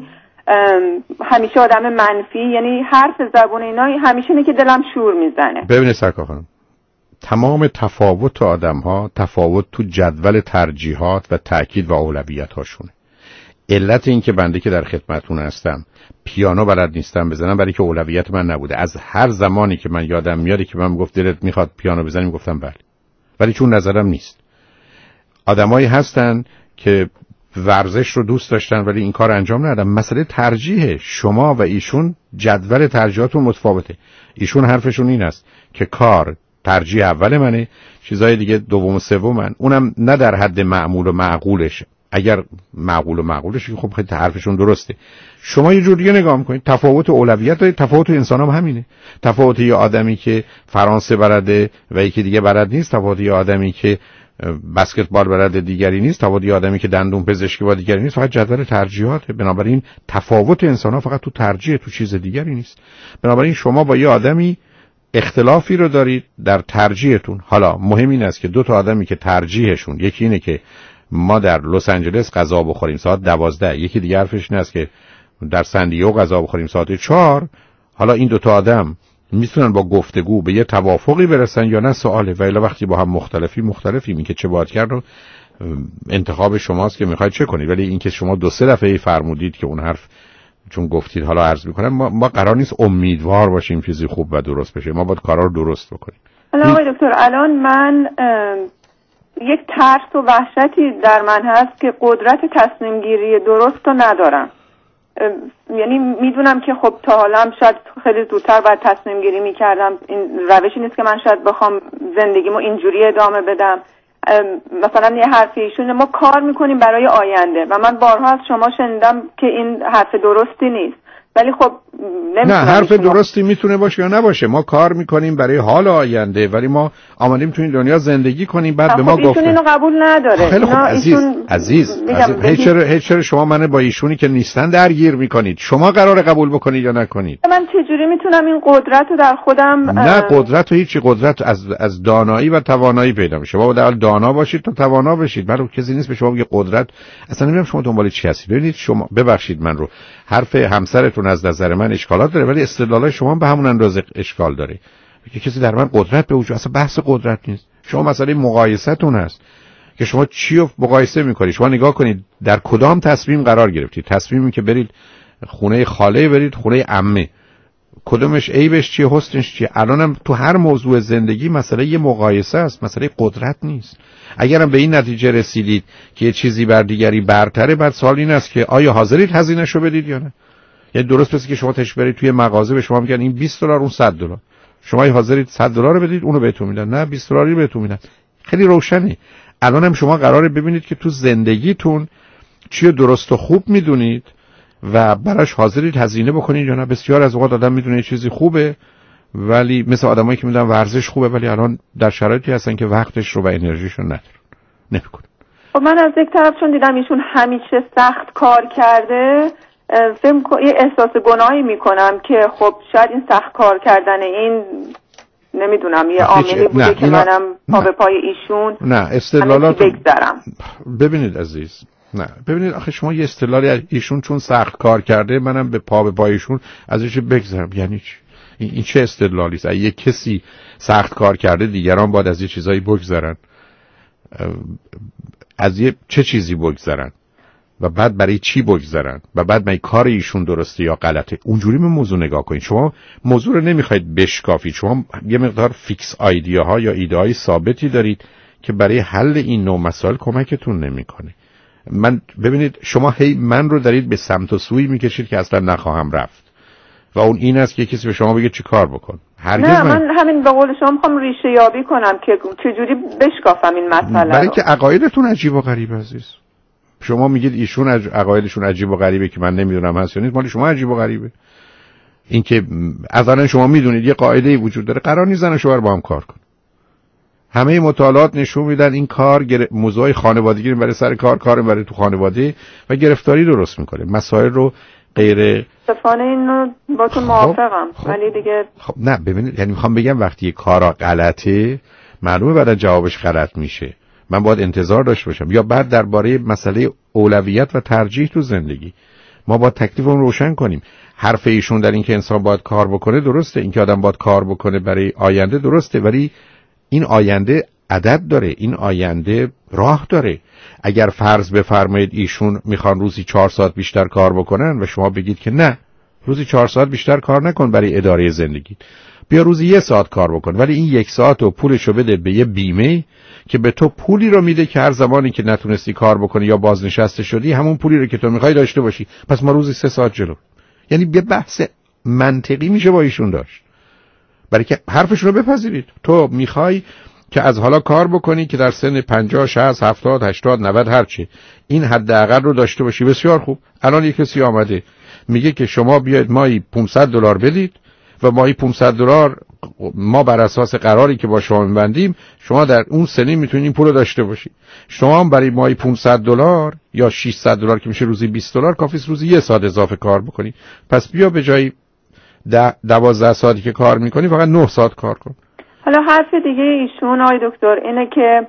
همیشه آدم منفی، یعنی حرف زبون اینا همیشه اینه که دلم شور میزنه. ببینید سرکار خانم، تمام تفاوت آدم‌ها تفاوت تو جدول ترجیحات و تأکید و اولویت هاشونه. علت این که بنده که در خدمتون هستم پیانو بلد نیستم بزنم برای که اولویت من نبوده. از هر زمانی که من یادم میاد که من گفت دلت میخواد پیانو بزنیم گفتم بله، ولی چون نظرم نیست. آدمایی هستن که ورزش رو دوست داشتن ولی این کار انجام ندادن. مسئله ترجیحه. شما و ایشون جدول ترجیحاتون متفاوته. ایشون حرفشون این است که کار ترجیح اول منه، چیزای دیگه دوم و سومن، اونم نه در حد معمول و معقولش. اگر معقول و معقولش خب خیلی حرفشون درسته. شما یه جور دیگه نگاه میکنید، تفاوت اولویت دارید. تفاوت انسان هم همینه. تفاوت یه آدمی که فرانسه بلده و یکی دیگه بلد نیست، تفاوت یه آدمی که بسکتبال بلده دیگری نیست، تفاوت یه آدمی که دندون پزشکی با دیگری نیست. فقط جدول ترجیحاته. بنابراین تفاوت انسان ها فقط تو ترجیح، تو چیز دیگری نیست. بنابراین شما با یه آدمی اختلافی رو دارید در ترجیحتون. حالا مهم این است که دو تا آدمی که ترجیحشون یکی اینه که ما در لس آنجلس غذا بخوریم ساعت دوازده، یکی دیگه حرفش این است که در سندیو غذا بخوریم ساعت چهار، حالا این دو تا آدم میتونن با گفتگو به یه توافقی برسن یا نه سواله. و الا وقتی با هم مختلفی مختلفی این که چه باید کرد رو انتخاب شماست که میخواید چه کنید. ولی این که شما دو سه دفعه فرمودید که اون حرف چون گفتید حالا عرض میکنم ما, ما قرار نیست امیدوار باشیم چیزی خوب و درست بشه، ما باید کارا رو درست بکنیم. حالا آقای دکتر الان من یک ترس و وحشتی در من هست که قدرت تصمیم گیری درست رو ندارم. یعنی میدونم که خب تا حالا هم شاید خیلی زودتر باید تصمیم گیری میکردم، این روشی نیست که من شاید بخوام زندگیمو اینجوری ادامه بدم. مثلا یه حرفی ایشونه ما کار میکنیم برای آینده و من بارها از شما شنیدم که این حرف درستی نیست، ولی خب نه حرف درستی میتونه باشه یا نباشه. ما کار میکنیم برای حال آینده ولی ما آمدیم تو این دنیا زندگی کنیم. بعد خب به ما گفتن ایشون اینو قبول نداره. خیلی خب عزیز ایشون... عزیز, عزیز. هیچ چرا هیچ چرا شما منو با ایشونی که نیستن درگیر میکنید؟ شما قراره قبول بکنید یا نکنید؟ من چجوری میتونم این قدرت رو در خودم نه قدرت و هیچ قدرت از از دانایی و توانایی پیدا میشه. شما باید دانا باشید تا توانا بشید. من کسی نیست به شما بگه قدرت. اصلا نمیدونم شما دنبال چی هستید. ببینید شما ببخشید من رو حرف همسرتون از نظر من اشکالات داره ولی استدلالای شما به همون اندازه اشکال داره. که کسی در من قدرت به وجود، اصلا بحث قدرت نیست. شما مسئله مقایسه‌تون هست که شما چی رو مقایسه می‌کنید. شما نگاه کنید در کدام تصمیم قرار گرفتید. تصمیمی که برید خونه خاله برید خونه عمه، کدومش عیبش چیه حسنش چیه؟ الانم تو هر موضوع زندگی مسئله یه مقایسه است، مسئله قدرت نیست. اگرم به این نتیجه رسیدید که یه چیزی بر دیگری برتره، بعد سوال این است که آیا حاضرید هزینه‌شو بدید یا نه؟ یعنی درست پس که شما تش برید توی مغازه به شما میگن این بیست دلار اون صد دلار، شما حاضرید صد دلار رو بدید اونو بهتون میدن؟ نه بیست دلاری بهتون میدن. خیلی روشنه. الانم شما قراره ببینید که تو زندگیتون چی درست و خوب میدونید و براش حاضرید هزینه بکنید یا نه. بسیار از اوقات آدم میدونه چیزی خوبه ولی مثل آدمایی که میدونن ورزش خوبه ولی الان در شرایطی هستن که وقتش رو و انرژیشو ندارن نمیکنن. خب من از یک طرف چون دیدم ایشون همیشه سخت کار کرده فهم یه احساس گناهی میکنم که خب شاید این سخت کار کردن این نمیدونم یه عاملی بوده که اینا... منم پا به پای ایشون نه استدلالات بگذارم. ببینید عزیز نه ببینید آخه شما یه استدلالی ایشون چون سخت کار کرده منم به پا به پای ایشون ازش بگذارم یعنی چی؟ این, این چه استدلالی است؟ اگه کسی سخت کار کرده دیگران باید از یه چیزایی بگذارن. از یه چه چیزی بگذارن و بعد برای چی بگذارن و بعد من کار ایشون درسته یا غلطه؟ اونجوری به موضوع نگاه کنید. شما موضوع رو نمیخواید بشکافید. شما یه مقدار فیکس ایده‌ها یا ایده‌های ثابتی دارید که برای حل این نوع مسائل کمکتون نمیکنه. من ببینید شما هی من رو دارید به سمت و سوی میکشید که اصلا نخواهم رفت و اون این است که کسی به شما بگه چی کار بکن. هرگز نه من... من همین به قول شما میخوام ریشه یابی کنم که چجوری بشکافم این مسئله. برای که عقایدتون عجیب و غریب عزیز. شما میگید ایشون عقایدشون عجیب و غریبه که من نمیدونم هست یا نیست، مال شما عجیب و غریبه. این که اصلا شما میدونید یه قاعده‌ای وجود داره، قرار نیست زن شوهر با هم کار کنن. همه مطالعات نشون میدن این کار گر... موضوع خانوادگی برای سر کار کار برای تو خانواده و گرفتاری درست میکنه. مسائل رو غیر صفانه اینو با تو موافقم خب. ولی دیگه خب نه ببینید یعنی میخوام بگم وقتی کارا غلطه معلومه بعد جوابش غلط میشه. من باید انتظار داشته باشم. یا بعد درباره مسئله اولویت و ترجیح تو زندگی ما باید تکلیفمون روشن کنیم. حرف ایشون در این که انسان باید کار بکنه درسته، این که آدم باید کار بکنه برای آینده درسته، ولی این آینده عدد داره، این آینده راه داره. اگر فرض بفرمایید ایشون میخوان روزی چهار ساعت بیشتر کار بکنن و شما بگید که نه روزی چهار ساعت بیشتر کار نکن برای اداره زندگی، بیا روزی یک ساعت کار بکن ولی این یک ساعت رو پولشو بده به یه بیمه که به تو پولی رو میده که هر زمانی که نتونستی کار بکنی یا بازنشسته شدی همون پولی رو که تو میخوای داشته باشی. پس ما روزی سه ساعت جلو. یعنی یه بحث منطقی میشه با ایشون داشت. برای که حرفشون رو بپذیرید. تو میخوای که از حالا کار بکنی که در سن پنجاه، شصت، هفتاد، هشتاد، نود هرچی این حداقل رو داشته باشی. بسیار خوب. الان یک کسی آمده میگه که شما بیاید مایی پانصد دلار بدید و مایی پانصد دلار ما بر اساس قراری که با شما می‌بندیم شما در اون سنی میتونید این پول رو داشته باشید. شما هم برای مایی پانصد دلار یا ششصد دلار که میشه روزی بیست دلار کافیه روزی یک ساعت اضافه کار بکنید. پس بیا به جای ده دوازده ساعتی که کار میکنی فقط نه ساعت کار کن. حالا حرف دیگه ایشون آقای دکتر اینه که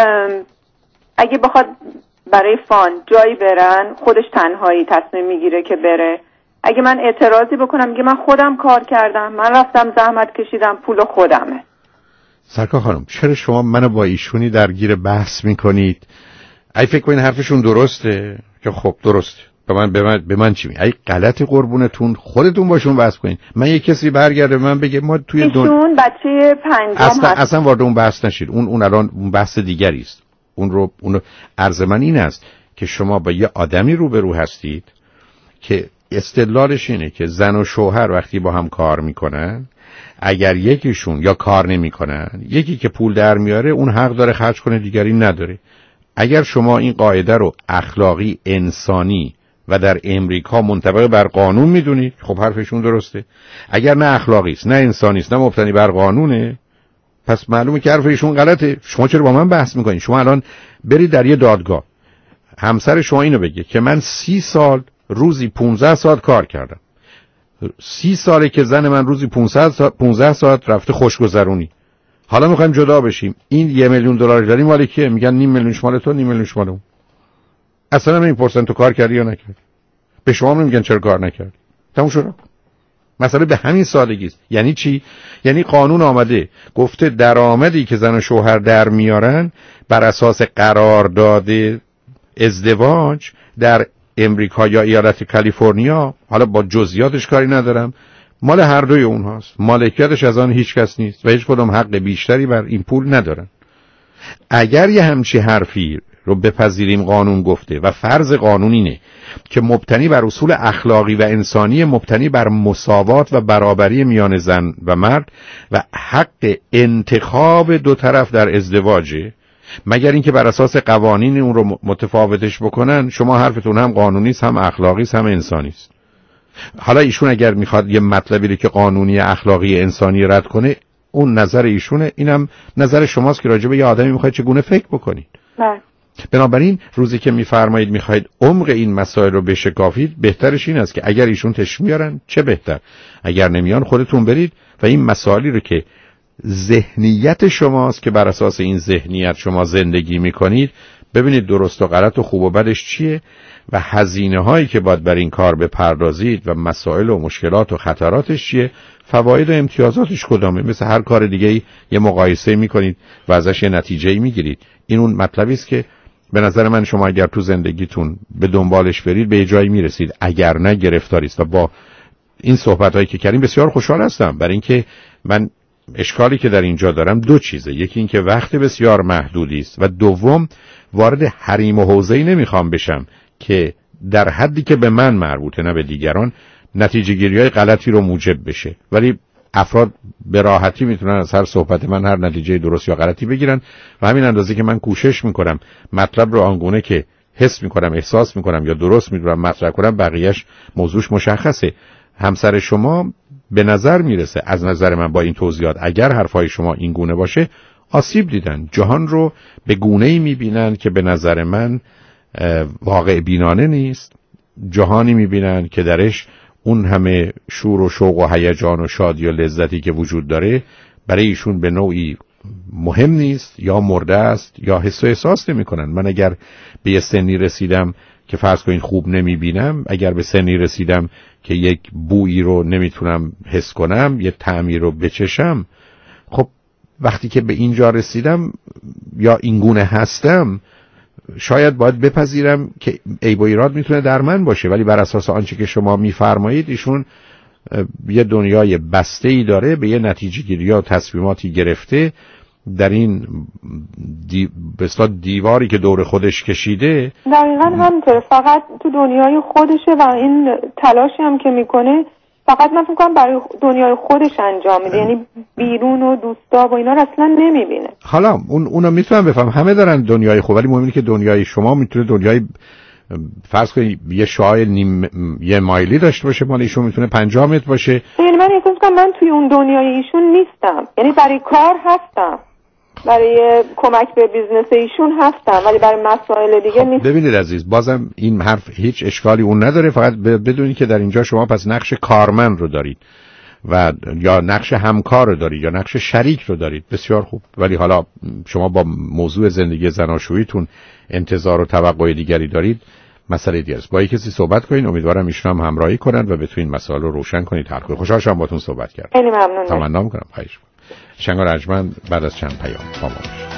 اگه بخواد برای فان جایی برن خودش تنهایی تصمیم میگیره که بره. اگه من اعتراضی بکنم میگه من خودم کار کردم، من رفتم زحمت کشیدم، پول خودمه. سرکار خانم چرا شما منو با ایشونی درگیر بحث میکنید؟ ای فکر کنید حرفشون درسته که خب درسته، به من به من به من چی می؟ ای غلط قربونتون خودتون باشون بحث کنین. من یک کسی برگرده من بگه ما توی ایشون دون... بچه پنجم اصلا هست. اصلا وارد اون بحث نشید. اون اون الان اون بحث دیگری است. اون رو اون عرض من این است که شما با یه آدمی روبرو هستید که استدلالش اینه که زن و شوهر وقتی با هم کار میکنن اگر یکیشون یا کار نمیکنن یکی که پول در میاره اون حق داره خرج کنه دیگری نداره. اگر شما این قاعده رو اخلاقی انسانی و در امریکا منطبق بر قانون میدونید خب حرفشون درسته. اگر نه اخلاقی است نه انسانی است نه مبتنی بر قانونه پس معلومه که حرفشون غلطه. شما چرا با من بحث میکنید؟ شما الان برید در یه دادگاه همسر شما اینو بگه که من سی سال روزی پونزده ساعت کار کردم، سی ساله که زن من روزی پونزده ساعت رفته خوشگذرونی، حالا میخوایم جدا بشیم، این یه میلیون دلار داری مال کیه؟ میگن نیم میلیون شمال تو نیم میلیون شمال اون. اصلا نمیپرسن تو کار کردی یا نکردی. به شما نمیگن چرا کار نکردی. تموم شد. مسئله به همین سادگی است. یعنی چی؟ یعنی قانون آمده گفته درآمدی که زن و شوهر در میارن بر اساس قرارداد ازدواج در امریکا یا ایالت کالیفرنیا، حالا با جزئیاتش کاری ندارم، مال هر دوی اونهاست. مالکیتش از آن هیچ کس نیست و هیچ کدوم حق بیشتری بر این پول ندارن. اگر یه همچی حرفی رو بپذیریم قانون گفته و فرض قانون اینه که مبتنی بر اصول اخلاقی و انسانی، مبتنی بر مساوات و برابری میان زن و مرد و حق انتخاب دو طرف در ازدواجه، مگر اینکه بر اساس قوانین اون رو متفاوتش بکنن، شما حرفتون هم قانونی است هم اخلاقی است هم انسانی است. حالا ایشون اگر میخواد یه مطلبی رو که قانونی اخلاقی انسانی رد کنه اون نظر ایشونه، اینم نظر شماست که راجع به یه آدمی میخواید چگونه فکر بکنید. نه. بنابراین روزی که میفرمایید میخواید عمق این مسائل رو بشکافید، بهترش این است که اگر ایشون تش میارن چه بهتر، اگر نمیان خودتون برید و این مسائلی رو که ذهنیت شماست که بر اساس این ذهنیت شما زندگی میکنید ببینید درست و غلط و خوب و بدش چیه و هزینه هایی که باید بر این کار بپردازید و مسائل و مشکلات و خطراتش چیه، فواید و امتیازاتش کدامه. مثل هر کار دیگه ای یه مقایسه میکنید و ازش یه نتیجه میگیرید. این اون مطلبی است که به نظر من شما اگر تو زندگیتون به دنبالش برید به جایی میرسید، اگر نه گرفتاریست. و با این صحبت هایی که کردیم بسیار خوشحال هستم، برای اینکه من اشکالی که در اینجا دارم دو چیزه، یکی این که وقت بسیار محدودی است و دوم وارد حریم و حوزه‌ای نمیخوام بشم که در حدی که به من مربوطه نه به دیگران نتیجه گیری‌های غلطی رو موجب بشه. ولی افراد به راحتی میتونن از هر صحبت من هر نتیجه درست یا غلطی بگیرن و همین اندازه که من کوشش میکنم مطلب رو آنگونه که حس میکنم احساس میکنم یا درست میدونم مطرح کنم، بقیهش موضوعش مشخصه. همسر شما به نظر میرسه از نظر من با این توضیحات اگر حرفای شما این گونه باشه آسیب دیدن، جهان رو به گونه‌ای میبینن که به نظر من واقع بینانه نیست، جهانی میبینن که درش اون همه شور و شوق و هیجان و شادی و لذتی که وجود داره برای ایشون به نوعی مهم نیست یا مرده است یا حس و احساس نمی کنن. من اگر به یه سنی رسیدم که فرض کنین خوب نمی بینم، اگر به سنی رسیدم که یک بویی رو نمیتونم حس کنم، یه طعمی رو بچشم، خب وقتی که به اینجا رسیدم یا اینگونه هستم شاید باید بپذیرم که عیب و ایراد میتونه در من باشه، ولی بر اساس آنچه که شما میفرمایید ایشون یه دنیای بسته‌ای داره، به یه نتیجه گیری یا تصمیماتی گرفته در این دی... به اصطلاح دیواری که دور خودش کشیده. دقیقاً همینطوره، فقط تو دنیای خودشه و این تلاشی هم که میکنه فقط من فکر کنم برای دنیای خودش انجام میده، یعنی بیرون و دوستا و اینا رو اصلا نمیبینه. حالا اون اونا میتونم بفهم همه دارن دنیای خوب، ولی مهم اینه که دنیای شما میتونه دنیای فرض کنید یه شای نیم یه مایلی داشته باشه، مال ایشون میتونه پنجاه متر باشه. یعنی من احساس کنم من توی اون دنیای ایشون نیستم، یعنی برای کار هستم، برای کمک به بیزنس ایشون هستم، ولی برای مسائل دیگه خب نیست. ببینید عزیز، بازم این حرف هیچ اشکالی اون نداره، فقط بدونید که در اینجا شما پس نقش کارمند رو دارید و یا نقش همکار رو دارید یا نقش شریک رو دارید، بسیار خوب. ولی حالا شما با موضوع زندگی زناشوییتون انتظار و توقع دیگری دارید، مسئله دیگه است. با کسی صحبت کنین، امیدوارم ایشون هم همراهی کنن و بتونین مسائل رو روشن کنید، حل کنید. خوشحال شدم باهاتون صحبت کردم. خیلی ممنون. تمنا می‌کنم. خواهش می‌کنم. شنگار ارجمند بعد از چند پیام با ما باشید.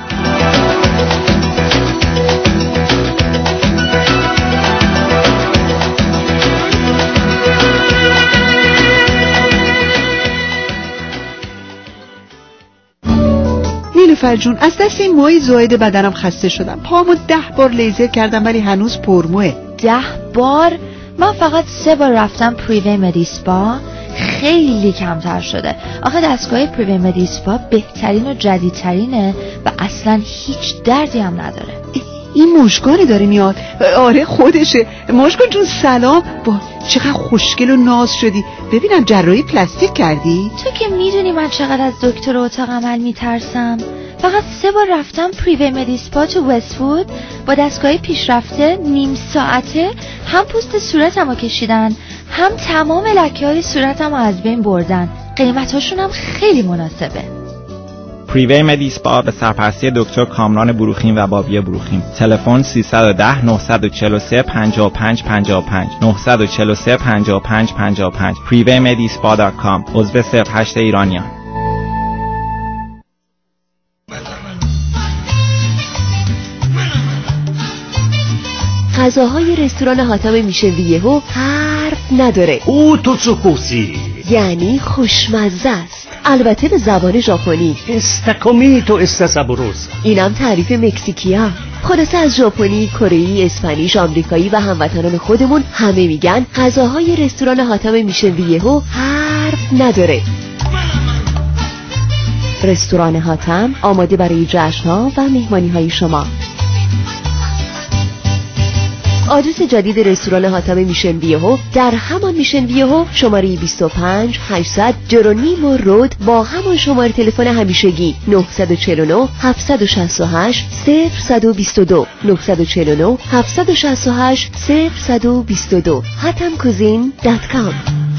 نیلوفر جون، از دست این موهای زائد بدنم خسته شدم. پامو ده بار لیزر کردم ولی هنوز پرموه. ده بار؟ من فقط سه بار رفتم پریوی مدیسپا، خیلی کمتر شده. آخه دستگاه پریوی مدیسپا بهترین و جدیدترینه و اصلا هیچ دردی هم نداره. این مشکانی داره میاد. آره خودشه. مشکان جون سلام. با چقدر خوشگل و ناز شدی. ببینم جراحی پلاستیک کردی؟ تو که میدونی من چقدر از دکتر اتاق عمل میترسم. فقط سه بار رفتم پریوی مدیسپا تو وست‌وود با دستگاه پیشرفته، نیم ساعته هم پوست صورتمو کشیدن هم تمام لکه های صورتمو از بین بردن. قیمتاشون هم خیلی مناسبه. پریوی مدیسپا به سرپرستی دکتر کامران بروخیم و بابی بروخیم. تلفن سیصد و ده نهصد و چهل و سه پنجاه و پنج پنجاه و پنج نهصد و چهل و سه پنجاه و پنج پنجاه و پنج پریوی مدیسپا دات کام. عضو صفر هشت ایرانیان. غذاهای رستوران حاتم میشن ویهو حرف نداره. او توتسوکوسی یعنی خوشمزه است، البته به زبان ژاپنی. استاکومیتو استاسابوروس. اینم تعریف مکزیکیا. خلاصه از ژاپنی، کره‌ای، اسپانیش، آمریکایی و هموطنان خودمون همه میگن غذاهای رستوران حاتم میشن ویهو حرف نداره. رستوران حاتم آماده برای جشن‌ها و مهمانی‌های شما. آدرس جدید رستوران حاتم میشن ویهو در همان میشن ویهو، شماره بیست و پنج هشتصد جرونیمو رود با همان شماره تلفن همیشگی نه چهار نه هفت شش هشت صفر دو دو نه چهار نه هفت شش هشت صفر دو دو حاتم کوزین دات کام.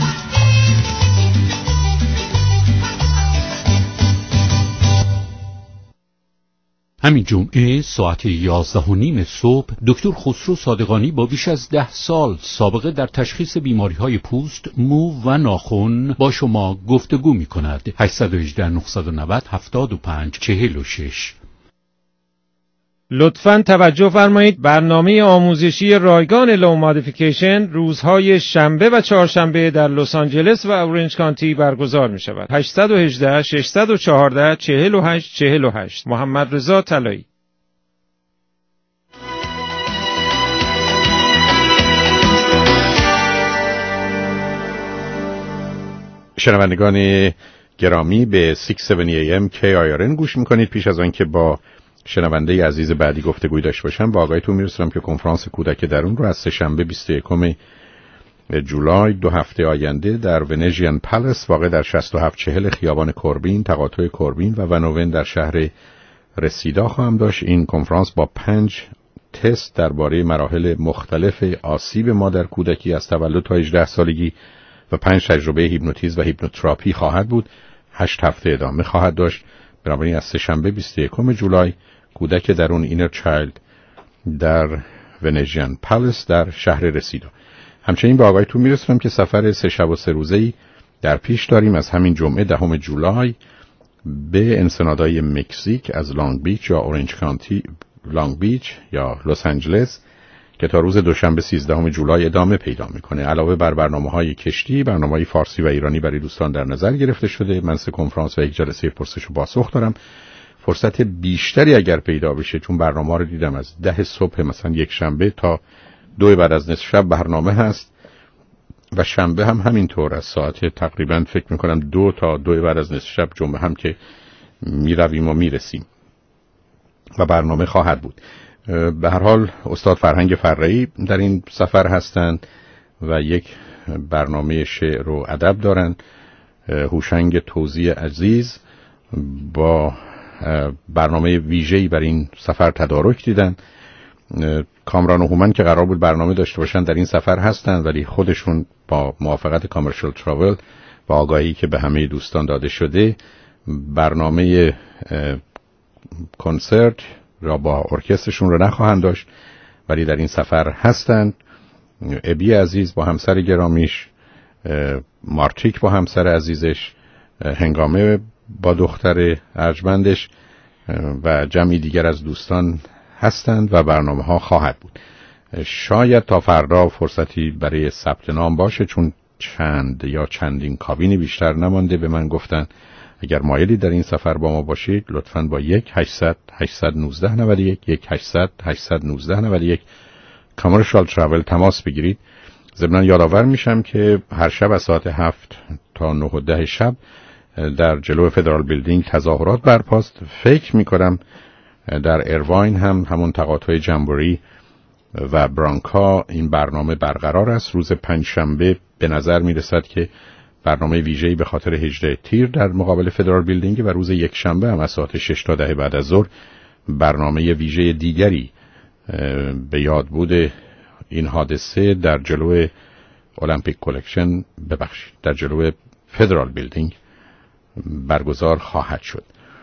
همین جمعه ساعت یازده و نیم صبح دکتر خسرو صادقانی با بیش از ده سال سابقه در تشخیص بیماری‌های پوست، مو و ناخن با شما گفتگو می‌کند. هشت یک هشت نه نه صفر هفت پنج چهار شش. لطفاً توجه فرمایید، برنامه آموزشی رایگان لو مادیفیکیشن روزهای شنبه و چهارشنبه در لس آنجلس و اورنج کانتی برگزار می شود. هشت یک هشت شش یک چهار چهار هشت چهار هشت. محمد رضا طلایی. شنوندگان گرامی به شش هفتاد ای ام کی آی آر ان گوش میکنید. پیش از آن که با شنونده عزیز بعدی گفتگوی داشته باشم، با آگاهیتون میرسونم که کنفرانس کودک درون رو از سه‌شنبه بیست و یکم جولای دو هفته آینده در ونژین پالاس واقع در شصت و هفت چهل خیابان کوربین، تقاطع کوربین و ونوون در شهر رسیدا خواهم داشت. این کنفرانس با پنج تست درباره مراحل مختلف آسیب ما در کودکی از تولد تا هجده سالگی و پنج تجربه هیپنوتیزم و هیپنوتراپی خواهد بود. هشت هفته ادامه خواهد داشت. بنابراین از سه‌شنبه بیست و یکم جولای کودک درون اینر چایلد در ونژین پالاس در شهر رسیدا. همچنین به آگاهیتون میرسونم که سفر سه شب و سه روزه‌ای در پیش داریم از همین جمعه دهم جولای به انسنادای مکزیک از لانگ بیچ یا اورنج کانتی، لانگ بیچ یا لس آنجلس، که تا روز دوشنبه سیزدهم جولای ادامه پیدا میکنه. علاوه بر برنامه‌های کشتی، برنامه‌های فارسی و ایرانی برای دوستان در نظر گرفته شده. من سه کنفرانس و یک جلسه پرسش و پاسخ دارم. فرصت بیشتری اگر پیدا بشه، چون برنامه رو دیدم از ده صبح مثلا یک شنبه تا دو بعد از نصف شب برنامه هست و شنبه هم همینطور از ساعت تقریبا فکر میکنم دو تا دو بعد از نصف شب جمعه هم که میرویم و میرسیم و برنامه خواهد بود. به هر حال استاد فرهنگ فرعی در این سفر هستند و یک برنامه شعر و ادب دارن. هوشنگ توزی عزیز با برنامه ویژه‌ای برای این سفر تدارک دیدن. کامران و هومن که قرار بود برنامه داشته باشن در این سفر هستن، ولی خودشون با موافقت کامرشال تراول و آگاهی که به همه دوستان داده شده، برنامه کنسرت را با ارکسترشون رو نخواهند داشت، ولی در این سفر هستند. ابی عزیز با همسر گرامیش، مارتیک با همسر عزیزش، هنگامه با دختر ارجمندش و جمعی دیگر از دوستان هستند و برنامه ها خواهد بود. شاید تا فردا فرصتی برای ثبت نام باشه، چون چند یا چندین کابینی بیشتر نمانده. به من گفتن اگر مایلی در این سفر با ما باشید لطفاً با یک هشتصد هشتصد و نوزده نود و یک یک هشتصد هشتصد و نوزده نود و یک کامرشال ترافل تماس بگیرید. ضمناً یادآور میشم که هر شب از ساعت هفت تا نه و ده شب در جلو فدرال بیلدینگ تظاهرات برپاست. فکر میکنم در ایرواین هم همون تقاطع جمبوری و برانکا این برنامه برقرار است. روز پنجشنبه به نظر میرسد که برنامه ویژه‌ای به خاطر هجده تیر در مقابل فدرال بیلدینگ و روز یک شنبه هم از ساعت شش تا ده بعد از ظهر برنامه ویژه دیگری به یاد بود این حادثه در جلو المپیک کلکشن ببخشید در جلو فدرال بیلدینگ برگزار خواهد شد.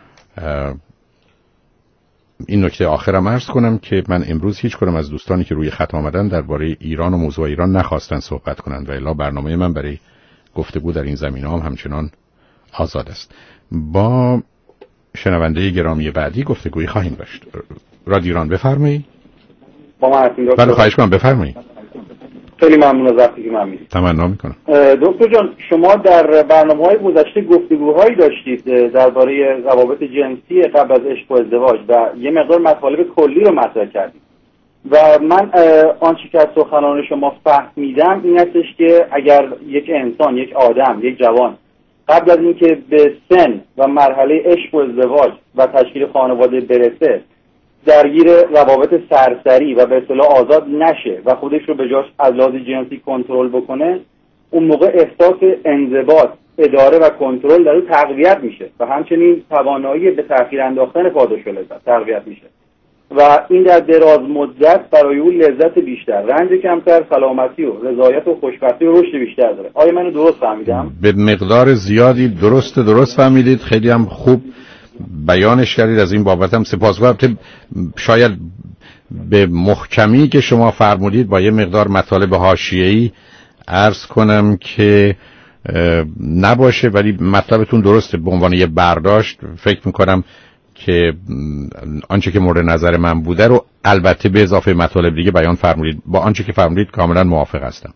این نکته آخرم عرض کنم که من امروز هیچ کدام از دوستانی که روی خط آمدن درباره ایران و موضوع ایران نخواستن صحبت کنند و الا برنامه من برای گفتگو در این زمینه هم همچنان آزاد است. با شنونده گرامی بعدی گفتگویی خواهیم داشت. رادیو ایران بفرمایید. با من هستیم دکتر. بله خواهش کنم بفرمایید. خیلی ممنون از وقتی که من میدید. تمنا میکنم. دکتر جان، شما در برنامه‌های گذشته گفتگوهایی داشتید درباره روابط جنسی قبل از عشق و ازدواج و یه مقدار مطالب کلی رو مطرح کردید و من آنچه که از سخنان شما فهمیدم این هستش که اگر یک انسان، یک آدم، یک جوان قبل از اینکه به سن و مرحله عشق و ازدواج و تشکیل خانواده برسه درگیر روابط سرسری و به اصطلاح آزاد نشه و خودش رو به جاش از لحاظ جنسی کنترل بکنه، اون موقع احساس انضباط، اداره و کنترل در اون تقویت میشه و همچنین توانایی به تأخیر انداختن پاداش و لذت تقویت میشه و این در دراز مدت برای اون لذت بیشتر، رنج کمتر، سلامتی و رضایت و خوشبختی و رشد بیشتر داره. آیا منو درست فهمیدم؟ به مقدار زیادی درست درست فهمیدید. خیلی هم خوب بیانش کردید. از این بابت هم سپاسگزارم. شاید به محکمی که شما فرمودید با یه مقدار مطالب حاشیه‌ای عرض کنم که نباشه، ولی مطلبتون درسته. به عنوان یه برداشت فکر میکنم که آنچه که مورد نظر من بوده رو البته به اضافه مطالب دیگه بیان فرمودید. با آنچه که فرمودید کاملا موافق هستم.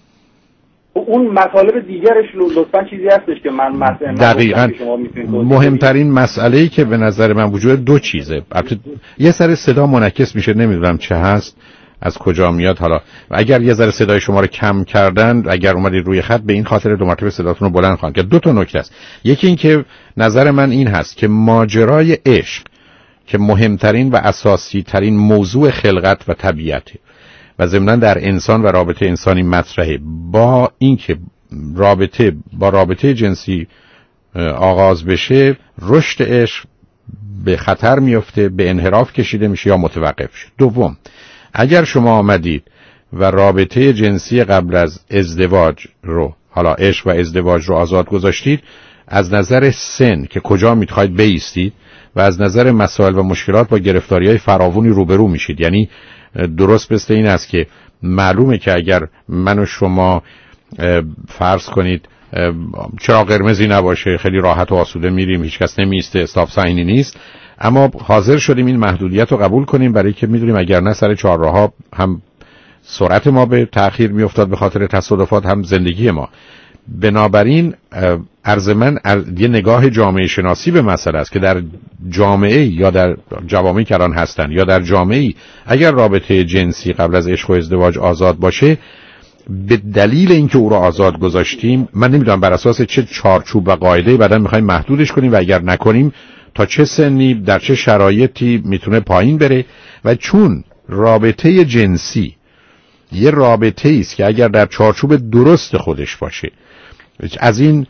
اون مطالب دیگرش لطفا چیزی هستش که من مثلا دقیقاً مهمترین مسئله‌ای که به نظر من وجود دو چیزه. یه سر صدا منعکس میشه، نمیدونم چه هست، از کجا میاد. حالا اگر یه ذره صدای شما رو کم کردن، اگر اومدید روی خط، به این خاطر دو مرتبه صداتون رو بلند خواهند. که دو تا نکته است. یکی این که نظر من این هست که ماجرای عشق که مهمترین و اساسی ترین موضوع خلقت و طبیعته و ضمناً در انسان و رابطه انسانی مطرحه، با اینکه رابطه با رابطه جنسی آغاز بشه، رشد عشق به خطر میفته، به انحراف کشیده میشه یا متوقف شه. دوم، اگر شما آمدید و رابطه جنسی قبل از ازدواج رو، حالا عشق و ازدواج رو آزاد گذاشتید، از نظر سن که کجا میخواید بایستید و از نظر مسائل و مشکلات با گرفتاری‌های فراوانی روبرو میشید. یعنی درست مثل این است که معلومه که اگر من و شما فرض کنید چراغ قرمزی نباشه، خیلی راحت و آسوده میریم، هیچ کس نمیسته، استاپ ساینی نیست، اما حاضر شدیم این محدودیت رو قبول کنیم برای که میدونیم اگر نه سر چهارراها هم سرعت ما به تأخیر میافتاد به خاطر تصادفات، هم زندگی ما. بنابراین عرض من یه نگاه جامعه شناسی به مسئله است که در جامعه یا در جوامعی که الان هستن یا در جامعه اگر رابطه جنسی قبل از عشق و ازدواج آزاد باشه، به دلیل اینکه او را آزاد گذاشتیم، من نمیدونم بر اساس چه چارچوب و قاعده بعداً میخوایم محدودش کنیم و اگر نکنیم تا چه سنی در چه شرایطی میتونه پایین بره. و چون رابطه جنسی یه رابطه است که اگر در چارچوب درست خودش باشه، از این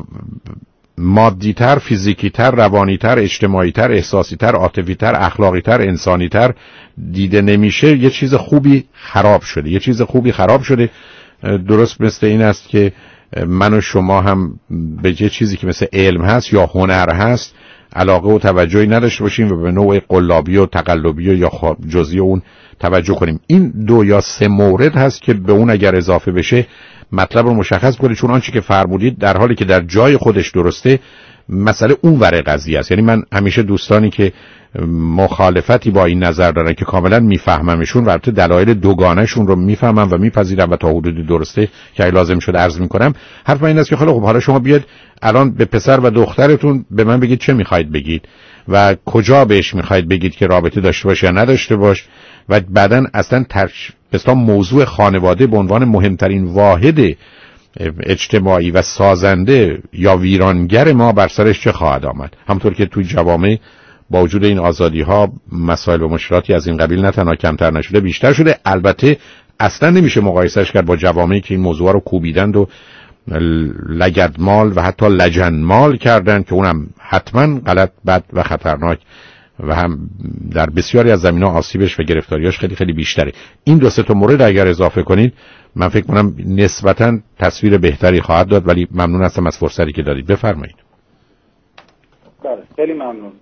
مادی‌تر، فیزیکی‌تر، روانی‌تر، اجتماعی‌تر، احساسی‌تر، عاطفی‌تر، اخلاقی‌تر، انسانی‌تر دیده نمیشه، یه چیز خوبی خراب شده. یه چیز خوبی خراب شده. درست مثل این است که من و شما هم به یه چیزی که مثل علم هست یا هنر هست علاقه و توجهی نداشته باشیم و به نوع قلابی و تقلبی و یا جزئی اون توجه کنیم. این دو یا سه مورد هست که به اون اگر اضافه بشه مطلب رو مشخص کنه، چون آنچه که فرمودید در حالی که در جای خودش درسته، مسئله اون ور قضیه است. یعنی من همیشه دوستانی که مخالفتی با این نظر دارن که کاملا میفهممشون و البته دلایل دوگانه‌شون رو میفهمم و میپذیرم و تا حدودی درسته که لازم شده عرض میکنم، حرف من این است که خیلی خب حالا شما بیاد الان به پسر و دخترتون به من بگید چه میخواید بگید و کجا بهش میخواید بگید که رابطه داشته باشه یا نداشته باش و بعدن اصلا ترش بسیار موضوع خانواده به عنوان مهمترین واحد اجتماعی و سازنده یا ویرانگر ما بر سرش چه خواهد آمد. همونطور که توی جوامع با وجود این آزادی ها مسائل و مشکلاتی از این قبیل نه تنها کمتر نشده بیشتر شده. البته اصلا نمیشه مقایسهش کرد با جوامعی که این موضوع رو کوبیدند و لگدمال و حتی لجنمال کردند که اونم حتما غلط، بد و خطرناک و هم در بسیاری از زمینه‌ها آسیبش و گرفتاریاش خیلی خیلی بیشتره. این دو سه تا مورد اگر اضافه کنید من فکر کنم نسبتاً تصویر بهتری خواهد داد، ولی ممنون هستم از فرصتی که دادید. بفرمایید. بله خیلی ممنون.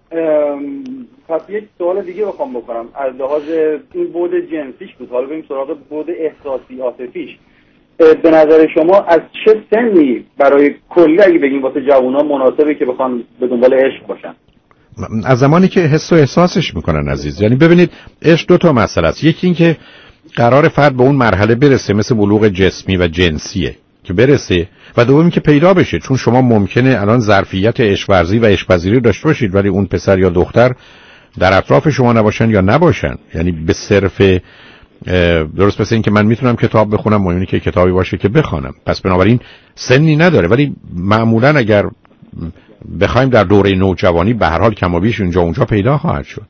پس یک سوال دیگه بخوام بکنم از لحاظ این بعد جنسیش بود، حالا بریم سراغ بعد احساسی عاطفیش. به نظر شما از چه سنی برای کلی اگه بگیم واسه جوونا مناسبه که بخوان به دنبال عشق باشن؟ از زمانی که حس و احساسش میکنن عزیز. یعنی ببینید عشق دو تا مسئله است، یکی این که قرار فرد به اون مرحله برسه مثل بلوغ جسمی و جنسیه که برسه، و دومی که پیدا بشه، چون شما ممکنه الان ظرفیت عشق ورزی و عشق پذیری داشته باشید ولی اون پسر یا دختر در اطراف شما نباشن یا نباشن. یعنی به صرف درست مثل این که من میتونم کتاب بخونم، مهم اینه که کتابی باشه که بخوانم. پس بنابراین سنی نداره، ولی معمولا اگر بخوایم در دوره نوجوانی به هر حال کم و بیش اونجا اونجا پیدا خواهد شد.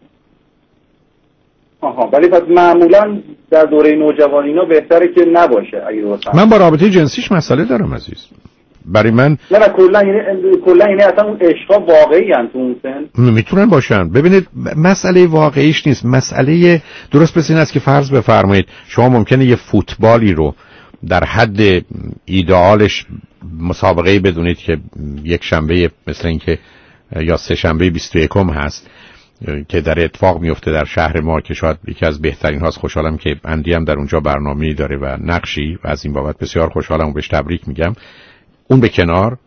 آها، ولی پس معمولا در دوره نوجوانی اینا بهتره که نباشه اگه درست. من با رابطه جنسیش مسئله دارم عزیز. برای من نه نه کلا یعنی کلا یعنی اصلا اون عشقا واقعی ان تو اون سن میتونن باشن. ببینید مسئله واقعیش نیست، مسئله درست مثل این است که فرض بفرمایید شما ممکنه یه فوتبالی رو در حد ایدئالش مسابقه بدونید که یک شنبه مثل این که یا سه شنبه بیست و یکم هست که در اتفاق میفته در شهر ما که شاید یکی از بهترین هاست. خوشحالم که اندی هم در اونجا برنامه‌ای داره و نقشی و از این بابت بسیار خوشحالم و بهش تبریک میگم. اون به کنار،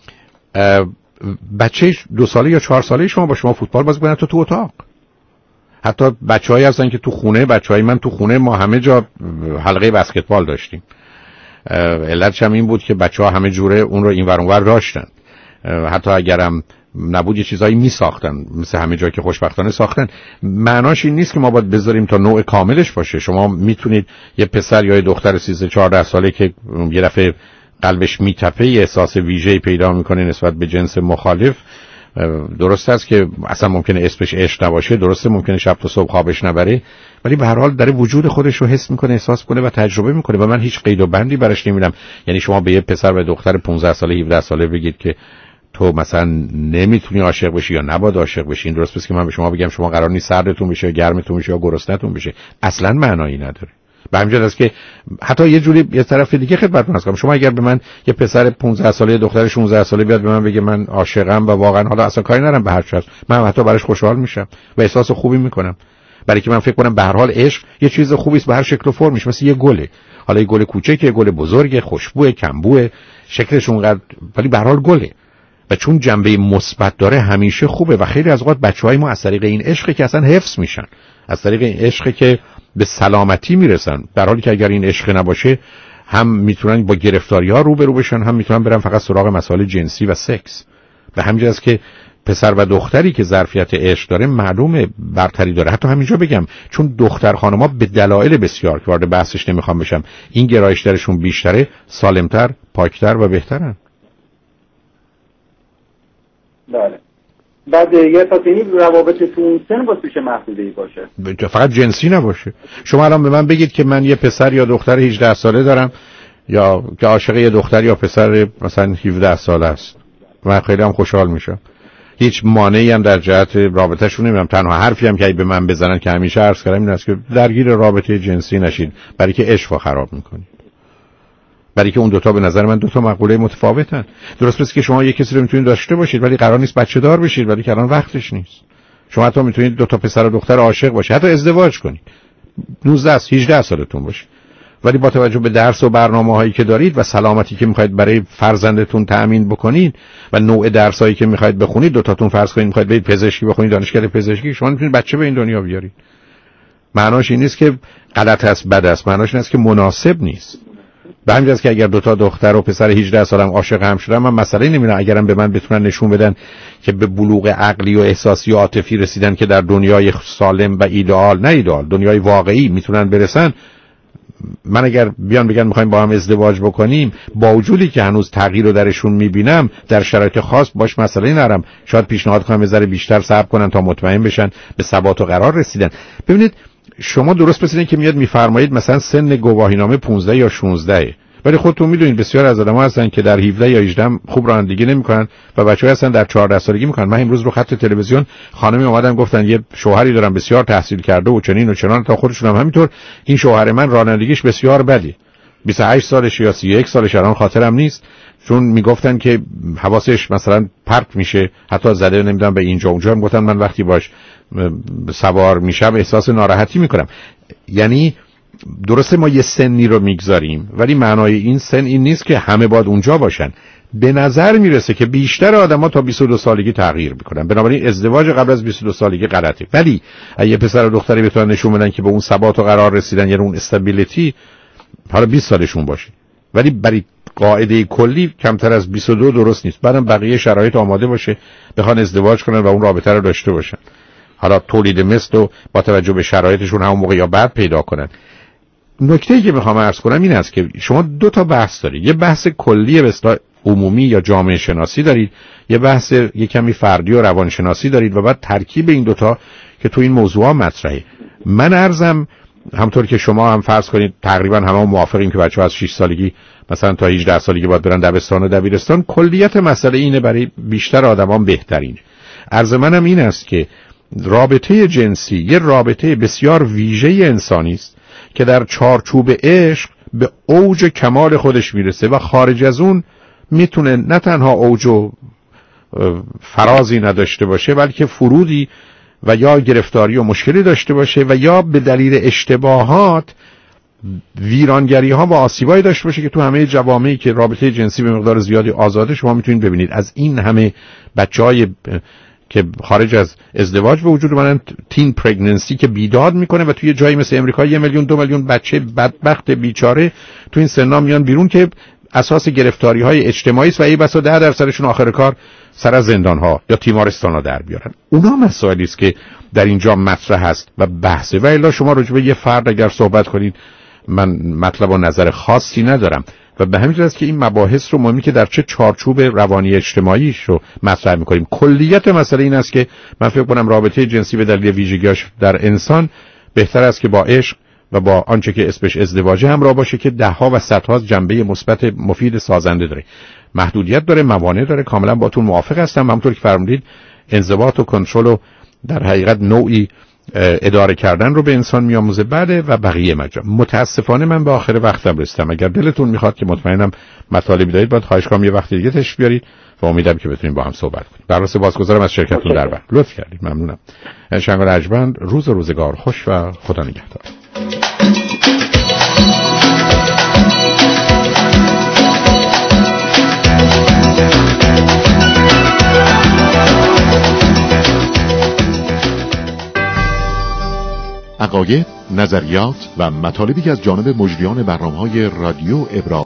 بچه دو ساله یا چهار ساله شما با شما فوتبال بازی کنه تو تو اتاق. حتی بچه‌هایی هستن که تو خونه، بچه‌های من تو خونه ما همه جا حلقه بسکتبال داشتیم. علتش هم این بود که بچه‌ها همه جوره اون رو این ور اون ور داشتن. حتی اگرم نبود یه چیزایی می ساختن، مثل همه جا که خوشبختانه ساختن. معناش این نیست که ما باید بذاریم تا نوع کاملش باشه. شما میتونید یه پسر یا یه دختر سیزده چهارده ساله که یه دفعه قلبش میتپه احساس ویژه‌ای پیدا میکنه نسبت به جنس مخالف، درست است که اصلا ممکنه اسمش عشق نباشه، درسته ممکنه شب تا صبح خوابش نبره، ولی به هر حال داره وجود خودش رو حس میکنه، احساس کنه و تجربه میکنه و من هیچ قید و بندی براش نمیدم. یعنی شما به یه پسر و دختر پانزده ساله هفده ساله بگید که تو مثلا نمیتونی عاشق بشی یا نباید عاشق بشی، این درست است که من به شما بگم شما قرار نیست سردتون بشه یا گرمتون بشه یا گرسنه‌تون بشه، اصلا معنایی نداره. به همین جهت است که حتی یه جوری یه طرف دیگه خدمتتون هستم، شما اگر به من یه پسر پانزده ساله دختر شانزده ساله بیاد به من بگه من عاشقم و واقعا حالا اصلا کاری ندارم به هر چیز، من حتی براش خوشحال میشم و احساس خوبی میکنم، برای که من فکر کنم به هر حال عشق یه چیز خوبی است به هر شکل و فرمش، مثل یه گله، حالا یه گل کوچیکه، یه گل بزرگه، خوشبوه، کمبوه، شکلش اونقدر، ولی به هر حال گله و چون جنبه مثبت داره همیشه خوبه و خیلی از اوقات بچهای ما از طریق این عشق که اصلا حفظ میشن، از طریق این عشق که به سلامتی میرسن، در حالی که اگر این عشق نباشه هم میتونن با گرفتاری‌ها روبرو بشن، هم میتونن برن فقط سراغ مسائل جنسی و سکس. به همین جهت که پسر و دختری که ظرفیت عشق داره معلومه برتری داره. حتی همینجا بگم چون دختر خانم‌ها به دلایل بسیار که وارد بحثش نمیخوام بشم این گرایش درشون بیشتره، سالمتر، پاکتر و بهترن. بله. بعد یه فاطینی روابط تو اون سن واسه چه محدوده‌ای باشه؟ فقط جنسی نباشه. شما الان به من بگید که من یه پسر یا دختر هجده ساله دارم یا که عاشق یه دختر یا پسر مثلا هفده ساله است، من خیلی هم خوشحال میشم. هیچ مانعی هم در جهت رابطه‌شون نمیدونم. تنها حرفی هم که به من بزنن که همیشه عرض کردم این است که درگیر رابطه جنسی نشید، برای که عشق رو خراب میکنید. برای که اون دوتا به نظر من دوتا مقوله متفاوتن. درست پس که شما یک کسی رو میتونید داشته باشید ولی قرار نیست بچه دار بشید، ولی که الان وقتش نیست. شما حتی میتونید دوتا پسر و دختر عاشق باشید، حتی ازدواج کنید، نوزده هجده سالتون باشه، ولی با توجه به درس و برنامه‌هایی که دارید و سلامتی که می‌خواید برای فرزندتون تأمین بکنید و نوع درسایی که می‌خواید بخونید، دو تاتون فرض کنید می‌خواید برید پزشکی بخونید، دانشگاه پزشکی، شما می‌تونید بچه به این دنیا بیارید. معناش این نیست که غلط است، بد است، معناش این است که مناسب نیست. به همین جهت که اگر دو تا دختر و پسر هجده سالم عاشق هم شدن، من مسئله نمی‌بینم اگرم به من بتونن نشون بدن که به بلوغ عقلی و احساسی و عاطفی رسیدن که در دنیای سالم و ایدئال، نه ایدئال، دنیای واقعی میتونن برسن. من اگر بیان بگن میخوایم با هم ازدواج بکنیم، با وجودی که هنوز تغییر رو درشون میبینم، در شرایط خاص باش مسئله نرم، شاید پیشنهاد کنم یه ذره بیشتر صبر کنن تا مطمئن بشن به ثبات و قرار رسیدن. ببینید شما درست پس اینکه میاد میفرمایید مثلا سن گواهینامه پانزده یا شانزده، ولی خودتون میدونید بسیار از آدم‌ها هستن که در هفده یا هجده خوب رانندگی نمی‌کنن و بچه‌ها هستن در چهارده سالگی می‌کنن. من امروز رو خط تلویزیون خانمی اومدن گفتن یه شوهری دارم بسیار تحصیل کرده و چنین و چنان، تا خودشون هم همینطور، این شوهر من رانندگیش بسیار بده، بیست و هشت سالشه یا سی و یک سالشه، الان خاطرم نیست، چون میگفتن که حواسش مثلا پرت میشه، حتی زده نمیدونم به اینجا اونجا. میگفتن من وقتی باش سوار میشم احساس ناراحتی میکنم. یعنی درسته ما یه سنی رو میگذاریم، ولی معنای این سن این نیست که همه باید اونجا باشن. به نظر میرسه که بیشتر آدما تا بیست و دو سالگی تغییر میکنن، بنابراین ازدواج قبل از بیست و دو سالگی غلطه. ولی اگه پسر و دختری بتونن نشون بدن که به اون ثبات و قرار رسیدن، یعنی اون استابیلیتی، حالا بیست سالشون باشه، ولی برای قاعده کلی کمتر از بیست و دو درست نیست. بعدم بقیه شرایط آماده باشه بخوان ازدواج کنن و اون رابطه رو داشته باشن، حالا تولید مثل و با توجه به شرایطشون همون موقع یا بعد پیدا کنن. نکته‌ای که میخوام عرض کنم این است که شما دو تا بحث دارید، یه بحث کلی به اصطلاح عمومی یا جامعه شناسی دارید، یه بحث یه کمی فردی و روانشناسی دارید و بعد ترکیب این دوتا که تو این موضوع مطرحه. من عرضم همونطور که شما هم فرض کنید تقریبا همه موافقیم که بچه‌ها از شش سالگی مثلا تا هجده سالگی باید برن دبستان و دبیرستان. کلیت مسئله اینه برای بیشتر آدمان بهترین. عرض منم این است که رابطه جنسی یه رابطه بسیار ویژه انسانی است که در چارچوب عشق به اوج کمال خودش میرسه و خارج از اون میتونه نه تنها اوج و فرازی نداشته باشه، بلکه فرودی و یا گرفتاری و مشکلی داشته باشه و یا به دلیل اشتباهات ویرانگری ها و آسیبایی داشته باشه که تو همه جوامعی که رابطه جنسی به مقدار زیادی آزاده شما میتونید ببینید. از این همه بچهای که خارج از ازدواج به وجود اومدن، تین پرگننسی که بیداد میکنه و توی جایی مثل امریکا یه میلیون دو میلیون بچه بدبخت بیچاره تو این سنا میان بیرون که اساس گرفتاری های اجتماعی است و ای بسا ده درصدشون آخر کار سر از زندان ها یا تیمارستان ها در بیارن. اونا مسائلی است که در اینجا مطرح هست و بحثه. و الا شما راجع به یه فرد اگر صحبت کنید من مطلب و نظر خاصی ندارم و به همین جهت است که این مباحث رو مهمی که در چه چارچوب روانی اجتماعیش رو مطرح می‌کنیم. کلیت مسئله این است که من فکر کنم رابطه جنسی به دلیل ویژگی‌هاش در انسان بهتر است که با عشق و با آنچه که اسمش ازدواجه همراه باشه که ده‌ها و صدها جنبه مثبت مفید سازنده داره. محدودیت داره، موانع داره، کاملا باتون موافق هستم. همونطور که فرمودید انضباط و کنترل و در حقیقت نوعی اداره کردن رو به انسان میآموزه بعده و بقیه مجال. متاسفانه من به آخر وقتم رسیدم. اگر دلتون میخواد که مطمئنم مطالبی دارید باید خواهش کنم یه وقت دیگه تشریف بیارید و امیدم که بتونیم با هم صحبت کنیم. برای سپاسگزارم از شرکتتون در بر. لطف کردید. ممنونم. شنگال ارجمند، روز و روزگار خوش و خدا نگهدار. عقاید، نظریات و مطالبی که از جانب مجریان برنامه‌های رادیو ابراز